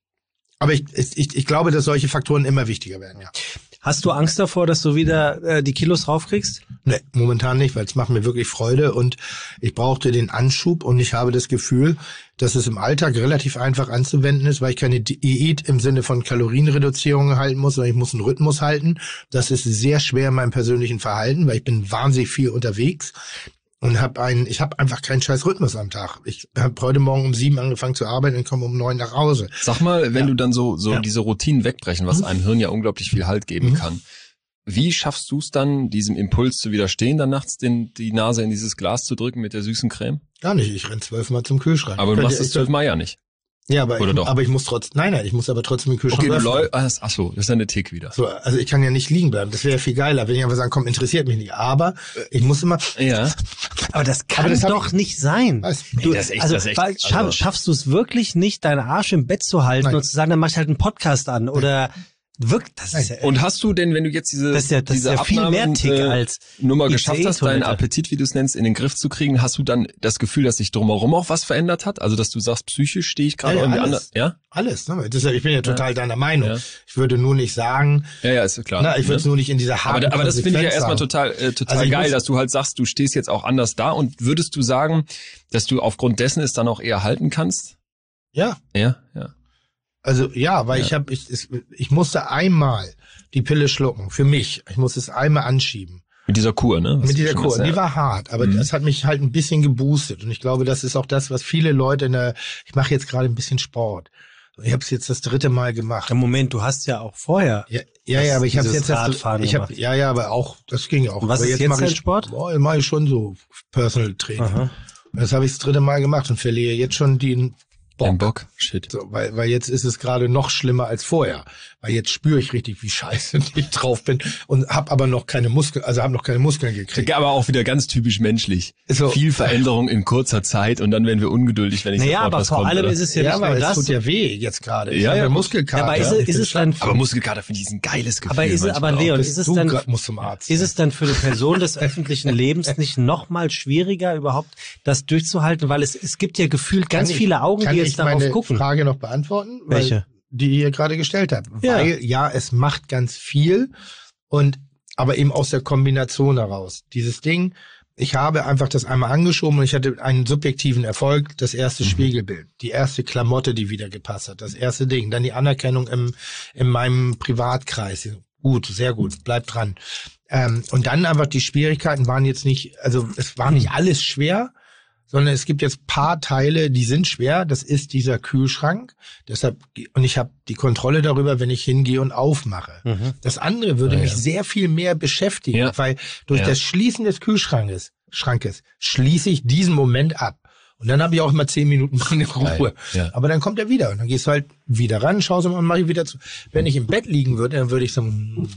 aber ich, ich, ich glaube, dass solche Faktoren immer wichtiger werden, ja. Hast du Angst davor, dass du wieder äh, die Kilos raufkriegst? Nee, momentan nicht, weil es macht mir wirklich Freude und ich brauchte den Anschub und ich habe das Gefühl, dass es im Alltag relativ einfach anzuwenden ist, weil ich keine Diät im Sinne von Kalorienreduzierung halten muss, sondern ich muss einen Rhythmus halten. Das ist sehr schwer in meinem persönlichen Verhalten, weil ich bin wahnsinnig viel unterwegs. Und hab einen, ich habe einfach keinen scheiß Rhythmus am Tag. Ich habe heute Morgen um sieben angefangen zu arbeiten und komme um neun nach Hause. Sag mal, wenn ja. du dann so so ja. diese Routinen wegbrechen, was mhm. einem Hirn ja unglaublich viel Halt geben mhm. kann. Wie schaffst du es dann, diesem Impuls zu widerstehen, dann nachts den, die Nase in dieses Glas zu drücken mit der süßen Creme? Gar nicht, ich renn zwölfmal zum Kühlschrank. Aber du machst es zwölfmal ja nicht. Ja, aber Oder ich, doch? aber ich muss trotzdem, nein, nein, ich muss aber trotzdem den Kühlschrank Okay, du öffnen. läufst, ach so, das ist eine Tick wieder. So, also ich kann ja nicht liegen bleiben. Das wäre ja viel geiler, wenn ich einfach sagen, komm, interessiert mich nicht. Aber ich muss immer. Ja. Aber das kann aber das doch ich, nicht sein. Was? Du, nee, das ist echt, also, das ist echt, schaff, also schaffst du es wirklich nicht, deinen Arsch im Bett zu halten nein. und zu sagen, dann mach ich halt einen Podcast an oder wirkt das ist ja, Und hast du denn, wenn du jetzt diese das ist ja, das diese ist ja viel mehr Tick äh, als Nummer geschafft hast, deinen Appetit, wie du es nennst, in den Griff zu kriegen, hast du dann das Gefühl, dass sich drumherum auch was verändert hat? Also, dass du sagst, psychisch stehe ich gerade ja, ja, irgendwie alles. anders? Ja? Alles, ne? Das ist, ich bin ja total ja. deiner Meinung. Ja. Ich würde nur nicht sagen. Ja, ja, ist klar. Na, ich würde es ja. nur nicht in dieser harten Aber, aber das finde ich ja erstmal sagen. total, äh, total also geil, muss, dass du halt sagst, du stehst jetzt auch anders da und würdest du sagen, dass du aufgrund dessen es dann auch eher halten kannst? Ja. Ja, ja. Also ja, weil ja. ich habe, ich, ich musste einmal die Pille schlucken, für mich. Ich musste es einmal anschieben. Mit dieser Kur, ne? Was Mit dieser Kur. Die war hart, aber mhm. das hat mich halt ein bisschen geboostet. Und ich glaube, das ist auch das, was viele Leute in der, ich mache jetzt gerade ein bisschen Sport. Ich habe es jetzt das dritte Mal gemacht. Im Moment, du hast ja auch vorher. Ja, ja, ja aber ich habe jetzt Radfahren das, ich hab, ja, ja, aber auch, das ging auch. Und was aber ist jetzt, jetzt dein ich, Sport? Boah, mache ich schon so Personal Training. Aha. Das habe ich das dritte Mal gemacht und verliere jetzt schon den Bock. Ein Bock, shit. So, weil, weil jetzt ist es gerade noch schlimmer als vorher. Weil jetzt spüre ich richtig, wie scheiße ich drauf bin und habe aber noch keine Muskeln, also habe noch keine Muskeln gekriegt. Aber auch wieder ganz typisch menschlich. So, viel Veränderung in kurzer Zeit und dann werden wir ungeduldig, wenn ich naja, sofort aber was vor kommt, allem oder? ist es ja, ja nicht aber nur es das. tut ja weh jetzt gerade. Ja, ja, Muskelkater. Ja, aber ist, es, ist es dann aber Muskelkater finde ich ist ein geiles Gefühl. Aber ist es, aber Leon, ist es dann, muss zum Arzt. ist es dann für eine Person des öffentlichen Lebens nicht noch mal schwieriger überhaupt das durchzuhalten, weil es es gibt ja gefühlt ganz ich, viele Augen, die jetzt darauf meine gucken. Frage noch beantworten? Welche? Weil, die ihr gerade gestellt habt. Ja. Weil ja, es macht ganz viel und aber eben aus der Kombination heraus. Dieses Ding, ich habe einfach das einmal angeschoben und ich hatte einen subjektiven Erfolg, das erste mhm. Spiegelbild, die erste Klamotte, die wieder gepasst hat, das erste Ding, dann die Anerkennung im in meinem Privatkreis. Gut, sehr gut, bleibt dran. Ähm, und dann einfach die Schwierigkeiten waren jetzt nicht, also es war nicht alles schwer, sondern es gibt jetzt paar Teile, die sind schwer. Das ist dieser Kühlschrank. Deshalb und ich habe die Kontrolle darüber, wenn ich hingehe und aufmache. Mhm. Das andere würde ja, mich ja. sehr viel mehr beschäftigen, ja. weil durch ja. das Schließen des Kühlschrankes Schrankes schließe ich diesen Moment ab. Und dann habe ich auch immer zehn Minuten meine Ruhe. Ja. Aber dann kommt er wieder und dann gehst du halt wieder ran, schaust und mach ich wieder zu. Wenn ich im Bett liegen würde, dann würde ich so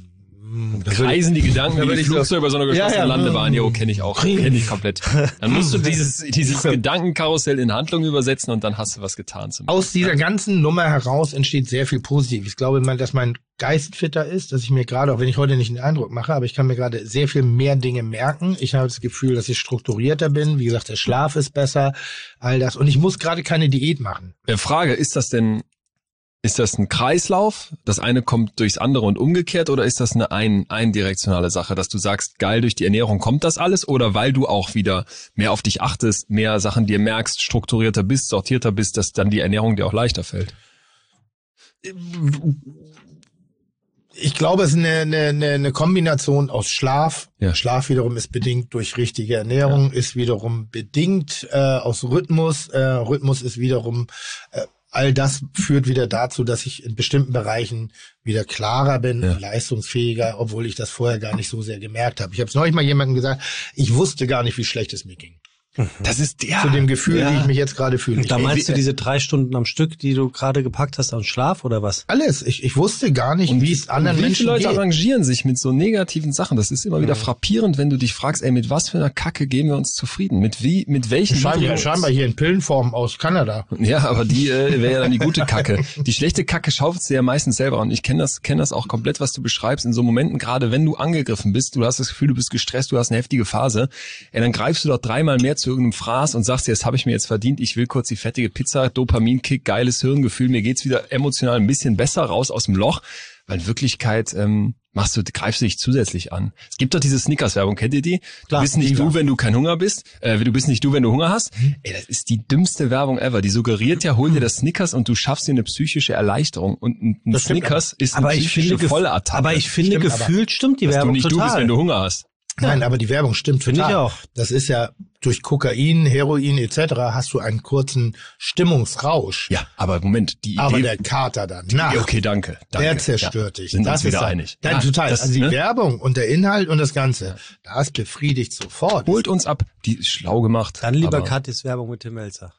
Kreisen die Gedanken da wie würde die ich so- Flugzeug über so einer geschlossenen Ja, ja. Landebahn. Jo, kenne ich auch. Kenne ich komplett. Dann musst du dieses, dieses Gedankenkarussell in Handlung übersetzen und dann hast du was getan. Zum Aus dieser ganzen Nummer heraus entsteht sehr viel Positives. Ich glaube, man, dass mein Geist fitter ist, dass ich mir gerade, auch wenn ich heute nicht den Eindruck mache, aber ich kann mir gerade sehr viel mehr Dinge merken. Ich habe das Gefühl, dass ich strukturierter bin. Wie gesagt, der Schlaf ist besser, all das. Und ich muss gerade keine Diät machen. Der Frage, ist das denn, ist das ein Kreislauf? Das eine kommt durchs andere und umgekehrt, oder ist das eine ein, eindirektionale Sache, dass du sagst, geil, durch die Ernährung kommt das alles, oder weil du auch wieder mehr auf dich achtest, mehr Sachen dir merkst, strukturierter bist, sortierter bist, dass dann die Ernährung dir auch leichter fällt? Ich glaube, es ist eine, eine, eine Kombination aus Schlaf. Ja. Schlaf wiederum ist bedingt durch richtige Ernährung, ja. ist wiederum bedingt äh, aus Rhythmus. Äh, Rhythmus ist wiederum, äh, all das führt wieder dazu, dass ich in bestimmten Bereichen wieder klarer bin, Ja. leistungsfähiger, obwohl ich das vorher gar nicht so sehr gemerkt habe. Ich habe es neulich mal jemandem gesagt, ich wusste gar nicht, wie schlecht es mir ging. Das ist ja Zu dem Gefühl, Ja. wie ich mich jetzt gerade fühle. Da Ich- meinst du wie- diese drei Stunden am Stück, die du gerade gepackt hast an Schlaf oder was? alles. Ich, ich wusste gar nicht, wie es anderen wie Menschen viele Leute geht. arrangieren sich mit so negativen Sachen? Das ist immer wieder frappierend, wenn du dich fragst, ey, mit was für einer Kacke geben wir uns zufrieden? Mit wie, mit welchen Scheinbar, Videos? scheinbar hier in Pillenform aus Kanada. Ja, aber die äh, wäre ja dann die gute Kacke. Die schlechte Kacke schaufelst du ja meistens selber. Und ich kenne das, kenne das auch komplett, was du beschreibst. In so Momenten, gerade wenn du angegriffen bist, du hast das Gefühl, du bist gestresst, du hast eine heftige Phase, ey, dann greifst du doch dreimal mehr zu irgendeinem Fraß und sagst dir, das habe ich mir jetzt verdient, ich will kurz die fettige Pizza, Dopaminkick, geiles Hirngefühl, mir geht's wieder emotional ein bisschen besser raus aus dem Loch, weil in Wirklichkeit ähm, machst du, greifst du dich zusätzlich an. Es gibt doch diese Snickers-Werbung, kennt ihr die? Klar, du bist nicht Diva. du, wenn du keinen Hunger bist, äh, du bist nicht du, wenn du Hunger hast. Ey, das ist die dümmste Werbung ever. Die suggeriert ja, hol dir das Snickers und du schaffst dir eine psychische Erleichterung. Und ein, ein Das stimmt Snickers ist Aber eine ich psychische finde, gef- Vollattacke. aber ich finde Stimmt, aber- gefühlt stimmt die dass du Werbung nicht total. du bist, wenn du Hunger hast. Nein, aber die Werbung stimmt Finde total. ich auch. Das ist ja durch Kokain, Heroin et cetera hast du einen kurzen Stimmungsrausch. Ja, aber Moment, die Idee... Aber der Kater danach, Ja, okay, danke. danke. der zerstört ja. dich. Sind das uns wieder ist ja- einig. Nein, Ja, total. das, also die ne? Werbung und der Inhalt und das Ganze, das befriedigt sofort. Holt uns ab. Die ist schlau gemacht. Dann lieber aber Katis Werbung mit Tim Melzer.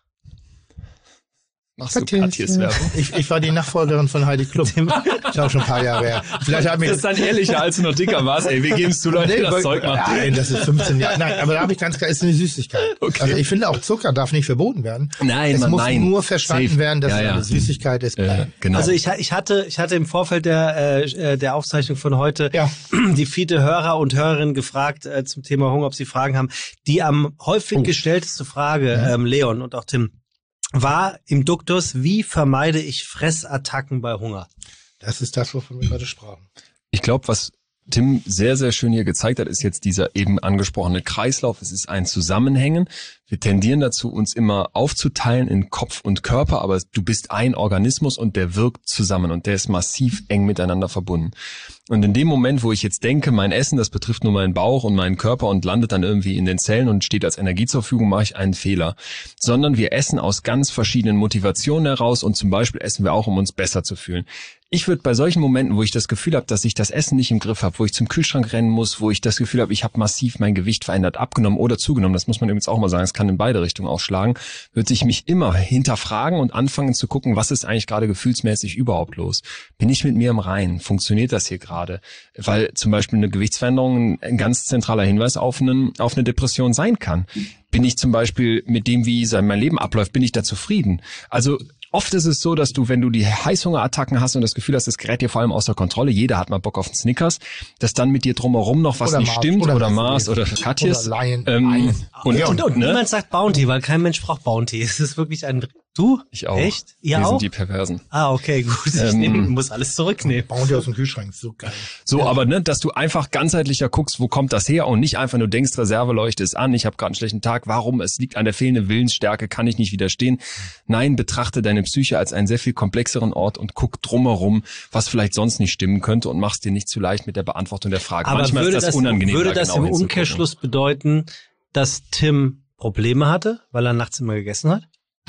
Machst du Katjes Werbung? Ich, ich war die Nachfolgerin von Heidi Klum. Ich auch schon ein paar Jahre her. Vielleicht hat mich Das ist dann ehrlicher, als du noch dicker warst. Ey, wir geben es zu, Leute, das weil- Zeug macht. Nein, das ist fünfzehn Jahre. Nein, aber da habe ich ganz klar, ist eine Süßigkeit. Okay. Also ich finde auch Zucker darf nicht verboten werden. Nein, es Mann, muss nein. nur verstanden Safe. werden, dass Ja, es ja. eine Süßigkeit ist. Äh, genau. Also ich, ich hatte, ich hatte im Vorfeld der, äh, der Aufzeichnung von heute Ja. die viele Hörer und Hörerinnen gefragt äh, zum Thema Hunger, ob sie Fragen haben. Die am häufig Oh. gestellteste Frage, ähm, Leon und auch Tim, war im Duktus, wie vermeide ich Fressattacken bei Hunger? Das ist das, wovon wir gerade sprachen. Ich glaube, was Tim sehr, sehr schön hier gezeigt hat, ist jetzt dieser eben angesprochene Kreislauf. Es ist ein Zusammenhängen. Wir tendieren dazu, uns immer aufzuteilen in Kopf und Körper, aber du bist ein Organismus und der wirkt zusammen und der ist massiv eng miteinander verbunden. Und in dem Moment, wo ich jetzt denke, mein Essen, das betrifft nur meinen Bauch und meinen Körper und landet dann irgendwie in den Zellen und steht als Energie zur Verfügung, mache ich einen Fehler. Sondern wir essen aus ganz verschiedenen Motivationen heraus und zum Beispiel essen wir auch, um uns besser zu fühlen. Ich würde bei solchen Momenten, wo ich das Gefühl habe, dass ich das Essen nicht im Griff habe, wo ich zum Kühlschrank rennen muss, wo ich das Gefühl habe, ich habe massiv mein Gewicht verändert, abgenommen oder zugenommen, das muss man übrigens auch mal sagen, es kann in beide Richtungen ausschlagen, würde ich mich immer hinterfragen und anfangen zu gucken, was ist eigentlich gerade gefühlsmäßig überhaupt los? Bin ich mit mir im Reinen? Funktioniert das hier gerade? Weil zum Beispiel eine Gewichtsveränderung ein ganz zentraler Hinweis auf, einen, auf eine Depression sein kann. Bin ich zum Beispiel mit dem, wie mein Leben abläuft, bin ich da zufrieden? Also oft ist es so, dass du, wenn du die Heißhungerattacken hast und das Gefühl hast, das gerät dir vor allem außer Kontrolle, jeder hat mal Bock auf einen Snickers, dass dann mit dir drumherum noch was Oder nicht Mars, stimmt oder oder Mars oder Mercedes. Katjes. Oder Lion. Ähm, Lion. und, Ja, Und, und ne? niemand sagt Bounty, weil kein Mensch braucht Bounty. Es ist wirklich ein... Du? Ich auch. Echt? Ihr Wir auch? sind die Perversen. Ah, okay, gut. Ich Ähm, nehm, muss alles zurücknehmen. Bauen die aus dem Kühlschrank, so geil. So, aber ne, dass du einfach ganzheitlicher guckst, wo kommt das her und nicht einfach nur denkst, Reserveleuchte ist an, ich habe gerade einen schlechten Tag, warum? Es liegt an der fehlenden Willensstärke, kann ich nicht widerstehen. Nein, betrachte deine Psyche als einen sehr viel komplexeren Ort und guck drumherum, was vielleicht sonst nicht stimmen könnte und machst dir nicht zu leicht mit der Beantwortung der Frage. Aber Manchmal würde ist das, das, unangenehm. würde da das genau im hinzugucken. Umkehrschluss bedeuten, dass Tim Probleme hatte, weil er nachts immer gegessen hat?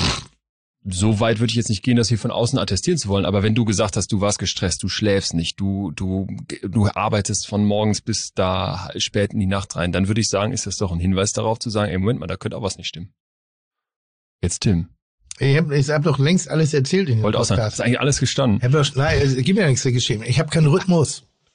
So weit würde ich jetzt nicht gehen, das hier von außen attestieren zu wollen, aber wenn du gesagt hast, du warst gestresst, du schläfst nicht, du du du arbeitest von morgens bis da spät in die Nacht rein, dann würde ich sagen, ist das doch ein Hinweis darauf zu sagen, ey, Moment mal, da könnte auch was nicht stimmen. Jetzt Tim. Ich habe ich hab doch längst alles erzählt in dem Wollte auch sagen, Podcast. ist eigentlich alles gestanden. Ich hab doch, nein, es gibt mir nichts zu geschehen. Ich habe keinen Rhythmus.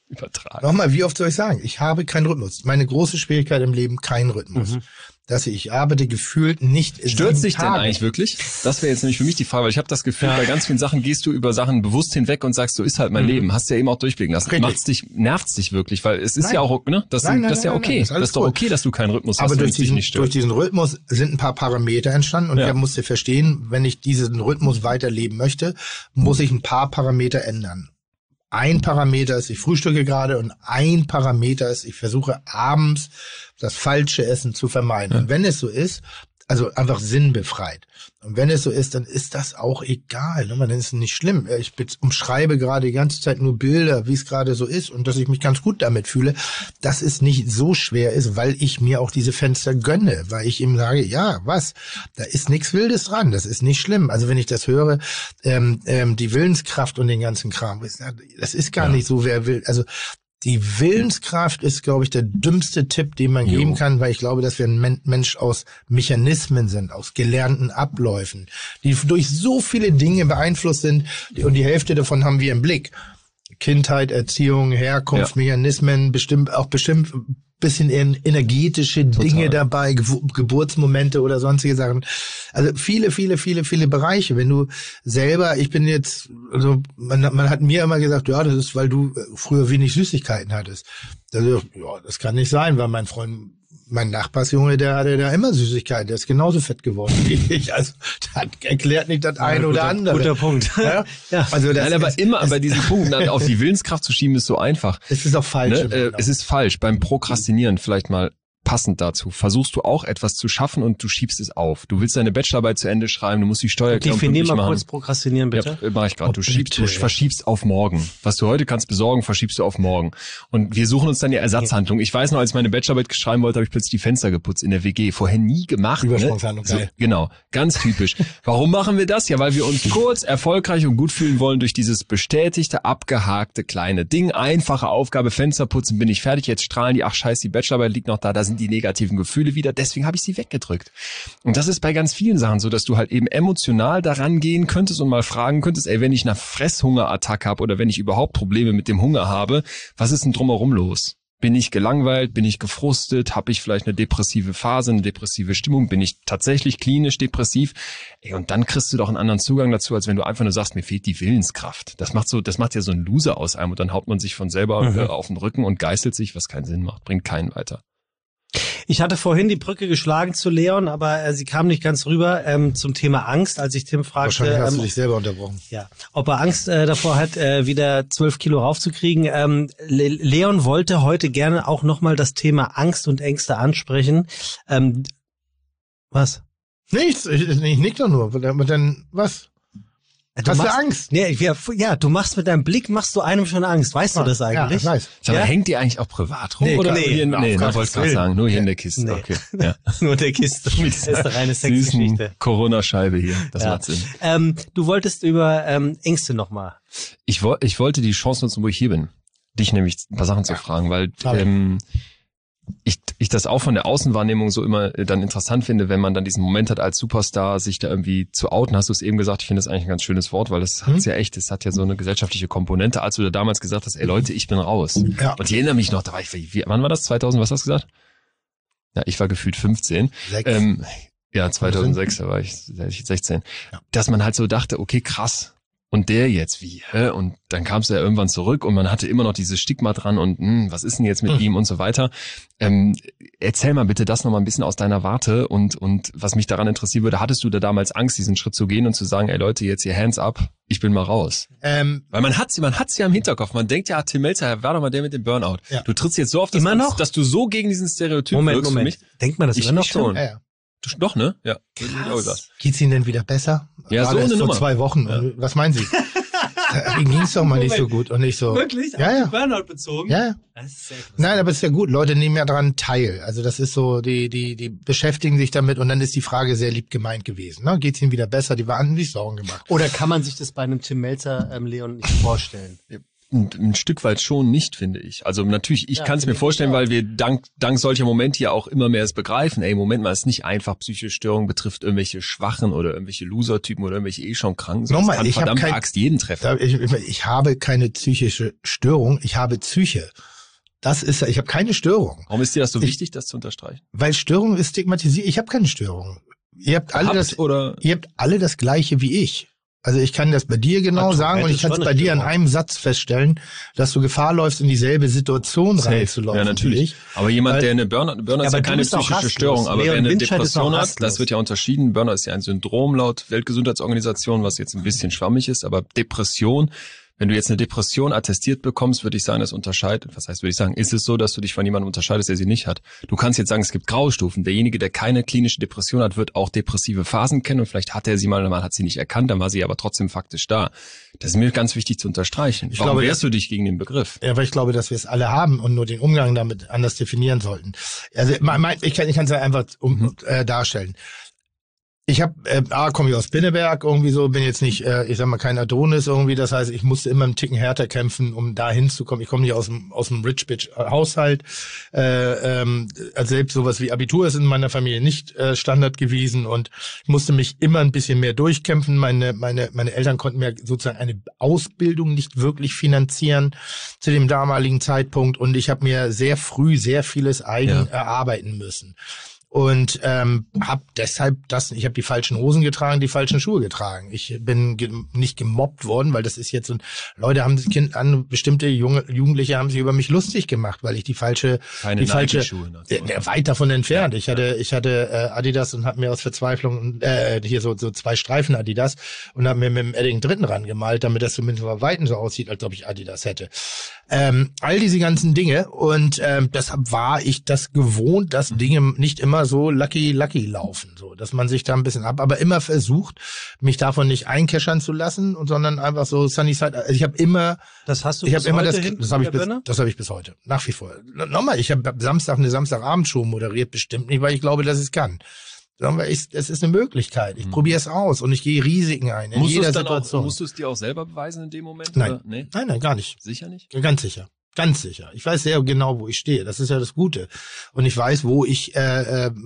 Übertragen. Nochmal, wie oft soll ich sagen? Ich habe keinen Rhythmus. Meine große Schwierigkeit im Leben, kein Rhythmus. Mhm. Dass ich arbeite gefühlt nicht. Stört dich denn eigentlich wirklich? Das wäre jetzt nämlich für mich die Frage, weil ich habe das Gefühl, ja. bei ganz vielen Sachen gehst du über Sachen bewusst hinweg und sagst, so ist halt mein mhm. Leben. Hast du ja eben auch durchblicken lassen. Richtig. Macht's dich, nervt's dich wirklich, weil es ist nein. ja auch, ne? Das, nein, nein, das ist ja okay. Nein, nein, das, das ist doch okay, dass du keinen Rhythmus Aber hast, durch diesen, dich nicht stört. durch diesen Rhythmus sind ein paar Parameter entstanden und ja. ich musste verstehen, wenn ich diesen Rhythmus weiterleben möchte, muss ich ein paar Parameter ändern. Ein Parameter ist, ich frühstücke gerade und ein Parameter ist, ich versuche abends das falsche Essen zu vermeiden. Ja. Und wenn es so ist, also einfach sinnbefreit. Und wenn es so ist, dann ist das auch egal. Ne? Dann ist es nicht schlimm. Ich umschreibe gerade die ganze Zeit nur Bilder, wie es gerade so ist und dass ich mich ganz gut damit fühle, dass es nicht so schwer ist, weil ich mir auch diese Fenster gönne, weil ich ihm sage, ja, was, da ist nichts Wildes dran, das ist nicht schlimm. Also wenn ich das höre, ähm, ähm, die Willenskraft und den ganzen Kram, das ist gar ja. nicht so, wer will, also die Willenskraft ist, glaube ich, der dümmste Tipp, den man jo. geben kann, weil ich glaube, dass wir ein Mensch aus Mechanismen sind, aus gelernten Abläufen, die durch so viele Dinge beeinflusst sind und die Hälfte davon haben wir im Blick. Kindheit, Erziehung, Herkunft, ja. Mechanismen, bestimmt auch bestimmt bisschen energetische Dinge Total. dabei, Ge- Geburtsmomente oder sonstige Sachen. Also viele, viele, viele, viele Bereiche. Wenn du selber, ich bin jetzt, also man, man hat mir immer gesagt, ja, das ist, weil du früher wenig Süßigkeiten hattest. Also, ja, das kann nicht sein, weil mein Freund, mein Nachbarsjunge, der hatte da immer Süßigkeiten, der ist genauso fett geworden wie ich. Also das erklärt nicht das ja, eine guter, oder andere. Guter Punkt. Ja? Ja. Also das Nein, aber ist, immer bei diesen Punkten dann auf die Willenskraft zu schieben, ist so einfach. Es ist auch falsch. Ne? Äh, es ist falsch. Beim Prokrastinieren vielleicht mal passend dazu. Versuchst du auch etwas zu schaffen und du schiebst es auf. Du willst deine Bachelorarbeit zu Ende schreiben, du musst die Steuererklärung Definier mal machen. kurz Prokrastinieren, bitte. Ja, mach ich gerade. Du schiebst, du verschiebst auf morgen. Was du heute kannst besorgen, verschiebst du auf morgen. Und wir suchen uns dann die Ersatzhandlung. Ich weiß noch, als ich meine Bachelorarbeit schreiben wollte, habe ich plötzlich die Fenster geputzt in der W G. Vorher nie gemacht. Übersprungshandlung, ne? So, genau. Ganz typisch. Warum machen wir das? Ja, weil wir uns kurz, erfolgreich und gut fühlen wollen durch dieses bestätigte, abgehakte kleine Ding. Einfache Aufgabe, Fenster putzen, bin ich fertig. Jetzt strahlen die, ach scheiße, die Bachelorarbeit liegt noch da. Da sind die negativen Gefühle wieder, deswegen habe ich sie weggedrückt. Und das ist bei ganz vielen Sachen so, dass du halt eben emotional daran gehen könntest und mal fragen könntest, ey, wenn ich eine Fresshungerattacke habe oder wenn ich überhaupt Probleme mit dem Hunger habe, was ist denn drumherum los? Bin ich gelangweilt? Bin ich gefrustet? Habe ich vielleicht eine depressive Phase, eine depressive Stimmung? Bin ich tatsächlich klinisch depressiv? Ey, und dann kriegst du doch einen anderen Zugang dazu, als wenn du einfach nur sagst, mir fehlt die Willenskraft. Das macht so, das macht ja so ein Loser aus einem und dann haut man sich von selber mhm. äh, auf den Rücken und geißelt sich, was keinen Sinn macht, bringt keinen weiter. Ich hatte vorhin die Brücke geschlagen zu Leon, aber äh, sie kam nicht ganz rüber ähm, zum Thema Angst, als ich Tim fragte. Wahrscheinlich hast ähm, du dich selber unterbrochen. Ja, ob er Angst äh, davor hat, äh, wieder zwölf Kilo raufzukriegen. Ähm, Le- Leon wollte heute gerne auch nochmal das Thema Angst und Ängste ansprechen. Ähm, was? Nichts, ich, ich nick doch nur. Aber dann, was? Du Hast machst, du Angst? Nee, ja, ja, du machst mit deinem Blick, machst du einem schon Angst. Weißt ja, du das eigentlich? Ja, ich weiß. Aber ja? hängt die eigentlich auch privat rum? Nee, oder nee, hier in, nee, nee, wollte ich gerade sagen, nur hier in der Kiste. Nee. Okay. Ja. Nur der Kiste. Das ist eine reine Sexgeschichte. Corona-Scheibe hier, das ja. macht Sinn. Ähm, du wolltest über ähm, Ängste nochmal. Ich, wo, ich wollte die Chance nutzen, wo ich hier bin, dich nämlich ein paar Sachen zu fragen, weil ähm, ich, ich das auch von der Außenwahrnehmung so immer dann interessant finde, wenn man dann diesen Moment hat als Superstar, sich da irgendwie zu outen. Hast du es eben gesagt, ich finde das eigentlich ein ganz schönes Wort, weil das hm. hat's ja echt, das hat ja so eine gesellschaftliche Komponente, als du da damals gesagt hast, ey Leute, ich bin raus. Ja. Und ich erinnere mich noch, da war ich, wie, wann war das? zweitausend, was hast du gesagt? Ja, ich war gefühlt fünfzehn. Ähm, ja, zweitausendsechs, da war ich sechzehn. Ja. Dass man halt so dachte, okay, krass. Und der jetzt wie? Hä? Und dann kamst du ja irgendwann zurück und man hatte immer noch dieses Stigma dran und hm, was ist denn jetzt mit hm. ihm und so weiter. Ähm, erzähl mal bitte das nochmal ein bisschen aus deiner Warte und und was mich daran interessieren würde, hattest du da damals Angst, diesen Schritt zu gehen und zu sagen, ey Leute, jetzt hier hands up, ich bin mal raus? Ähm, Weil man hat's, man hat's ja im Hinterkopf. Man denkt ja, Tim Melzer war doch mal der mit dem Burnout. Ja. Du trittst jetzt so auf das, immer noch? dass du so gegen diesen Stereotyp Moment, wirkst Moment. für mich. Denkt man das ich, immer noch ich schon? Ja, ja. Du, doch, ne? Ja. Geht's Ihnen denn wieder besser? Ja, War so das eine vor Nummer. zwei Wochen. Ja. Was meinen Sie? Ihm ging's doch mal Moment. nicht so gut und nicht so. Wirklich? Ja, ja. Burnout bezogen? Ja. Das ist sehr interessant. Nein, aber es ist ja gut. Leute nehmen ja daran teil. Also das ist so, die, die, die beschäftigen sich damit und dann ist die Frage sehr lieb gemeint gewesen. Ne? Geht's Ihnen wieder besser? Die waren sich Sorgen gemacht. Oder kann man sich das bei einem Tim Melzer, ähm, Leon, nicht vorstellen? ein, ein Stück weit schon nicht, finde ich. Also natürlich, ich Ja, kann es mir finde ich vorstellen, auch. weil wir dank dank solcher Momente ja auch immer mehr es begreifen. Ey, Moment mal, es ist nicht einfach psychische Störung betrifft irgendwelche Schwachen oder irgendwelche Loser-Typen oder irgendwelche eh schon Kranken. sondern Nochmal, es kann ich hab verdammt kein- Axt jeden treffen. Ich, ich habe keine psychische Störung, ich habe Psyche. Das ist, ich habe keine Störung. Warum ist dir das so Ich- wichtig, das zu unterstreichen? Weil Störung ist stigmatisiert. Ich habe keine Störung. Ihr habt alle Habt das, oder ihr habt alle das Gleiche wie ich. Also ich kann das bei dir genau Ach, du sagen und ich hättest kann es schon bei eine dir in Störung. einem Satz feststellen, dass du Gefahr läufst, in dieselbe Situation reinzulaufen. Ja, wie natürlich. ich. Aber jemand, Weil- der eine Burnout, Burnout Ja, ist ja aber du keine bist auch psychische rastlos. Störung, aber wer Leon eine Winscheid ist auch Depression hat, rastlos. das wird ja unterschieden. Burnout ist ja ein Syndrom laut Weltgesundheitsorganisation, was jetzt ein bisschen schwammig ist, aber Depression, wenn du jetzt eine Depression attestiert bekommst, würde ich sagen, das unterscheidet. Was heißt, würde ich sagen, ist es so, dass du dich von jemandem unterscheidest, der sie nicht hat? Du kannst jetzt sagen, es gibt Graustufen. Derjenige, der keine klinische Depression hat, wird auch depressive Phasen kennen und vielleicht hat er sie mal, man hat sie nicht erkannt, dann war sie aber trotzdem faktisch da. Das ist mir ganz wichtig zu unterstreichen. Ich Warum glaube, wehrst du dich gegen den Begriff? Ja, weil ich glaube, dass wir es alle haben und nur den Umgang damit anders definieren sollten. Also mein, mein, ich kann ich kann es ja einfach um, Mhm. äh, darstellen. Ich habe, äh, A, komme ich aus Pinneberg irgendwie so, bin jetzt nicht, äh, ich sag mal, kein Adonis irgendwie, das heißt, ich musste immer einen Ticken härter kämpfen, um da hinzukommen. Ich komme nicht aus dem aus dem Rich Bitch Haushalt. Äh, ähm, also selbst sowas wie Abitur ist in meiner Familie nicht äh, Standard gewesen und ich musste mich immer ein bisschen mehr durchkämpfen. Meine meine meine Eltern konnten mir sozusagen eine Ausbildung nicht wirklich finanzieren zu dem damaligen Zeitpunkt und ich habe mir sehr früh sehr vieles eigen Ja. erarbeiten müssen. Und ähm, habe deshalb das, ich habe die falschen Hosen getragen, die falschen Schuhe getragen. Ich bin ge nicht gemobbt worden, weil das ist jetzt so ein, Leute haben das Kind an, bestimmte junge Jugendliche haben sich über mich lustig gemacht, weil ich die falsche, Keine die falsche, Nike-Schuhe. ne? äh, äh, weit davon entfernt. Ich hatte, ich hatte äh, Adidas und habe mir aus Verzweiflung äh, hier so so zwei Streifen Adidas und habe mir mit dem Edding dritten rangemalt, damit das zumindest bei Weitem so aussieht, als ob ich Adidas hätte. Ähm, all diese ganzen Dinge und ähm, deshalb war ich das gewohnt, dass Dinge nicht immer so lucky lucky laufen, so dass man sich da ein bisschen ab, aber immer versucht, mich davon nicht einkeschern zu lassen und sondern einfach so sunny side. Also ich habe immer, Das hast du ich bis habe immer heute das, hinten das habe ich in der bis, Birne? das habe ich bis heute, nach wie vor. Nochmal, ich habe Samstag eine Samstagabendshow moderiert, bestimmt nicht, weil ich glaube, dass ich es kann. Sondern ich, es ist eine Möglichkeit. Ich Mhm. probiere es aus und ich gehe Risiken ein in Musst du jeder es dann auch, Situation. musst du es dir auch selber beweisen in dem Moment? Nein. Oder? Nee? Nein, nein, gar nicht. Sicher nicht? Ganz sicher. Ganz sicher. Ich weiß sehr genau, wo ich stehe. Das ist ja das Gute. Und ich weiß, wo ich, äh, äh,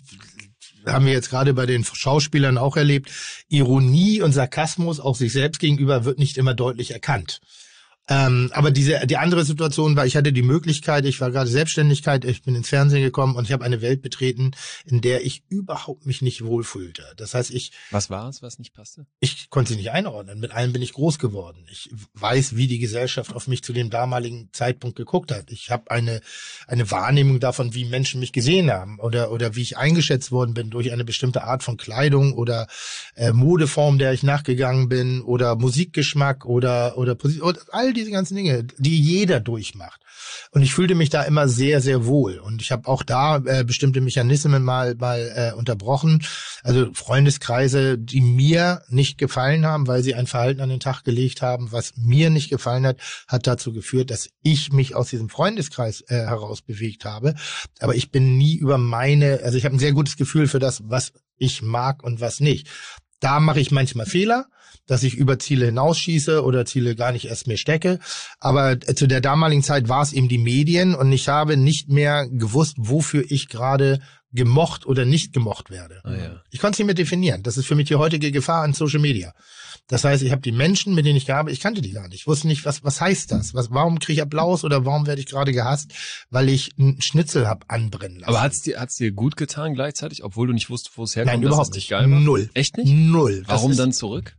haben wir jetzt gerade bei den Schauspielern auch erlebt, Ironie und Sarkasmus auch sich selbst gegenüber wird nicht immer deutlich erkannt. Ähm, aber diese die andere Situation war, ich hatte die Möglichkeit, ich war gerade Selbstständigkeit, ich bin ins Fernsehen gekommen und ich habe eine Welt betreten, in der ich überhaupt mich nicht wohlfühlte. Das heißt, ich Was war es, was nicht passte? ich konnte sie nicht einordnen. Mit allem bin ich groß geworden. Ich weiß, wie die Gesellschaft auf mich zu dem damaligen Zeitpunkt geguckt hat. Ich habe eine eine Wahrnehmung davon, wie Menschen mich gesehen haben oder oder wie ich eingeschätzt worden bin durch eine bestimmte Art von Kleidung oder äh, Modeform, der ich nachgegangen bin oder Musikgeschmack oder oder, Posi- oder all diese ganzen Dinge, die jeder durchmacht. Und ich fühlte mich da immer sehr, sehr wohl. Und ich habe auch da äh, bestimmte Mechanismen mal mal äh, unterbrochen. Also Freundeskreise, die mir nicht gefallen haben, weil sie ein Verhalten an den Tag gelegt haben, was mir nicht gefallen hat, hat dazu geführt, dass ich mich aus diesem Freundeskreis äh, heraus bewegt habe. Aber ich bin nie über meine, also ich habe ein sehr gutes Gefühl für das, was ich mag und was nicht. Da mache ich manchmal Fehler, dass ich über Ziele hinausschieße oder Ziele gar nicht erst mir stecke. Aber zu der damaligen Zeit war es eben die Medien und ich habe nicht mehr gewusst, wofür ich gerade gemocht oder nicht gemocht werde. Ah, ja. Ich konnte es nicht mehr definieren. Das ist für mich die heutige Gefahr an Social Media. Das heißt, ich habe die Menschen, mit denen ich gearbeitet, ich kannte die gar nicht. Ich wusste nicht, was was heißt das? Was, warum kriege ich Applaus oder warum werde ich gerade gehasst? Weil ich einen Schnitzel hab anbrennen lassen. Aber hat's dir, hat's dir gut getan gleichzeitig, obwohl du nicht wusstest, wo es herkommt? Nein, dass überhaupt es dich nicht. geil war? Null. Echt nicht? Null. Das Warum ist, dann zurück?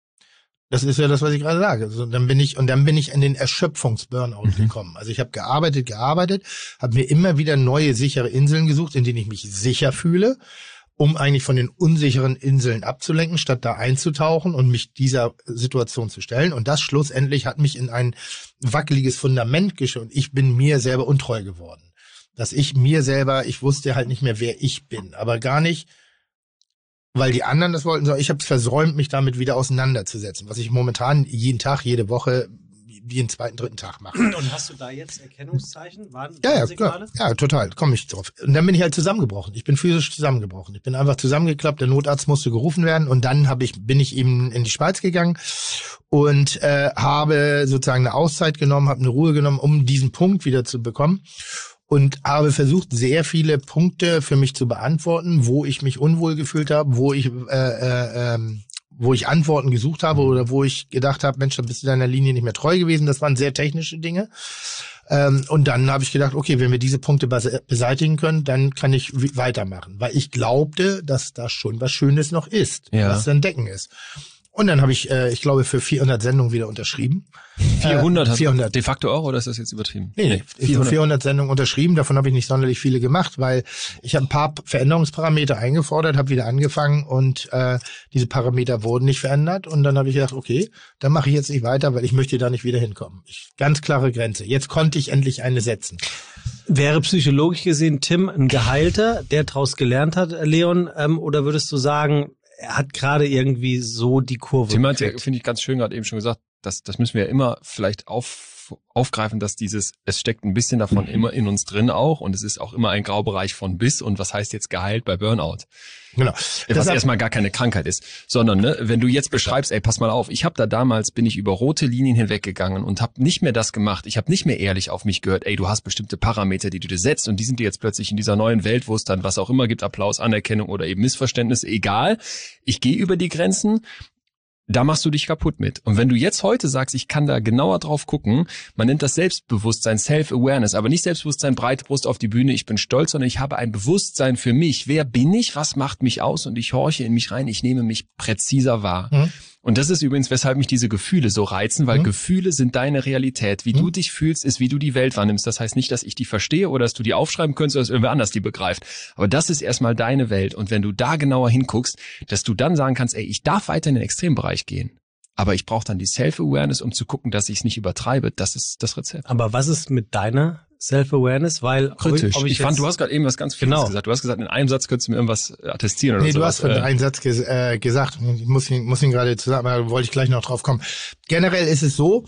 Das ist ja das, was ich gerade sage. Also dann bin ich und dann bin ich in den Erschöpfungs-Burnout Mhm. gekommen. Also ich habe gearbeitet, gearbeitet, habe mir immer wieder neue sichere Inseln gesucht, in denen ich mich sicher fühle, um eigentlich von den unsicheren Inseln abzulenken, statt da einzutauchen und mich dieser Situation zu stellen. Und das schlussendlich hat mich in ein wackeliges Fundament geschickt und ich bin mir selber untreu geworden. Dass ich mir selber, ich wusste halt nicht mehr, wer ich bin, aber gar nicht, weil die anderen das wollten, sondern ich habe es versäumt, mich damit wieder auseinanderzusetzen, was ich momentan jeden Tag, jede Woche, jeden zweiten, dritten Tag machen. Und hast du da jetzt Erkennungszeichen? Waren Ja, ja, Signale? klar. Ja, total, komme ich drauf. Und dann bin ich halt zusammengebrochen. Ich bin physisch zusammengebrochen. Ich bin einfach zusammengeklappt, der Notarzt musste gerufen werden und dann hab ich, bin ich eben in die Schweiz gegangen und äh, habe sozusagen eine Auszeit genommen, habe eine Ruhe genommen, um diesen Punkt wieder zu bekommen. Und habe versucht, sehr viele Punkte für mich zu beantworten, wo ich mich unwohl gefühlt habe, wo ich äh, äh, ähm, wo ich Antworten gesucht habe oder wo ich gedacht habe, Mensch, da bist du deiner Linie nicht mehr treu gewesen. Das waren sehr technische Dinge. Ähm, und dann habe ich gedacht, okay, wenn wir diese Punkte bese- beseitigen können, dann kann ich w- weitermachen. Weil ich glaubte, dass da schon was Schönes noch ist, Ja. was zu entdecken ist. Und dann habe ich, äh, ich glaube, für vierhundert Sendungen wieder unterschrieben. vierhundert, Äh, hast vierhundert. de facto auch, oder ist das jetzt übertrieben? Nee, nee, ich habe vierhundert Sendungen unterschrieben, davon habe ich nicht sonderlich viele gemacht, weil ich habe ein paar Veränderungsparameter eingefordert, habe wieder angefangen und äh, diese Parameter wurden nicht verändert und dann habe ich gedacht, okay, dann mache ich jetzt nicht weiter, weil ich möchte da nicht wieder hinkommen. Ich, ganz klare Grenze. Jetzt konnte ich endlich eine setzen. Wäre psychologisch gesehen Tim ein Geheilter, der daraus gelernt hat, Leon, ähm, oder würdest du sagen, er hat gerade irgendwie so die Kurve Tim hat ja, gekriegt? finde ich, ganz schön gerade eben schon gesagt, das, das müssen wir ja immer vielleicht auf, aufgreifen, dass dieses, es steckt ein bisschen davon immer in uns drin auch und es ist auch immer ein Graubereich von bis und was heißt jetzt geheilt bei Burnout? Genau. Was Deshalb- erstmal gar keine Krankheit ist, sondern ne, wenn du jetzt beschreibst, ey, pass mal auf, ich habe da damals, bin ich über rote Linien hinweggegangen und habe nicht mehr das gemacht, ich habe nicht mehr ehrlich auf mich gehört, ey, du hast bestimmte Parameter, die du dir setzt und die sind dir jetzt plötzlich in dieser neuen Welt, wo es dann was auch immer gibt, Applaus, Anerkennung oder eben Missverständnis, egal, ich gehe über die Grenzen, da machst du dich kaputt mit. Und wenn du jetzt heute sagst, ich kann da genauer drauf gucken, man nennt das Selbstbewusstsein, Self-Awareness, aber nicht Selbstbewusstsein, breite Brust auf die Bühne, ich bin stolz, sondern ich habe ein Bewusstsein für mich. Wer bin ich? Was macht mich aus? Und ich horche in mich rein, ich nehme mich präziser wahr. Mhm. Und das ist übrigens, weshalb mich diese Gefühle so reizen, weil Mhm. Gefühle sind deine Realität. Wie Mhm. du dich fühlst, ist, wie du die Welt wahrnimmst. Das heißt nicht, dass ich die verstehe oder dass du die aufschreiben könntest oder dass irgendwer anders die begreift. Aber das ist erstmal deine Welt. Und wenn du da genauer hinguckst, dass du dann sagen kannst, ey, ich darf weiter in den Extrembereich gehen. Aber ich brauche dann die Self-Awareness, um zu gucken, dass ich es nicht übertreibe. Das ist das Rezept. Aber was ist mit deiner Self-Awareness? Weil Kritisch. ob Ich, ich fand, jetzt- du hast gerade eben was ganz Vieles Genau. gesagt. Du hast gesagt, in einem Satz könntest du mir irgendwas attestieren oder Nee, so. du hast von einem Satz ges äh, gesagt, ich muss ihn, muss ihn gerade zusammen, da wollte ich gleich noch drauf kommen. Generell ist es so,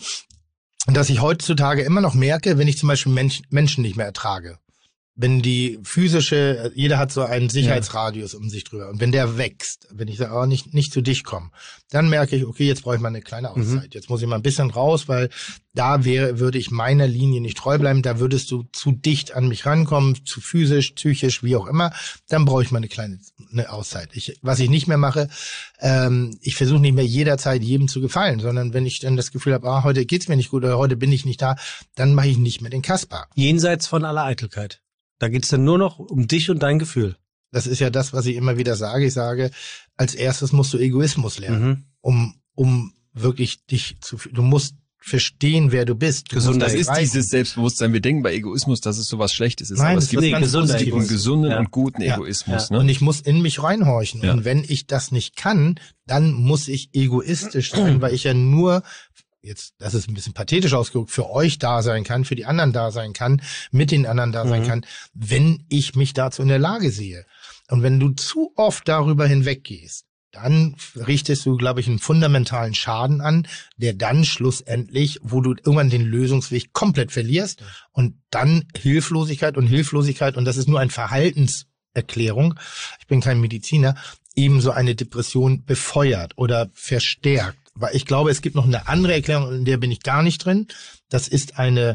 dass ich heutzutage immer noch merke, wenn ich zum Beispiel Mensch, Menschen nicht mehr ertrage. Wenn die physische, jeder hat so einen Sicherheitsradius um sich drüber. Und wenn der wächst, wenn ich sage, oh, nicht, nicht zu dich kommen, dann merke ich, okay, jetzt brauche ich mal eine kleine Auszeit. Jetzt muss ich mal ein bisschen raus, weil da wäre, würde ich meiner Linie nicht treu bleiben. Da würdest du zu dicht an mich rankommen, zu physisch, psychisch, wie auch immer. Dann brauche ich mal eine kleine eine Auszeit. Ich, was ich nicht mehr mache, ähm, ich versuche nicht mehr jederzeit jedem zu gefallen, sondern wenn ich dann das Gefühl habe, ah, heute geht's mir nicht gut oder heute bin ich nicht da, dann mache ich nicht mehr den Kasper. Jenseits von aller Eitelkeit. Da geht's dann nur noch um dich und dein Gefühl. Das ist ja das, was ich immer wieder sage. Ich sage, als erstes musst du Egoismus lernen, Mhm. um um wirklich dich zu, du musst verstehen, wer du bist. Du Gesunder musst Das ist begreifen. dieses Selbstbewusstsein. Wir denken bei Egoismus, dass es sowas Schlechtes ist. Nein, aber das es gibt ist nee, ganz gesunder positiv. einen gesunden Ja. und guten Ja. Egoismus. Ja. Ne? Und ich muss in mich reinhorchen. Ja. Und wenn ich das nicht kann, dann muss ich egoistisch sein, weil ich ja nur, jetzt, das ist ein bisschen pathetisch ausgedrückt, für euch da sein kann, für die anderen da sein kann, mit den anderen da sein Mhm. kann, wenn ich mich dazu in der Lage sehe. Und wenn du zu oft darüber hinweggehst, dann richtest du, glaube ich, einen fundamentalen Schaden an, der dann schlussendlich, wo du irgendwann den Lösungsweg komplett verlierst und dann Hilflosigkeit und Hilflosigkeit, und das ist nur eine Verhaltenserklärung, ich bin kein Mediziner, ebenso eine Depression befeuert oder verstärkt. Weil ich glaube, es gibt noch eine andere Erklärung, in der bin ich gar nicht drin. Das ist eine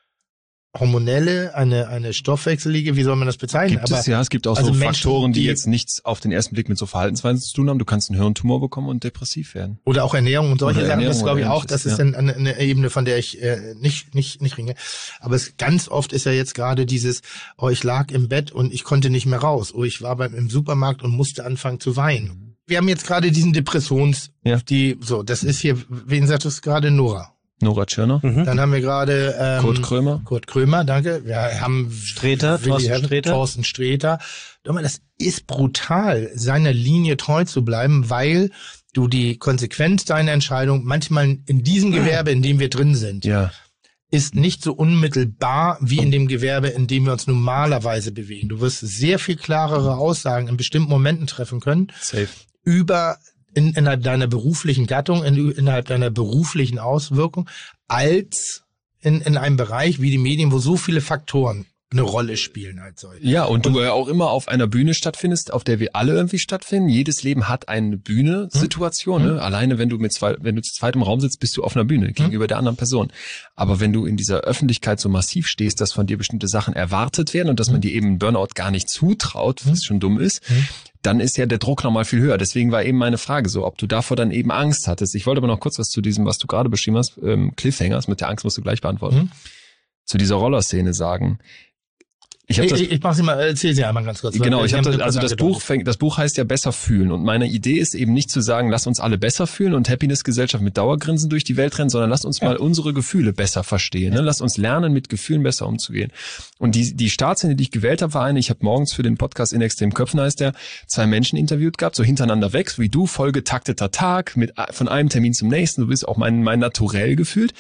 hormonelle, eine eine stoffwechselige, wie soll man das bezeichnen? Gibt es ja, es gibt auch also so Menschen, Faktoren, die, die- jetzt nichts auf den ersten Blick mit so Verhaltensweisen zu tun haben. Du kannst einen Hirntumor bekommen und depressiv werden. Oder auch Ernährung und solche Oder Sachen, das Ernährung glaube ich oder auch, das ist ähnliches, dann eine, eine Ebene, von der ich äh, nicht nicht nicht ringe. Aber es ganz oft ist ja jetzt gerade dieses, oh, ich lag im Bett und ich konnte nicht mehr raus. Oh, ich war beim im Supermarkt und musste anfangen zu weinen. Wir haben jetzt gerade diesen Depressions, Ja. die so, das ist hier, wen sagt es gerade? Nora. Nora Tschirner, Mhm. Dann haben wir gerade ähm, Kurt Krömer. Kurt Krömer, danke. Wir haben Streter, Willi Thorsten Herren, Sträter. Thorsten Sträter. Doch mal, das ist brutal, seiner Linie treu zu bleiben, weil du die Konsequenz deiner Entscheidung manchmal in diesem Gewerbe, in dem wir drin sind, Ja. ist nicht so unmittelbar wie in dem Gewerbe, in dem wir uns normalerweise bewegen. Du wirst sehr viel klarere Aussagen in bestimmten Momenten treffen können Safe. über in, innerhalb deiner beruflichen Gattung, in, innerhalb deiner beruflichen Auswirkung, als in, in einem Bereich wie die Medien, wo so viele Faktoren eine Rolle spielen als solche. Ja, und, und du ja auch immer auf einer Bühne stattfindest, auf der wir alle irgendwie stattfinden. Jedes Leben hat eine Bühne-Situation. Hm. Ne? Alleine, wenn du mit zwei, wenn du zu zweit im Raum sitzt, bist du auf einer Bühne gegenüber hm. der anderen Person. Aber wenn du in dieser Öffentlichkeit so massiv stehst, dass von dir bestimmte Sachen erwartet werden und dass hm. man dir eben einen Burnout gar nicht zutraut, was hm. schon dumm ist, hm. dann ist ja der Druck nochmal viel höher. Deswegen war eben meine Frage so, ob du davor dann eben Angst hattest. Ich wollte aber noch kurz was zu diesem, was du gerade beschrieben hast, ähm, Cliffhangers, mit der Angst musst du gleich beantworten, hm. zu dieser Rollerszene sagen. Ich, hab das, ich, ich mach sie mal, erzähl sie einmal ganz kurz. Genau, ich habe das, also das Buch fängt, das Buch heißt ja besser fühlen und meine Idee ist eben nicht zu sagen, lass uns alle besser fühlen und Happiness-Gesellschaft mit Dauergrinsen durch die Welt rennen, sondern lass uns ja. mal unsere Gefühle besser verstehen, ne? Lass uns lernen, mit Gefühlen besser umzugehen. Und die die Startszene, die ich gewählt habe, war eine, ich habe morgens für den Podcast In extremen Köpfen heißt der, zwei Menschen interviewt gehabt, so hintereinander weg, so wie du, voll getakteter Tag, mit von einem Termin zum nächsten, du bist auch mein mein Naturell gefühlt.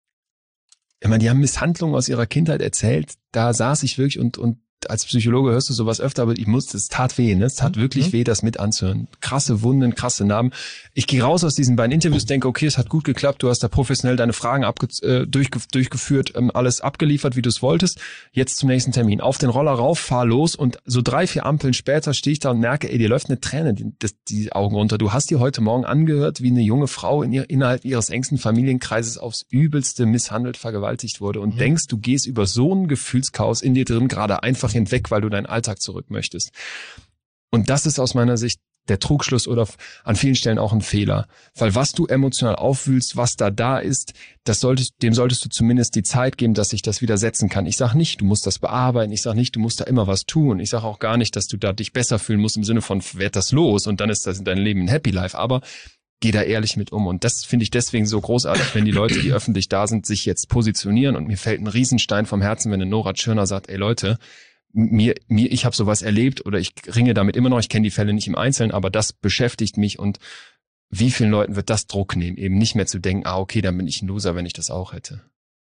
Ich meine, die haben Misshandlungen aus ihrer Kindheit erzählt, da saß ich wirklich und und als Psychologe hörst du sowas öfter, aber ich musste, es tat weh, ne? Es tat mhm. wirklich weh, das mit anzuhören. Krasse Wunden, krasse Narben. Ich gehe raus aus diesen beiden Interviews, denke, okay, es hat gut geklappt, du hast da professionell deine Fragen abge äh, durchge durchgeführt, ähm, alles abgeliefert, wie du es wolltest. Jetzt zum nächsten Termin. Auf den Roller rauf, fahr los und so drei, vier Ampeln später stehe ich da und merke, ey, dir läuft eine Träne die, die, die Augen runter. Du hast dir heute Morgen angehört, wie eine junge Frau in ihr, innerhalb ihres engsten Familienkreises aufs Übelste misshandelt, vergewaltigt wurde und mhm. denkst, du gehst über so ein Gefühlschaos in dir drin gerade einfach hinweg, weil du deinen Alltag zurück möchtest. Und das ist aus meiner Sicht der Trugschluss oder an vielen Stellen auch ein Fehler. Weil was du emotional aufwühlst, was da da ist, das solltest, dem solltest du zumindest die Zeit geben, dass sich das wieder setzen kann. Ich sage nicht, du musst das bearbeiten. Ich sage nicht, du musst da immer was tun. Ich sage auch gar nicht, dass du da dich besser fühlen musst im Sinne von, werd das los und dann ist das in deinem Leben ein Happy Life. Aber geh da ehrlich mit um. Und das finde ich deswegen so großartig, wenn die Leute, die öffentlich da sind, sich jetzt positionieren. Und mir fällt ein Riesenstein vom Herzen, wenn eine Nora Tschirner sagt, ey Leute, mir, mir, ich habe sowas erlebt oder ich ringe damit immer noch, ich kenne die Fälle nicht im Einzelnen, aber das beschäftigt mich und wie vielen Leuten wird das Druck nehmen, eben nicht mehr zu denken, ah okay, dann bin ich ein Loser, wenn ich das auch hätte.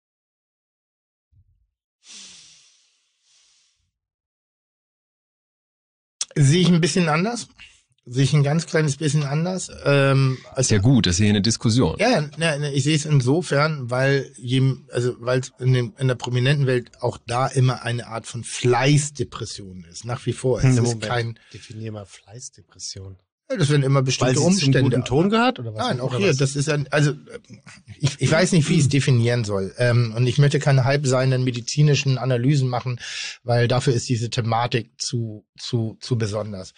Sehe ich ein bisschen anders. Sehe ich ein ganz kleines bisschen anders. Ähm, ist ja gut, das ist hier eine Diskussion. Ja, ja, ich sehe es insofern, weil jedem, also weil es in, dem, in der prominenten Welt auch da immer eine Art von Fleißdepression ist. Nach wie vor. Es Hm, ist Moment. kein. Definier mal Fleißdepression. Ja, das werden immer bestimmte Weil sie Umstände. zum guten Ton gehört oder was? Nein, auch oder hier. was? Das ist ein, also ich, ich weiß nicht, wie ich es definieren soll. Ähm, und ich möchte keine halbseidenen medizinischen Analysen machen, weil dafür ist diese Thematik zu zu zu besonders.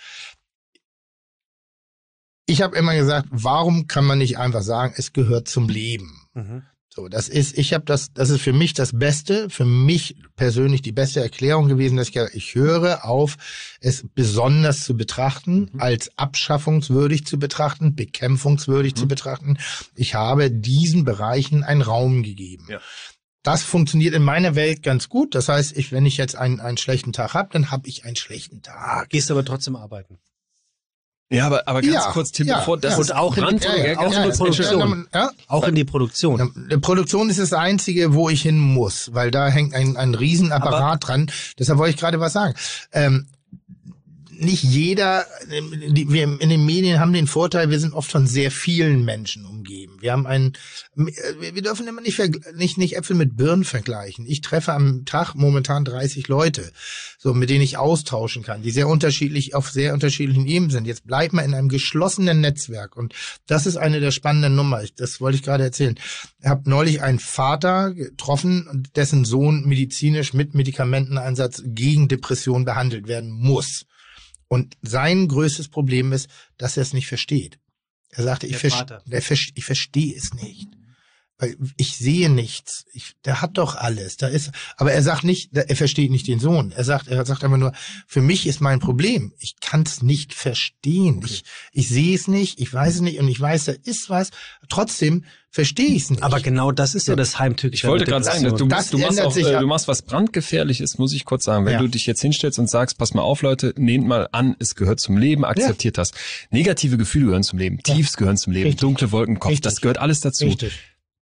Ich habe immer gesagt, warum kann man nicht einfach sagen, es gehört zum Leben? Mhm. So, das ist, ich habe das, das ist für mich das Beste, für mich persönlich die beste Erklärung gewesen, dass ich gesagt, ich höre auf, es besonders zu betrachten, mhm. als abschaffungswürdig zu betrachten, bekämpfungswürdig mhm. zu betrachten. Ich habe diesen Bereichen einen Raum gegeben. Ja. Das funktioniert in meiner Welt ganz gut. Das heißt, ich, wenn ich jetzt einen, einen schlechten Tag habe, dann habe ich einen schlechten Tag. Gehst aber trotzdem arbeiten. Ja, aber, aber ganz Ja, kurz, Tim, ja, bevor das ja. ist Und auch in die- Brand, ja, ja, auch in die ganz- Produktion. Ja, Auch in die Produktion. Die Produktion ist das Einzige, wo ich hin muss, weil da hängt ein, ein Riesenapparat dran. Deshalb wollte ich gerade was sagen. Ähm, nicht jeder, die, wir in den Medien haben den Vorteil, wir sind oft von sehr vielen Menschen umgeben. Wir haben einen, wir dürfen immer nicht, nicht, nicht Äpfel mit Birnen vergleichen. Ich treffe am Tag momentan dreißig Leute, so, mit denen ich austauschen kann, die sehr unterschiedlich, auf sehr unterschiedlichen Ebenen sind. Jetzt bleibt man in einem geschlossenen Netzwerk und das ist eine der spannenden Nummer. Das wollte ich gerade erzählen. Ich habe neulich einen Vater getroffen, dessen Sohn medizinisch mit Medikamenteneinsatz gegen Depression behandelt werden muss. Und sein größtes Problem ist, dass er es nicht versteht. Er sagte, ich, ver der ver ich verstehe es nicht. Weil ich sehe nichts. Ich, der hat doch alles. Da ist, aber er sagt nicht, er versteht nicht den Sohn. Er sagt, er sagt einfach nur, für mich ist mein Problem. Ich kann es nicht verstehen. Okay. Ich, ich sehe es nicht, ich weiß es nicht und ich weiß, da ist was. Trotzdem verstehe ich es nicht. Aber genau das ist ja das Heimtückische. Ich wollte gerade sagen, dass du, Das du, machst ändert auch, sich äh, ja. du machst was brandgefährliches, muss ich kurz sagen. Wenn Ja. du dich jetzt hinstellst und sagst, pass mal auf, Leute, nehmt mal an, es gehört zum Leben, akzeptiert das. Negative Gefühle gehören zum Leben, Tiefs gehören zum Leben, Richtig. dunkle Wolken im Kopf, Richtig. das gehört alles dazu. Richtig.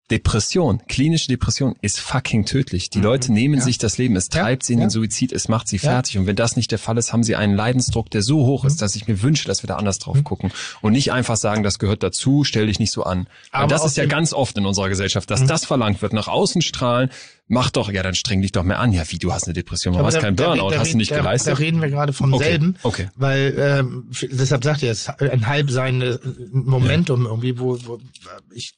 Depression, klinische Depression ist fucking tödlich. Die Leute nehmen Ja. sich das Leben, es treibt Ja. sie in den Ja. Suizid, es macht sie Ja. fertig. Und wenn das nicht der Fall ist, haben sie einen Leidensdruck, der so hoch ist, dass ich mir wünsche, dass wir da anders drauf gucken. Und nicht einfach sagen, das gehört dazu, stell dich nicht so an. Aber Aber das aus ist ja dem- ganz oft in unserer Gesellschaft, dass das verlangt wird, nach außen strahlen, mach doch, ja, dann streng dich doch mehr an. Ja, wie, du hast eine Depression, warum Aber hast da- kein da- Burnout, da hast du reden- nicht da, geleistet? Da reden wir gerade vom Okay, selben, okay. weil ähm, f- deshalb sagt er, es ist ein halb sein äh, Momentum irgendwie, wo, wo ich,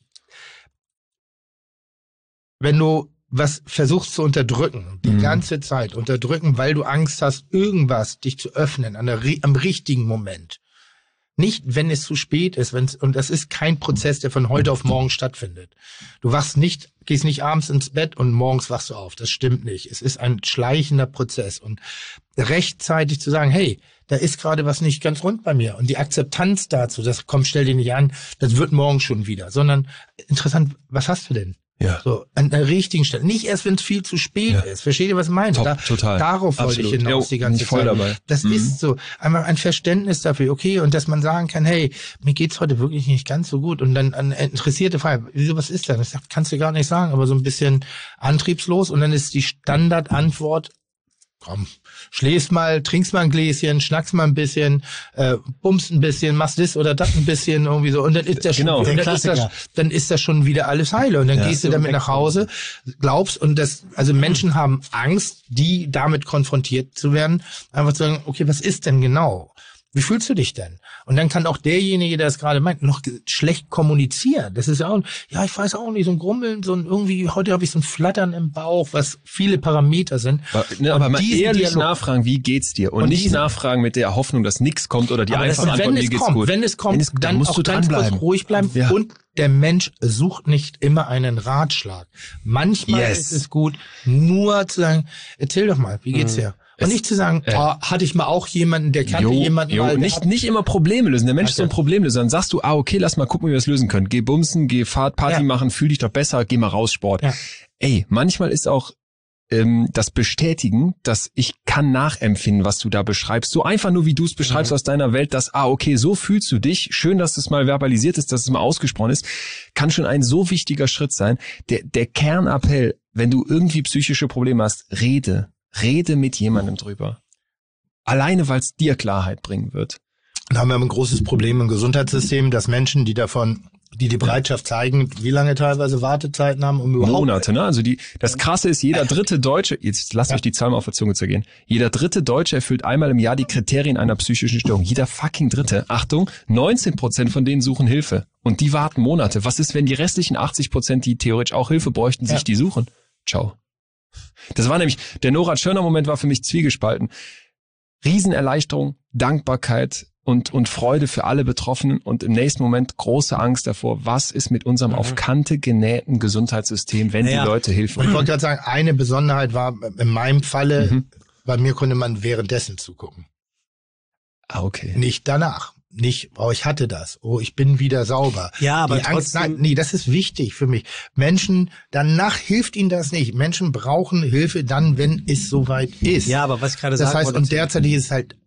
wenn du was versuchst zu unterdrücken, die Mhm. ganze Zeit unterdrücken, weil du Angst hast, irgendwas dich zu öffnen an der, ri- am richtigen Moment. Nicht, wenn es zu spät ist, wenn's, und das ist kein Prozess, der von heute auf morgen stattfindet. Du wachst nicht, gehst nicht abends ins Bett und morgens wachst du auf. Das stimmt nicht. Es ist ein schleichender Prozess. Und rechtzeitig zu sagen, hey, da ist gerade was nicht ganz rund bei mir. Und die Akzeptanz dazu, das komm, stell dich nicht an, das wird morgen schon wieder. Sondern interessant, was hast du denn? Ja. So, an der richtigen Stelle. Nicht erst, wenn es viel zu spät Ja. ist. Versteht ihr, was ich meine? Top, Da, total. Darauf wollte ich Absolut. hinaus Jo, die bin ganze ich voll Zeit. dabei. Das Mhm. ist so. Einmal ein Verständnis dafür, okay, und dass man sagen kann, hey, mir geht's heute wirklich nicht ganz so gut. Und dann eine interessierte Frage, wieso, was ist denn? Ich sag, kannst du gar nicht sagen, aber so ein bisschen antriebslos. Und dann ist die Standardantwort, komm, schläfst mal, trinkst mal ein Gläschen, schnackst mal ein bisschen, äh, bummst ein bisschen, machst das oder das ein bisschen irgendwie so und dann ist das Genau. schon, Der dann ist das, Klassiker. dann ist das schon wieder alles heile und dann Ja. gehst du damit nach Hause, glaubst und das, also Menschen haben Angst, die damit konfrontiert zu werden, einfach zu sagen, okay, was ist denn genau? Wie fühlst du dich denn? Und dann kann auch derjenige, der es gerade meint, noch ge- schlecht kommunizieren. Das ist ja auch, ja, ich weiß auch nicht, so ein Grummeln, so ein irgendwie, heute habe ich so ein Flattern im Bauch, was viele Parameter sind. Aber, ne, Und aber mal diesen ehrlich Dialog- nachfragen, wie geht's dir? Und, Und nicht diesen- nachfragen mit der Hoffnung, dass nichts kommt oder die Aber das, einfache und Antwort, wenn mir es geht's kommt, gut. wenn es kommt, Wenn es- dann musst auch du ganz kurz dranbleiben. ruhig bleiben. Ja. Und der Mensch sucht nicht immer einen Ratschlag. Manchmal Yes. ist es gut, nur zu sagen, erzähl doch mal, wie geht's dir? Und Es- nicht zu sagen, äh, oh, hatte ich mal auch jemanden, der kannte Jo, jemanden jo, mal. der nicht, hat- nicht immer Probleme lösen. Der Mensch ist so ein Okay. Problemlöser. Dann sagst du, ah, okay, lass mal gucken, wie wir das lösen können. Geh bumsen, geh Fahrt, Party Ja. machen, fühl dich doch besser, geh mal raus, Sport. Ja. Ey, manchmal ist auch ähm, das Bestätigen, dass ich kann nachempfinden, was du da beschreibst. So einfach nur, wie du es beschreibst Mhm. aus deiner Welt, dass, ah, okay, so fühlst du dich. Schön, dass es mal verbalisiert ist, dass es mal ausgesprochen ist. Kann schon ein so wichtiger Schritt sein. Der, der Kernappell, wenn du irgendwie psychische Probleme hast, rede. Rede mit jemandem drüber. Alleine, weil es dir Klarheit bringen wird. Da haben wir ein großes Problem im Gesundheitssystem, dass Menschen, die davon, die die Bereitschaft zeigen, wie lange teilweise Wartezeiten haben, um überhaupt... Monate, ne? Also die, das Krasse ist, jeder dritte Deutsche, jetzt lasst euch die Zahl mal auf der Zunge zergehen, jeder dritte Deutsche erfüllt einmal im Jahr die Kriterien einer psychischen Störung. Jeder fucking Dritte. Achtung, neunzehn Prozent von denen suchen Hilfe. Und die warten Monate. Was ist, wenn die restlichen achtzig Prozent, die theoretisch auch Hilfe bräuchten, sich Ja. die suchen? Ciao. Das war nämlich, der Nora Tschirner-Moment war für mich zwiegespalten. Riesenerleichterung, Dankbarkeit und, und Freude für alle Betroffenen und im nächsten Moment große Angst davor, was ist mit unserem auf Kante genähten Gesundheitssystem, wenn Ja. die Leute Hilfe Und ich wollte gerade sagen, eine Besonderheit war, in meinem Falle, Mhm. bei mir konnte man währenddessen zugucken. Ah, okay. Nicht danach. Nicht, oh, ich hatte das. Oh, ich bin wieder sauber. Ja, aber Die Angst, trotzdem- nein, nee, das ist wichtig für mich. Menschen, danach hilft ihnen das nicht. Menschen brauchen Hilfe dann, wenn es soweit ist. Ja, aber was ich gerade das sagen heißt, wollte, und derzeit ist es halt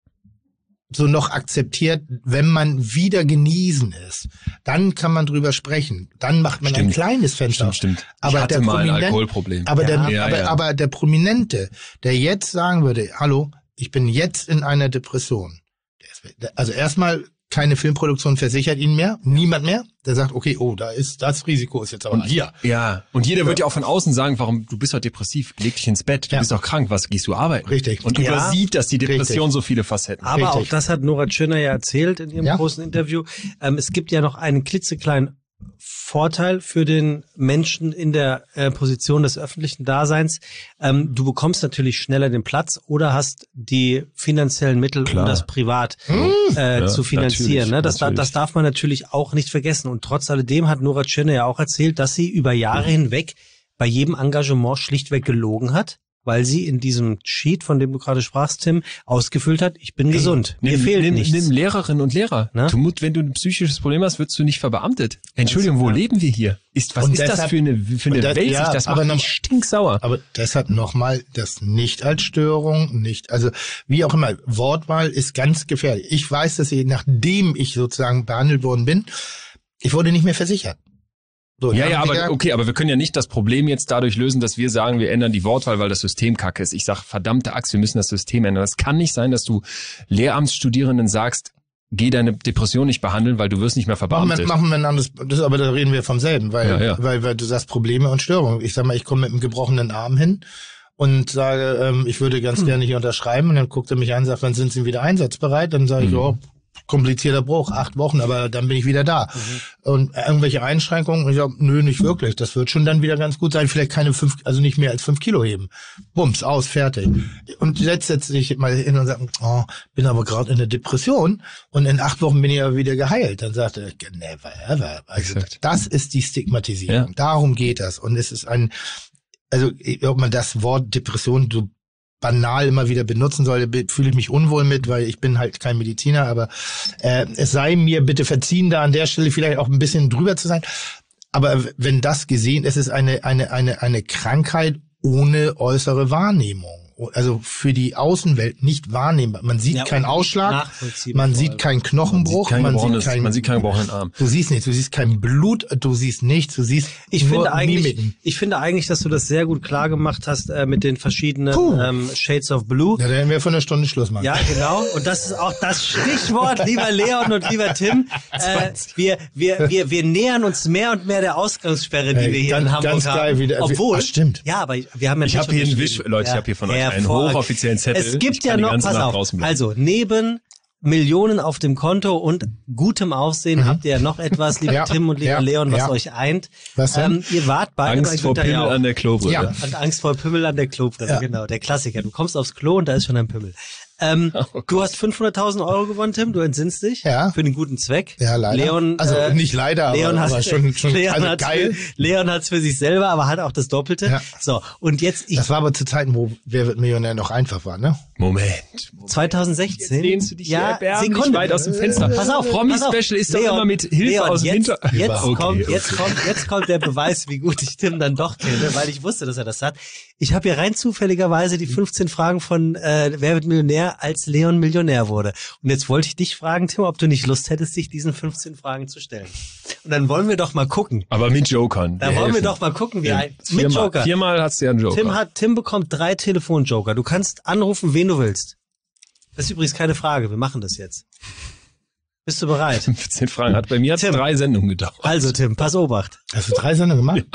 so noch akzeptiert, wenn man wieder genesen ist, dann kann man drüber sprechen. Dann macht man ein Stimmt. kleines Fenster. Stimmt, auf. stimmt. Aber ich hatte der mal ein Prominent- Alkoholproblem. Aber, Ja. der, Ja, aber, ja. aber der Prominente, der jetzt sagen würde, hallo, ich bin jetzt in einer Depression. Der ist, also erstmal keine Filmproduktion versichert ihn mehr, niemand mehr. Der sagt, okay, oh, da ist das Risiko ist jetzt aber Und hier. Ja, und jeder wird ja auch von außen sagen, warum, du bist doch depressiv, leg dich ins Bett, du Ja. bist doch krank, was gehst du arbeiten? Richtig. Und Ja. übersieht, dass die Depression Richtig. so viele Facetten hat. aber Richtig. auch das hat Nora Tschirner ja erzählt in ihrem Ja. großen Interview. Ähm, es gibt ja noch einen klitzekleinen Vorteil für den Menschen in der äh, Position des öffentlichen Daseins. Ähm, du bekommst natürlich schneller den Platz oder hast die finanziellen Mittel, Klar. um das privat äh, Ja, zu finanzieren. natürlich, Ne? Das, natürlich. das darf man natürlich auch nicht vergessen. Und trotz alledem hat Nora Tschirner ja auch erzählt, dass sie über Jahre hinweg bei jedem Engagement schlichtweg gelogen hat, weil sie in diesem Sheet, von dem du gerade sprachst, Tim, ausgefüllt hat, ich bin gesund, mir Nimm, fehlt nimm, nichts. nimm Lehrerinnen und Lehrer. Ne? Du musst, wenn du ein psychisches Problem hast, wirst du nicht verbeamtet. Entschuldigung, wo ja. leben wir hier? Ist, was Und ist das deshalb- für eine, für eine und das- Welt? ja, das aber macht noch- mich stinksauer. Aber deshalb nochmal, das nicht als Störung, nicht, also wie auch immer, Wortwahl ist ganz gefährlich. Ich weiß, dass ich, nachdem ich sozusagen behandelt worden bin, ich wurde nicht mehr versichert. So, Ja, dann ja, wieder- aber okay, aber wir können ja nicht das Problem jetzt dadurch lösen, dass wir sagen, wir ändern die Wortwahl, weil das System kacke ist. Ich sag, verdammte Axt, wir müssen das System ändern. Das kann nicht sein, dass du Lehramtsstudierenden sagst, geh deine Depression nicht behandeln, weil du wirst nicht mehr Machen verbeamtet. wir, machen wir ein anderes, das, aber da reden wir vom selben, weil, Ja, ja. weil, weil du sagst Probleme und Störungen. Ich sag mal, ich komme mit einem gebrochenen Arm hin und sage, ähm, ich würde ganz Hm. gerne hier unterschreiben, und dann guckt er mich an und sagt, wann sind Sie wieder einsatzbereit? Dann sage ich, Hm. oh, komplizierter Bruch, acht Wochen, aber dann bin ich wieder da. Mhm. Und irgendwelche Einschränkungen, ich sag, nö, nicht wirklich. Das wird schon dann wieder ganz gut sein. Vielleicht keine fünf, also nicht mehr als fünf Kilo heben. Bums, aus, fertig. Und jetzt setze ich mal hin und sage, oh, bin aber gerade in der Depression und in acht Wochen bin ich aber wieder geheilt. Dann sagt er, never ever. Also Exakt. das ist die Stigmatisierung. Ja. Darum geht das. Und es ist ein, also ob man das Wort Depression so banal immer wieder benutzen soll, be- fühle ich mich unwohl mit, weil ich bin halt kein Mediziner, aber äh, es sei mir bitte verziehen, da an der Stelle vielleicht auch ein bisschen drüber zu sein. Aber wenn das gesehen ist, ist es eine, eine, eine, eine Krankheit ohne äußere Wahrnehmung. Also für die Außenwelt nicht wahrnehmbar. Man sieht Ja, keinen Ausschlag, nachvollziehbar man vor sieht allem. keinen Knochenbruch, kein man sieht gebrochenes- keinen, man sieht keinen gebrochenen Arm. Du siehst nichts, du siehst kein Blut, du siehst nichts, du siehst Ich nur finde eigentlich, Mimiken. ich finde eigentlich, dass du das sehr gut klar gemacht hast äh, mit den verschiedenen Puh. ähm, Shades of Blue. Ja, dann werden wir von einer Stunde Schluss machen. Ja, genau. Und das ist auch das Stichwort, lieber Leon und lieber Tim. Äh, wir, wir, wir, wir nähern uns mehr und mehr der Ausgangssperre, die Ey, wir hier ganz- in Hamburg ganz haben. geil wieder. Obwohl, Ach, stimmt. Ja, aber wir haben ja Ich nicht hab hier einen unterschrieben. Wisch- Leute, ich hab hier von euch einen hervorragend. hochoffiziellen Zettel. Es gibt Ich ja kann die noch, ganze pass Nacht auf, draußen bleiben. also neben Millionen auf dem Konto und gutem Aussehen habt ihr ja noch etwas, lieber Ja, Tim und lieber ja, Leon, was ja. euch eint. Was denn? Ähm, ihr wart beide bei Angst vor Günther Pimmel Jauch. an der Klobrille. Ja. Und Angst vor Pimmel an der Klobrille, Ja. genau, der Klassiker. Du kommst aufs Klo und da ist schon ein Pimmel. Ähm, Oh du hast fünfhunderttausend Euro gewonnen, Tim, du entsinnst dich. Ja. Für den guten Zweck. Ja, leider. Leon, Also äh, nicht leider, aber, Leon aber hat, schon, schon Leon also hat's geil. Für, Leon hat's für sich selber, aber hat auch das Doppelte. Ja. So, und jetzt, ich, Das war aber zu Zeiten, wo Wer wird Millionär noch einfach war, ne? Moment. zwanzig sechzehn. Jetzt lehnst du dich hier ja, erbärmlich Sekunde. weit aus dem Fenster. Pass auf, Promi-Special ist doch Leon, immer mit Hilfe Leon, aus dem jetzt, Hinter- Jetzt, Okay, kommt, okay. jetzt kommt, jetzt kommt der Beweis, wie gut ich Tim dann doch kenne, weil ich wusste, dass er das hat. Ich habe hier rein zufälligerweise die fünfzehn Fragen von äh, Wer wird Millionär, als Leon Millionär wurde. Und jetzt wollte ich dich fragen, Tim, ob du nicht Lust hättest, dich diesen fünfzehn Fragen zu stellen. Und dann wollen wir doch mal gucken. Aber mit Jokern. Da wollen wir doch mal gucken, wie ein, mit Viermal, Joker. viermal hast du ja einen Joker. Tim hat, Tim bekommt drei Telefonjoker. Du kannst anrufen, wen du willst. Das ist übrigens keine Frage. Wir machen das jetzt. Bist du bereit? fünfzehn Fragen. Hat bei mir hat's Tim. drei Sendungen gedauert. Also, Tim, pass Obacht. Hast du drei Sendungen gemacht?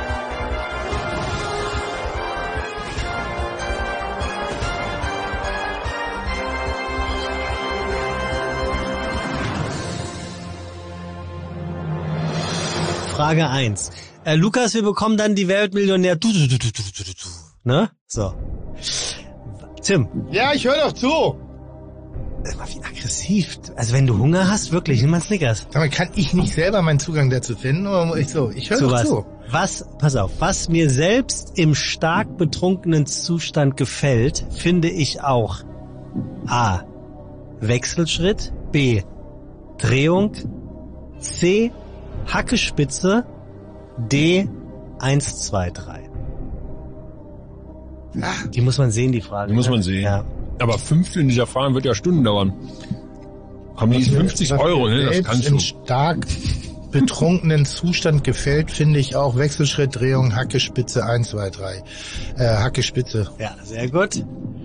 Frage eins. Äh, Lukas, wir bekommen dann die Weltmillionär. Du, du, du, du, du, du, du. Ne? So. Tim. Ja, ich höre doch zu. Sag mal, wie aggressiv. Also wenn du Hunger hast, wirklich, nimm mal Snickers. Sag mal, kann ich nicht selber meinen Zugang dazu finden? Oder muss ich so? Ich höre So doch was. zu. Was, pass auf, was mir selbst im stark betrunkenen Zustand gefällt, finde ich auch A. Wechselschritt, B. Drehung, C. Hackespitze, D. eins, zwei, drei. Die muss man sehen, die Frage. Die muss ne? man sehen. Ja. Aber fünfzehn dieser Fragen wird ja Stunden dauern. Haben die fünfzig Was Euro, mir ne? Das selbst kannst im du. stark betrunkenen Zustand gefällt, finde ich auch Wechselschritt, Drehung, Hackespitze, eins, zwei, drei. Äh, Hackespitze. Ja, sehr gut.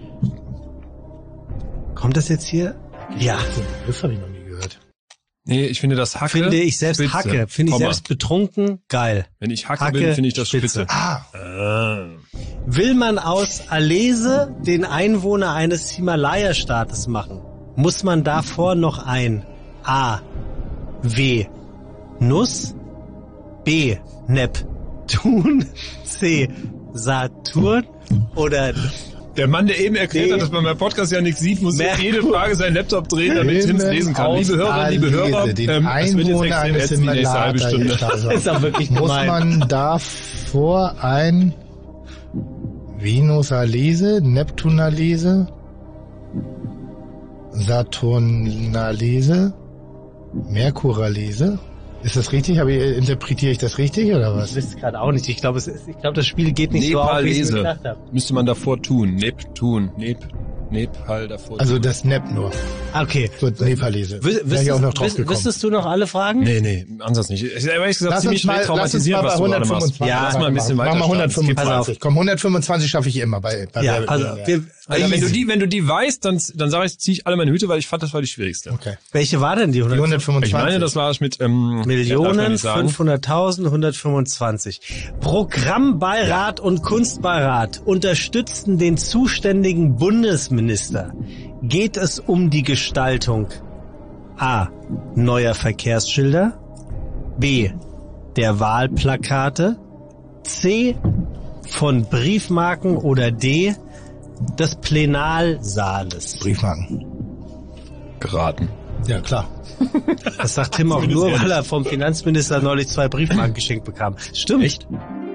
Kommt das jetzt hier? Ja. Das habe ich noch nie gehört. Nee, ich finde das Hacke. Finde ich selbst Spitze. Hacke. Finde ich Komma. selbst betrunken geil. Wenn ich Hacke, Hacke, bin, finde ich das Spitze. Spitze. Ah, Ah. Will man aus Alese den Einwohner eines Himalaya-Staates machen, muss man davor noch ein A. W. Nuss, B. Neptun, C. Saturn oder Der Mann, der eben erklärt Nee. hat, dass man beim Podcast ja nichts sieht, muss Mehr- jetzt jede Frage seinen Laptop drehen, damit Filmen Tim es lesen kann. aus Liebe Hörerinnen, liebe Alese, Hörer, den ähm, das wird jetzt Einwohner extrem eines ätzend die nächste halbe Stunde. Simulator ist auch wirklich Muss gemein. man davor ein Venus-Alese, Neptunalese, Saturnalese, Merkuralese? Ist das richtig? Habe ich, interpretiere ich das richtig oder ich was? weiß gerade auch nicht. Ich glaube, es ist, ich glaube, das Spiel geht nicht so auf, wie ich es mir Nepalese gedacht habe. müsste man davor tun. Neptun, Nep, Nepal davor. Also das Nep nur. Okay. So Nepalese. Wüs- Wäre ich auch noch wüsstest, drauf wüs- gekommen. wüsstest du noch alle Fragen? Nee, nee, im Ansatz nicht. Ich habe ehrlich gesagt Lass ziemlich uns mal, schnell lass uns mal traumatisiert, bei was du gerade machst. hundertfünfundzwanzig Ja, lass mal ein bisschen machen. weiter Mach mal starten. hundertfünfundzwanzig. Komm, hundertfünfundzwanzig schaffe ich immer bei, bei Ja, Wer- also Wer- wir, Alter, wenn du Easy. die, wenn du die weißt, dann, dann sage ich, ziehe ich alle meine Hüte, weil ich fand, das war die schwierigste. Okay. welche war denn die? Die hundert Ich hundertfünfundzwanzig. meine, das war es mit, ähm, darf man Millionen, nicht sagen. fünfhunderttausend, hundertfünfundzwanzig. Programmbeirat und Kunstbeirat unterstützen den zuständigen Bundesminister. Geht es um die Gestaltung A. neuer Verkehrsschilder, B. der Wahlplakate, C. von Briefmarken oder D. des Plenarsaales? Briefmarken. Geraten. Ja, klar. Das sagt Tim auch nur, weil er vom Finanzminister neulich zwei Briefmarken geschenkt bekam. Stimmt. Echt?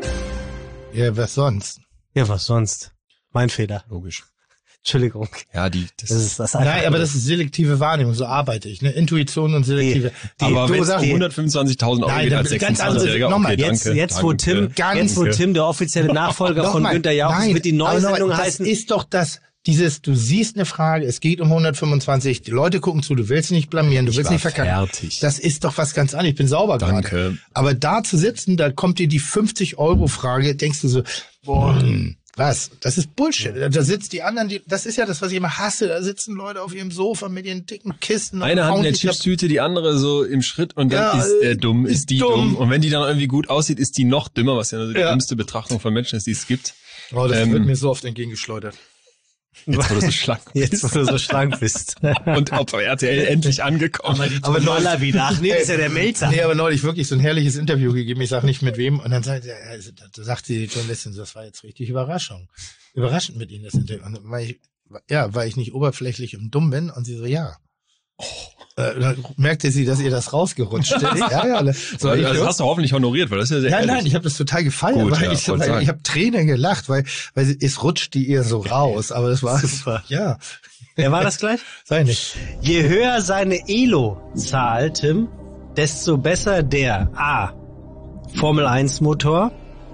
Ja, was sonst? Ja, was sonst? Mein Fehler. Logisch. Entschuldigung. Ja, die, das, Das ist das Nein, aber das ist selektive Wahrnehmung, so arbeite ich. Ne? Intuition und selektive. Die- aber du wenn es sagst- um hundertfünfundzwanzigtausend Euro Nein, geht dann- als ganz sechsundzwanzigjähriger, andere- nochmal, okay, Jetzt, danke. jetzt, wo danke. Tim, Ganz- jetzt, wo Tim der offizielle Nachfolger von Nochmal, Günther Jauch ist, nein, wird die neue aber nochmal, Sendung das heißen. ist doch das, dieses, du siehst eine Frage, es geht um hundertfünfundzwanzig, die Leute gucken zu, du willst nicht blamieren, du Ich willst war nicht verkacken. fertig. Das ist doch was ganz anderes, ich bin sauber Danke. gerade. Aber da zu sitzen, da kommt dir die fünfzig-Euro-Frage, denkst du so, boah, hm, was? Das ist Bullshit. Da sitzt die anderen, die, das ist ja das, was ich immer hasse, da sitzen Leute auf ihrem Sofa mit ihren dicken Kisten. und Eine Hand in hauen der sich da- Chipstüte, die andere so im Schritt und dann Ja, ist er dumm, ist, ist die dumm. dumm. Und wenn die dann irgendwie gut aussieht, ist die noch dümmer, was ja, die Ja. dümmste Betrachtung von Menschen ist, die es gibt. Oh, das Ähm, wird mir so oft entgegengeschleudert. Jetzt, wo du so schlank Jetzt, wo du so schlank bist. und auf R T L endlich angekommen. Aber Tomala wieder. Ach nee, das ist ja der Melzer. Nee, aber neulich wirklich so ein herrliches Interview gegeben. Ich sag nicht mit wem. Und dann sagt, er, also, da sagt die Journalistin, das war jetzt richtig Überraschung. Überraschend mit Ihnen das Interview. Und weil ich, ja, weil ich nicht oberflächlich und dumm bin. Und sie so, ja. Äh, dann merkte sie, dass ihr das rausgerutscht ist. Ja, ja. So, ich, das hast du hoffentlich honoriert, weil das ist ja sehr nein, ehrlich. nein, ich habe das total gefeiert, Gut, weil ja, ich, wollte weil sagen. ich habe Tränen gelacht, weil, weil sie- es rutscht die ihr so raus. Aber das war Super. ja, Wer war das gleich? sei nicht. Je höher seine Elo-Zahl, Tim, desto besser der A. Formel eins Motor,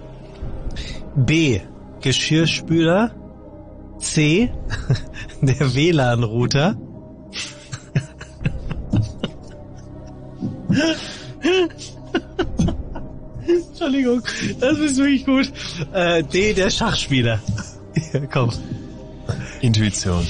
B. Geschirrspüler, C. der W L A N-Router, Entschuldigung, das ist wirklich gut. Äh, D. der Schachspieler. Ja, komm. Intuition.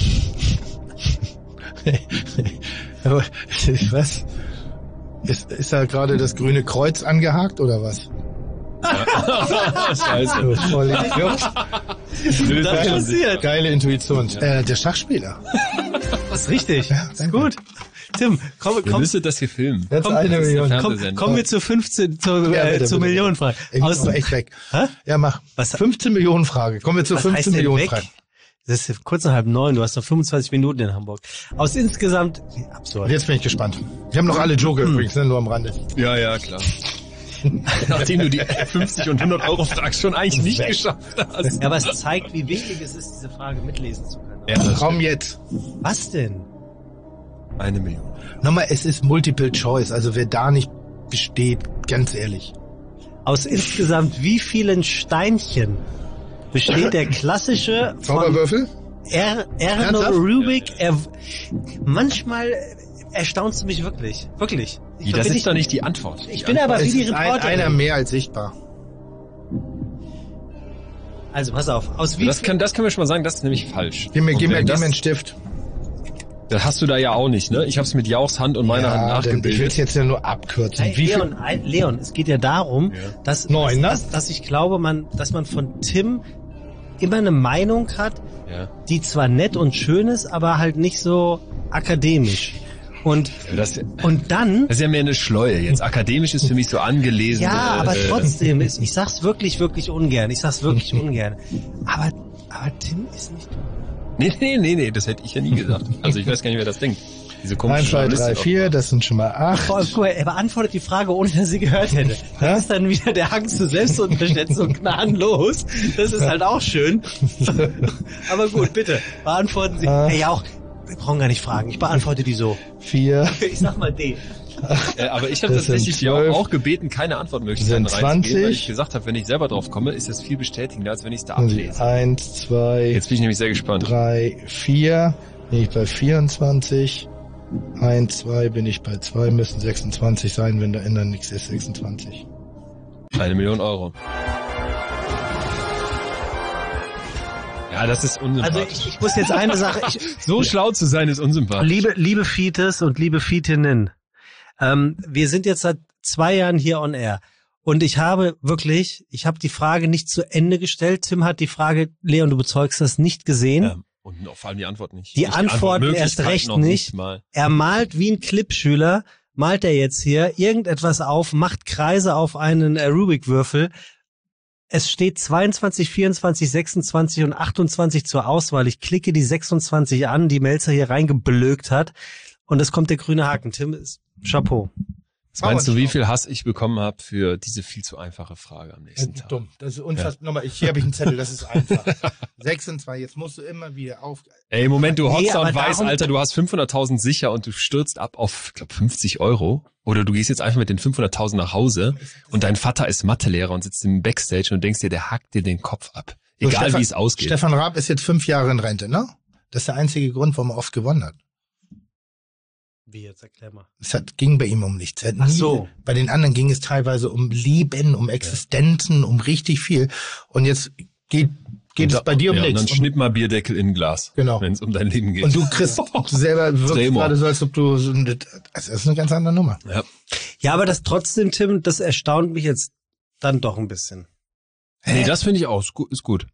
Aber, was? Ist, ist da gerade das grüne Kreuz angehakt oder was? Scheiße. Du voll Idiot. Nö, Das das schon passiert. Geile Intuition. Äh, der Schachspieler. Das ist richtig. Ja, ist danke. gut. Tim, komm, Ihr komm, müsstet das hier filmen. Jetzt komm, eine das ist Million. der komm, Fernsehsender. kommen wir zu fünfzehn, zu, Ja, äh, bitte, zur bitte. Millionenfrage. Ich muss Aus, aber echt weg. Hä? Ja, mach. Was- fünfzehn Millionen Frage. Kommen wir zur was heißt fünfzehn denn Millionen weg? Frage. Das ist kurz nach halb neun, du hast noch fünfundzwanzig Minuten in Hamburg. Aus insgesamt, absurd. Jetzt bin ich gespannt. Wir haben noch alle Joker übrigens, ne, nur am Rande. Ja, ja, klar. Nachdem du die fünfzig und hundert Euro Frage schon eigentlich nicht geschafft hast. Ja, aber es zeigt, wie wichtig es ist, diese Frage mitlesen zu können. Ja, das Komm jetzt. Was denn? eine Million. Nochmal, es ist Multiple Choice, also wer da nicht besteht, ganz ehrlich. Aus insgesamt wie vielen Steinchen besteht der klassische von Zauberwürfel? Er, Erno Ernsthaft? Rubik? Er, manchmal erstaunst du mich wirklich. Wirklich. Ich, Das bin ist ich, doch nicht die Antwort. ich bin aber wie Es die ist ein, Reporterin. einer mehr als sichtbar. Also pass auf, aus wie Das kann, das können wir schon mal sagen, das ist nämlich falsch. Gib mir, Und gib mir, wenn gib das, mir einen Stift. das hast du da ja auch nicht, ne? Ich habe es mit Jauchs Hand und meiner Hand Ja, denn ich will es nachgebildet. jetzt ja nur abkürzen. Hey, Wie viel? Leon, ein, Leon, es geht ja darum, dass, Neun, ne? dass, dass ich glaube, man, dass man von Tim immer eine Meinung hat, Ja. die zwar nett und schön ist, aber halt nicht so akademisch. Und, Das, und dann, das ist ja mehr eine Schleue. Jetzt akademisch ist für mich so angelesen. ja, aber äh, trotzdem, ist, ich sag's wirklich, wirklich ungern, ich sag's wirklich ungern. Aber, aber Tim ist nicht dumm. Nee, nee, nee, nee, das hätte ich ja nie gesagt. Also ich weiß gar nicht, wer das denkt. Diese komische Eins, zwei, drei, Journalistin. vier, das sind schon mal acht. Vor allem, guck mal, er beantwortet die Frage, ohne dass er sie gehört hätte. Das ist dann wieder der Hang zur Selbstunterschätzung gnadenlos. Das ist halt auch schön. Aber gut, bitte, beantworten Sie. Ah. Hey, auch, Wir brauchen gar nicht fragen. Ich beantworte die so. Vier. Ich sag mal D. Äh, aber ich habe Das sind tatsächlich ja auch, zwölf. auch gebeten, keine Antwortmöglichkeiten Sind reinzugeben, weil ich zwanzig. gesagt habe, wenn ich selber drauf komme, ist das viel bestätigender, als wenn ich es da ablese. Eins, zwei, Jetzt bin ich nämlich sehr gespannt. drei, vier. Bin ich bei vierundzwanzig. Eins, zwei bin ich bei zwei. Müssen sechsundzwanzig sein, wenn da ändern nichts ist. sechsundzwanzig. Eine Million Euro. Ja, das ist unsympathisch. Also ich, ich muss jetzt eine Sache. Ich, so schlau zu sein ist unsympathisch. Liebe, liebe Fietes und liebe Fietinnen, ähm, wir sind jetzt seit zwei Jahren hier on air. Und ich habe wirklich, ich habe die Frage nicht zu Ende gestellt. Tim hat die Frage, Leon, du bezeugst das, nicht gesehen. Ja, und vor allem die Antwort nicht. Die Nicht Antworten erst Antwortmöglichkeiten recht noch nicht. Mal. Er malt wie ein Clipschüler, malt er jetzt hier irgendetwas auf, macht Kreise auf einen äh, Rubik-Würfel. Es steht zweiundzwanzig, vierundzwanzig, sechsundzwanzig und achtundzwanzig zur Auswahl. Ich klicke die sechsundzwanzig an, die Melzer hier reingeblökt hat. Und es kommt der grüne Haken. Tim, ist Chapeau. Was meinst du, wie viel Hass ich bekommen habe für diese viel zu einfache Frage am nächsten Tag? Dumm. Das ist unfassbar. Ja. Nochmal, ich, hier habe ich einen Zettel, das ist einfach. sechsundzwanzig, jetzt musst du immer wieder auf... Ey, Moment, du Nee, hockst da aber und weißt, darum- Alter, du hast fünfhunderttausend sicher und du stürzt ab auf, ich glaube, fünfzig Euro. Oder du gehst jetzt einfach mit den fünfhunderttausend nach Hause und dein Vater ist Mathelehrer und sitzt im Backstage und denkst dir, der hackt dir den Kopf ab. So, Egal, Stefan, wie es ausgeht. Stefan Raab ist jetzt fünf Jahre in Rente, ne? Das ist der einzige Grund, warum er oft gewonnen hat. Wie jetzt, erklär mal. Es hat, ging bei ihm um nichts. Er hat Ach nie, so. Bei den anderen ging es teilweise um Leben, um Existenzen, ja. um richtig viel. Und jetzt geht, geht Und es bei dir um ja, nichts. Und dann schnipp mal Bierdeckel in ein Glas, Genau. wenn es um dein Leben geht. Und du kriegst selber wirkst Tremor. gerade so, als ob du so ein, das ist eine ganz andere Nummer. Ja. Ja, aber das trotzdem, Tim, das erstaunt mich jetzt dann doch ein bisschen. Nee, das finde ich auch, ist gut. Ist gut.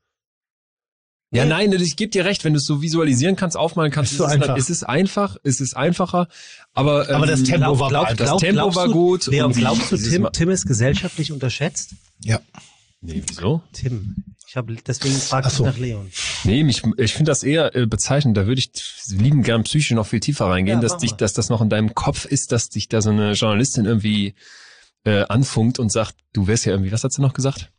Ja, Nee. nein, ich gebe dir recht, wenn du es so visualisieren kannst, aufmalen kannst, Ist so es einfach. es ist einfach, es ist einfacher, aber, Aber ähm, das Tempo war glaub, bei- das glaub, Tempo glaubst war du, gut. Leon, und glaubst du, dieses Tim, Ma- Tim ist gesellschaftlich unterschätzt? Ja. Nee, wieso? Tim. Ich habe deswegen gefragt Ach so. nach Leon. Nee, mich, ich finde das eher äh, bezeichnend, da würde ich lieben gern psychisch noch viel tiefer reingehen, Ja, dass mach dich, mal. dass das noch in deinem Kopf ist, dass dich da so eine Journalistin irgendwie äh, anfunkt und sagt, du wärst ja irgendwie, was hat sie noch gesagt?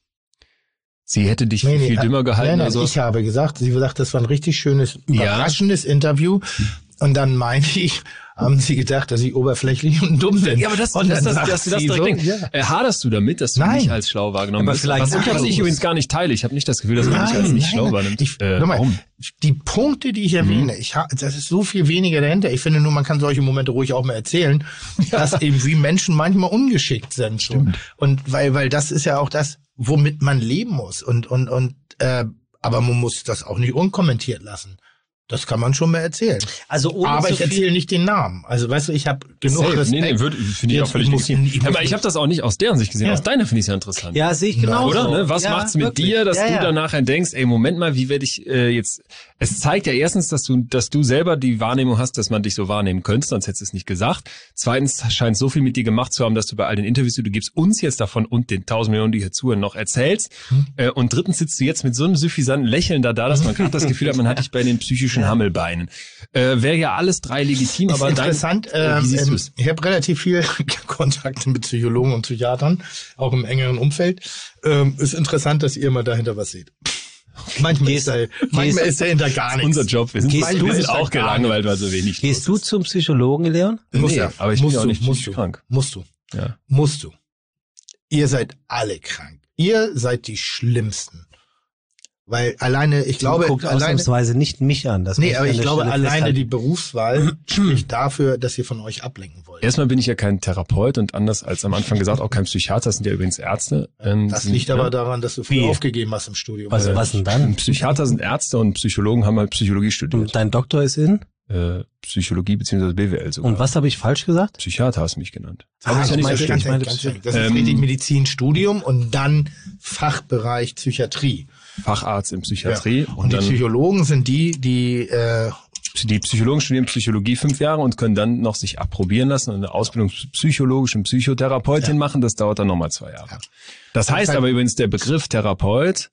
Sie hätte dich Nee, viel, nee, viel äh, dümmer gehalten Nein, nein, oder so. ich habe gesagt, sie sagt, das war ein richtig schönes, überraschendes Interview. Und dann meinte ich, haben sie gedacht, dass ich oberflächlich und dumm bin. Ja, aber das, und das, dann das, sagt dass du das sie direkt so, denkst. ja. Äh, haderst du damit, dass du Nein. nicht als schlau wahrgenommen Aber bist? vielleicht Was, sind was das ich so. übrigens gar nicht teile. Ich habe nicht das Gefühl, dass man dich als nicht schlau nein. wahrnimmt. Ich, äh, nochmal, warum? die Punkte, die ich erwähne, ich ha, das ist so viel weniger dahinter. Ich finde nur, man kann solche Momente ruhig auch mal erzählen, dass eben wie Menschen manchmal ungeschickt sind. So. Und weil, weil das ist ja auch das, womit man leben muss. Und, und, und, äh, aber man muss das auch nicht unkommentiert lassen. Das kann man schon mal erzählen. Also ohne Aber so ich viel- erzähle nicht den Namen. Also weißt du, ich habe genug Safe. Respekt. Nee, nee, würde- finde ich auch Jetzt völlig muss legitim. ich- ich muss Aber ich nicht- habe das auch nicht aus deren Sicht gesehen. Ja. Aus deiner finde ich es ja interessant. Ja, sehe ich genau. Oder? Ne? Was ja, macht's mit wirklich. dir, dass ja, du ja. dann nachher denkst, ey, Moment mal, wie werde ich äh, jetzt... Es zeigt ja erstens, dass du dass du selber die Wahrnehmung hast, dass man dich so wahrnehmen könnte, sonst hättest du es nicht gesagt. Zweitens scheint so viel mit dir gemacht zu haben, dass du bei all den Interviews, die du gibst, uns jetzt davon und den tausend Millionen, die hier zuhören, noch erzählst. Hm. Äh, und drittens sitzt du jetzt mit so einem suffisanten Lächeln da, da dass man gerade das Gefühl hat, man hat dich bei den psychischen Hammelbeinen. Äh, Wäre ja alles drei legitim, Ist aber interessant. Dein, äh, wie siehst ähm, du's? ich habe relativ viel Kontakte mit Psychologen und Psychiatern, auch im engeren Umfeld. Ähm, ist interessant, dass ihr mal dahinter was seht. Manchmal, Gehst- ist, da, manchmal ist dahinter gar nichts. Unser Job. Wir sind, Gehst wir du- sind ist auch da gar gelangweilt, weil so wenig Gehst du los ist. zum Psychologen, Leon? Muss Nee, ja. aber ich musst bin ja auch du, nicht musst psychisch du, krank. Musst du. Ja. Musst du. Ihr seid alle krank. Ihr seid die Schlimmsten. Weil alleine, ich glaube, Guckt alleine, ausnahmsweise nicht mich an. Das nee, muss aber an ich der glaube, Stelle alleine festhalten. die Berufswahl spricht dafür, dass ihr von euch ablenken wollt. Erstmal bin ich ja kein Therapeut und anders als am Anfang gesagt, auch kein Psychiater, das sind ja übrigens Ärzte. Ähm, Das sind, liegt ja, aber daran, dass du früher Wie? aufgegeben hast im Studium. Was, Weil- was denn dann? Psychiater sind Ärzte und Psychologen haben halt Psychologie studiert. Und dein Doktor ist in? Äh, Psychologie beziehungsweise B W L sogar. Und was habe ich falsch gesagt? Psychiater hast du mich genannt. Ah, Hab ich ja ich nicht meine, verstanden. ganz, ich meine ganz, Psy- ganz, das ist Ähm, richtig Medizinstudium und dann Fachbereich Psychiatrie. Facharzt in Psychiatrie. Und, Und die dann Psychologen sind die, die äh, die Psychologen studieren Psychologie fünf Jahre und können dann noch sich approbieren lassen und eine Ausbildung zur psychologischen Psychotherapeutin machen. Das dauert dann nochmal zwei Jahre. Ja. Das Das heißt heißt- aber übrigens, der Begriff Therapeut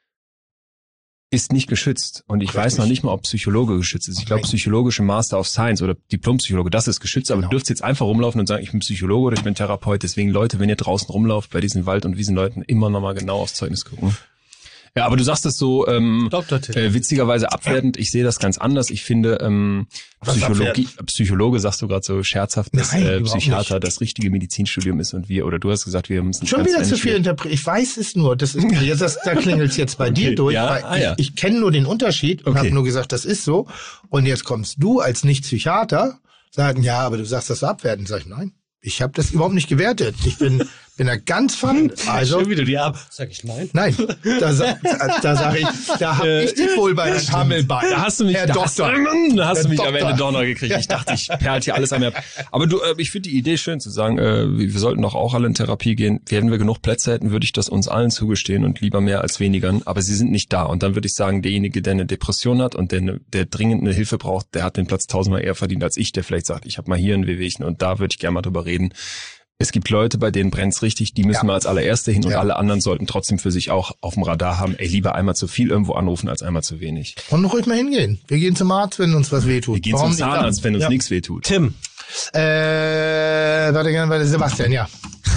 ist nicht geschützt. Und ich Richtig. weiß noch nicht mal, ob Psychologe geschützt ist. Ich glaube, Nein. psychologische Master of Science oder Diplompsychologe, das ist geschützt. Aber Genau. du dürft jetzt einfach rumlaufen und sagen, ich bin Psychologe oder ich bin Therapeut. Deswegen, Leute, wenn ihr draußen rumlauft, bei diesen Wald- und Wiesenleuten immer nochmal genau aufs Zeugnis gucken. Ja, aber du sagst das so ähm, Doktortitel. äh, witzigerweise abwertend. Ich sehe das ganz anders. Ich finde, ähm, Was Psychologie, Psychologe sagst du gerade so scherzhaft, dass Nein, äh, überhaupt Psychiater nicht. das richtige Medizinstudium ist und wir, oder du hast gesagt, wir müssen Schon wieder zu viel interpretieren. Ich weiß es nur. Das ist, jetzt, das, da klingelt's jetzt bei dir Okay, durch. ja, Weil ah, ich ja. ich kenne nur den Unterschied und Okay. habe nur gesagt, das ist so. Und jetzt kommst du als Nicht-Psychiater, sagen, ja, aber du sagst das so abwertend. Sag ich, nein, ich habe das überhaupt nicht gewertet. Ich bin, bin da ganz fand. Also, Schön, wie du die ab. Sag ich nein. nein, da, sa- da, da sage ich, da habe ich die Wohlbein und Hammelbein. Da hast du mich, Herr da hast, Doktor. da hast Herr du mich am Doktor. Ende doch noch gekriegt. Ich dachte, ich perlt hier alles an mir ab. Aber du, äh, ich finde die Idee schön zu sagen, äh, wir wir sollten doch auch alle in Therapie gehen. Wenn wir genug Plätze hätten, würde ich das uns allen zugestehen und lieber mehr als weniger. Aber sie sind nicht da. Und dann würde ich sagen, derjenige, der eine Depression hat und der, eine- der dringend eine Hilfe braucht, der hat den Platz tausendmal eher verdient als ich, der vielleicht sagt, ich habe mal hier ein Wehwehchen. Und da würde ich gerne mal drüber reden. Es gibt Leute, bei denen brennt's richtig, die müssen Ja. mal als allererste hin und Ja. alle anderen sollten trotzdem für sich auch auf dem Radar haben, ey, lieber einmal zu viel irgendwo anrufen als einmal zu wenig. Und ruhig mal hingehen. Wir gehen zum Arzt, wenn uns was wehtut. Wir gehen Warum zum nicht? Zahnarzt, wenn uns Ja. nichts wehtut. Tim. Äh, warte gerne bei Sebastian, ja.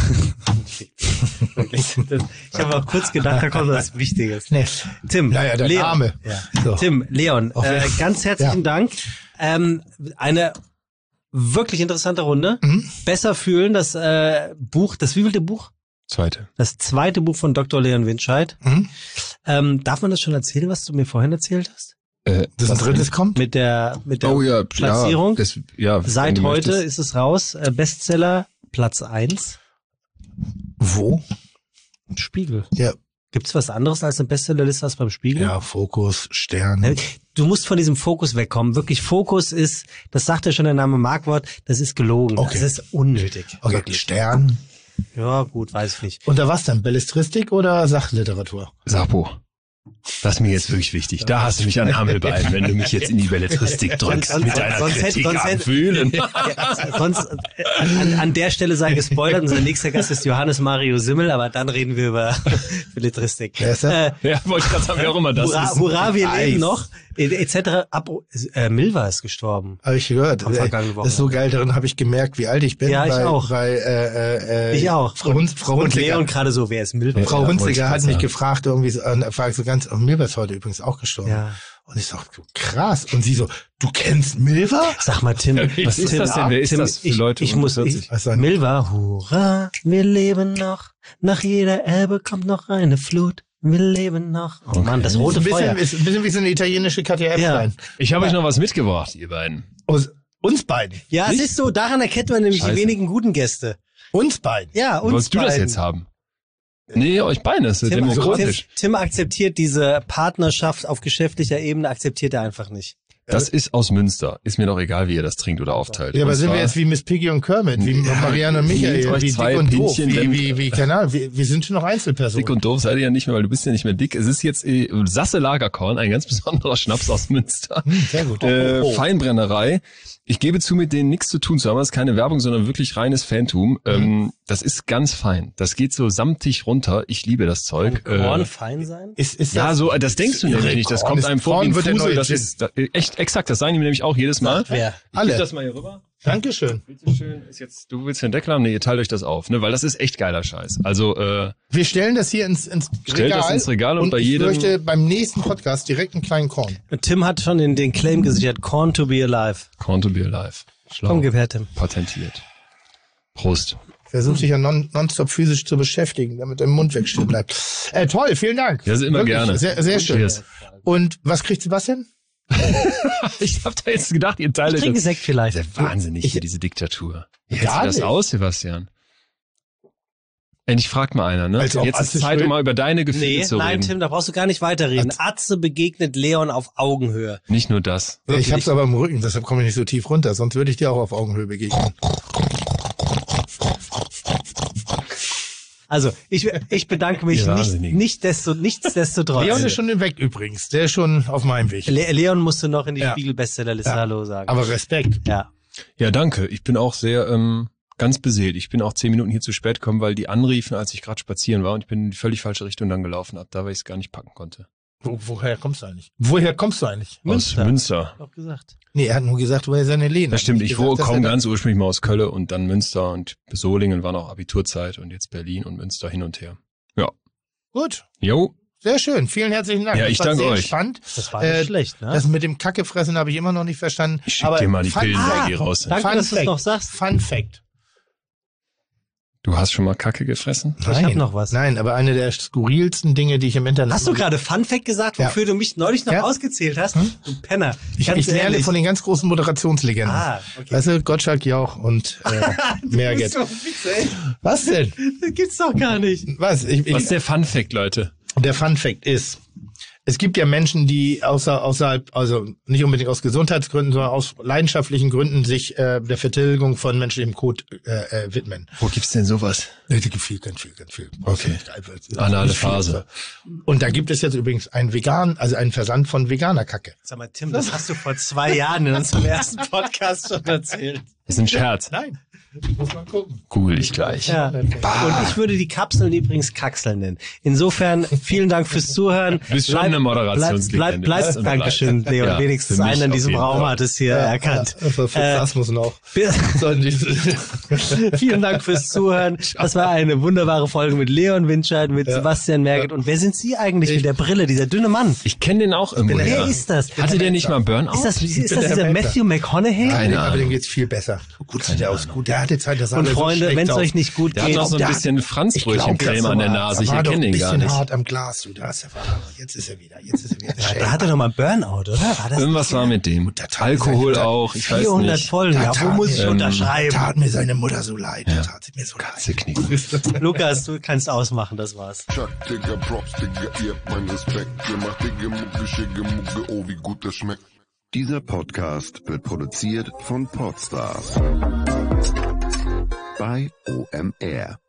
Das, ich habe auch kurz gedacht, da kommt was Wichtiges. Nee. Tim, Naja, der Leon. Name. Ja. So. Tim, Leon, Auf äh, wen? ganz herzlichen Ja. Dank. Ähm, eine wirklich interessante Runde. Mhm. Besser fühlen, das äh, Buch, das wievielte Buch? Zweite. Das zweite Buch von Doktor Leon Winscheid. Mhm. Ähm, darf man das schon erzählen, was du mir vorhin erzählt hast? Äh, Das ein drittes kommt? Mit der, mit der Oh ja, Platzierung? Ja, das, ja, wenn Seit du heute möchtest. ist es raus. Äh, Bestseller, Platz eins. Wo? Spiegel. Ja. Gibt's was anderes als eine Bestsellerliste als beim Spiegel? Ja, Fokus, Stern. Ne, Du musst von diesem Fokus wegkommen. Wirklich, Fokus ist, das sagt ja schon der Name Markwort, das ist gelogen. Okay. Das ist unnötig. Okay, Wirklich. Stern. Ja, gut, weiß ich nicht. Unter was denn? Belletristik oder Sachliteratur? Sapo. Das ist mir jetzt wirklich wichtig. Da hast du mich an Hammelbein, wenn du mich jetzt in die Belletristik drückst. Sonst- mit deiner sonst hätte- Kritik sonst am hätte- Fühlen. Ja, sonst, äh, an, an der Stelle sei gespoilert, unser nächster Gast ist Johannes Mario Simmel, aber dann reden wir über Belletristik. Wer ist das? Äh, Ja, wollte ich gerade sagen, wer auch immer das hurra, ist. hurra, wir Eis. leben noch, et cetera. Ab, äh, Milva ist gestorben. Habe ich gehört. Am Ey, vergangenen Das ist so geil, darin habe ich gemerkt, wie alt ich bin. Ja, ich weil, auch. Weil, äh, äh, Ich auch. Frau, Hunz, Frau Und Hunziger, Leon gerade so, wer ist Milva? Frau Ja, wollte ich Hunziger grad hat mich sagen. gefragt, irgendwie so, und er fragt so ganz, oh, Milva ist heute übrigens auch gestorben. Ja. Und ich sag, so krass. Und sie so, du kennst Milva? Sag mal, Tim, Was ist Tim, das denn? Wer ist Tim, das für ich, Leute Ich unter muss, vierzig? ich, Was sagen? Milva, hurra, wir leben noch. Nach jeder Elbe kommt noch eine Flut. Wir leben noch. Oh Mann, das rote Ein Feuer. bisschen, ist ein bisschen wie so eine italienische Katja Epstein. Ich habe euch noch was mitgebracht, ihr beiden. Aus uns beiden. Ja, es ist so, daran erkennt man nämlich Scheiße. die wenigen guten Gäste. Uns beiden. Ja, uns Wolltest du das beiden. jetzt haben? Nee, euch beiden, das ist Tim, demokratisch. Tim, Tim akzeptiert diese Partnerschaft auf geschäftlicher Ebene, akzeptiert er einfach nicht. Das ist aus Münster. Ist mir doch egal, wie ihr das trinkt oder aufteilt. Ja, aber Und sind wir zwar- jetzt wie Miss Piggy und Kermit, wie Ja, Marianne und nehmt Michael, euch wie zwei dick und doof, Pinchen, wie, wenn- wie, wie, keine Ahnung, wir, wir sind schon noch Einzelpersonen. Dick und doof seid ihr ja nicht mehr, weil du bist ja nicht mehr dick. Es ist jetzt äh, Sasse Lagerkorn, ein ganz besonderer Schnaps aus Münster. Sehr gut. Äh, Oh, oh. Feinbrennerei. Ich gebe zu, mit denen nichts zu tun zu haben. Das ist keine Werbung, sondern wirklich reines Fantum. Ähm, das ist ganz fein. Das geht so samtig runter. Ich liebe das Zeug. Korn Äh, fein sein? Ist, ist ja, das, so, das denkst du nämlich nicht. Das Korn kommt ist- einem vor Korn wie ein wird der Fusel. neue Das Gin. ist da, echt exakt. Das sagen die mir nämlich auch jedes Mal. Wer? Ich Alle. gebe das mal hier rüber. Dankeschön. Bitteschön. Ist jetzt, du willst den Deckel haben? Nee, ihr teilt euch das auf, ne? Weil das ist echt geiler Scheiß. Also, äh, Wir stellen das hier ins, ins Stellt Regal. das ins Regal und bei ich jedem- möchte beim nächsten Podcast direkt einen kleinen Korn. Tim hat schon den, den Claim gesichert, Corn to be alive. Corn to be alive. Schlau. Komm, gib her, Tim. Patentiert. Prost. Versuch dich ja non, nonstop physisch zu beschäftigen, damit dein Mund weg still bleibt. Äh, toll, vielen Dank. Ja, immer Wirklich, gerne. Sehr, sehr schön. Cheers. Und was kriegt Sebastian? Ich hab da jetzt gedacht, ihr teilt Ich euch trinke das. Sekt vielleicht. Das ist ja wahnsinnig hier, diese Diktatur. Wie hältst Gar du das nicht. aus, Sebastian? Endlich fragt mal einer, ne? Als ob Jetzt ist Atze Zeit, schön- um mal über deine Gefühle Nee, zu nein, reden. Tim, da brauchst du gar nicht weiterreden. Atze begegnet Leon auf Augenhöhe. Nicht nur das. Ja, ich hab's aber im Rücken, deshalb komme ich nicht so tief runter, sonst würde ich dir auch auf Augenhöhe begegnen. Also, ich, ich bedanke mich Ihr nicht, Wahnsinnigen. nicht desto, nichtsdestotrotz. Leon ist schon weg übrigens, der ist schon auf meinem Weg. Le Leon musste noch in die Ja. Spiegel-Bestsellerliste Ja. Hallo sagen. Aber Respekt. ja. Ja, danke. Ich bin auch sehr ähm, ganz beseelt. Ich bin auch zehn Minuten hier zu spät gekommen, weil die anriefen, als ich gerade spazieren war und ich bin in die völlig falsche Richtung dann gelaufen, ab da, weil ich es gar nicht packen konnte. Wo, woher kommst du eigentlich? Woher kommst du eigentlich? Münster. Aus Münster. Doch gesagt. Nee, er hat nur gesagt, woher seine Lehne. Das stimmt. Ich gesagt, wo, dass komme er da- ganz ursprünglich mal aus Köln und dann Münster und Solingen war noch Abiturzeit und jetzt Berlin und Münster hin und her. Ja. Gut. Jo. Sehr schön, vielen herzlichen Dank. Ja, Das ich war danke sehr euch. spannend. Das war nicht schlecht, ne? Das mit dem Kackefressen habe ich immer noch nicht verstanden. Ich schick dir mal die Fun- Pillen-W G raus. Danke, Fun dass du es Fact. noch sagst. Fun Fact. Du hast schon mal Kacke gefressen? Ich hab noch was. Nein, aber eine der skurrilsten Dinge, die ich im Internet... Hast du gerade Fun Fact gesagt, wofür Ja. du mich neulich noch Ja. ausgezählt hast? Hm? Du Penner. Ich, Ganz ich lerne ehrlich. von den ganz großen Moderationslegenden. Ah, okay. Weißt du, Gottschalk, Jauch und äh, Merget. So fix, ey. Was denn? Das gibt's doch gar nicht. Was? Ich, ich, Was ist der Fun-Fact, Leute? Der Fun Fact ist, es gibt ja Menschen, die außer, außerhalb, also nicht unbedingt aus Gesundheitsgründen, sondern aus leidenschaftlichen Gründen sich äh, der Vertilgung von menschlichem Kot äh, äh, widmen. Wo gibt's denn sowas? Es gibt viel, ganz viel, ganz viel. Okay. Nicht Anale viel. Phase. Und da gibt es jetzt übrigens einen vegan, also einen Versand von veganer Kacke. Sag mal, Tim, das hast du vor zwei Jahren in unserem ersten Podcast schon erzählt. Das ist ein Scherz. Nein, muss man gucken. Google ich gleich. Ja. Und ich würde die Kapseln übrigens Kaxeln nennen. Insofern, vielen Dank fürs Zuhören. Du bist schon eine Moderationslegende. Bleib, bleib, Bist und bleib, Dankeschön, bleibst. Leon. Ja, Wenigstens für mich einer in auf diesem jeden Raum Fall. hat es hier erkannt. Ja, für, für Äh, das muss noch. bi- Sollen die, Vielen Dank fürs Zuhören. Das war eine wunderbare Folge mit Leon Winscheid, mit Ja. Sebastian Merget. Und wer sind Sie eigentlich mit der Brille, dieser dünne Mann? Ich kenne den auch irgendwo. bin der Wer her. ist das? Hatte der nicht mal Burnout? Ist das, ist bin das der dieser Mentor. Matthew McConaughey? Keine aber Ahnung. dem geht's viel besser. Gut sieht er aus. Gut, der hatte Zeit, das sah Und alles so Freunde, schlecht wenn es aus. euch nicht gut Der hat geht, noch so ein der- bisschen Franzbrötchencreme an der Nase. Ich er war doch erkenne ein den gar bisschen nicht. hart am Glas, du. Da ist er, jetzt ist er wieder, jetzt ist er wieder. ja, da hat er doch mal einen Burnout, oder? War das Irgendwas war mit dem. da tat Alkohol mir seine- auch, ich weiß vierhundert nicht. Folgen? Da Ja, wo tat muss mir- ich ähm, unterschreiben? Tat mir seine Mutter so leid. Da tat sie mir so Katze leid. knicken. Lukas, du kannst ausmachen, das war's. Chuck, Digga, Props, Digga, ihr habt meinen Respekt. Ihr macht Digga, Mucke, Schicke, Mucke, oh, wie gut das schmeckt. Dieser Podcast wird produziert von Podstars bei O M R.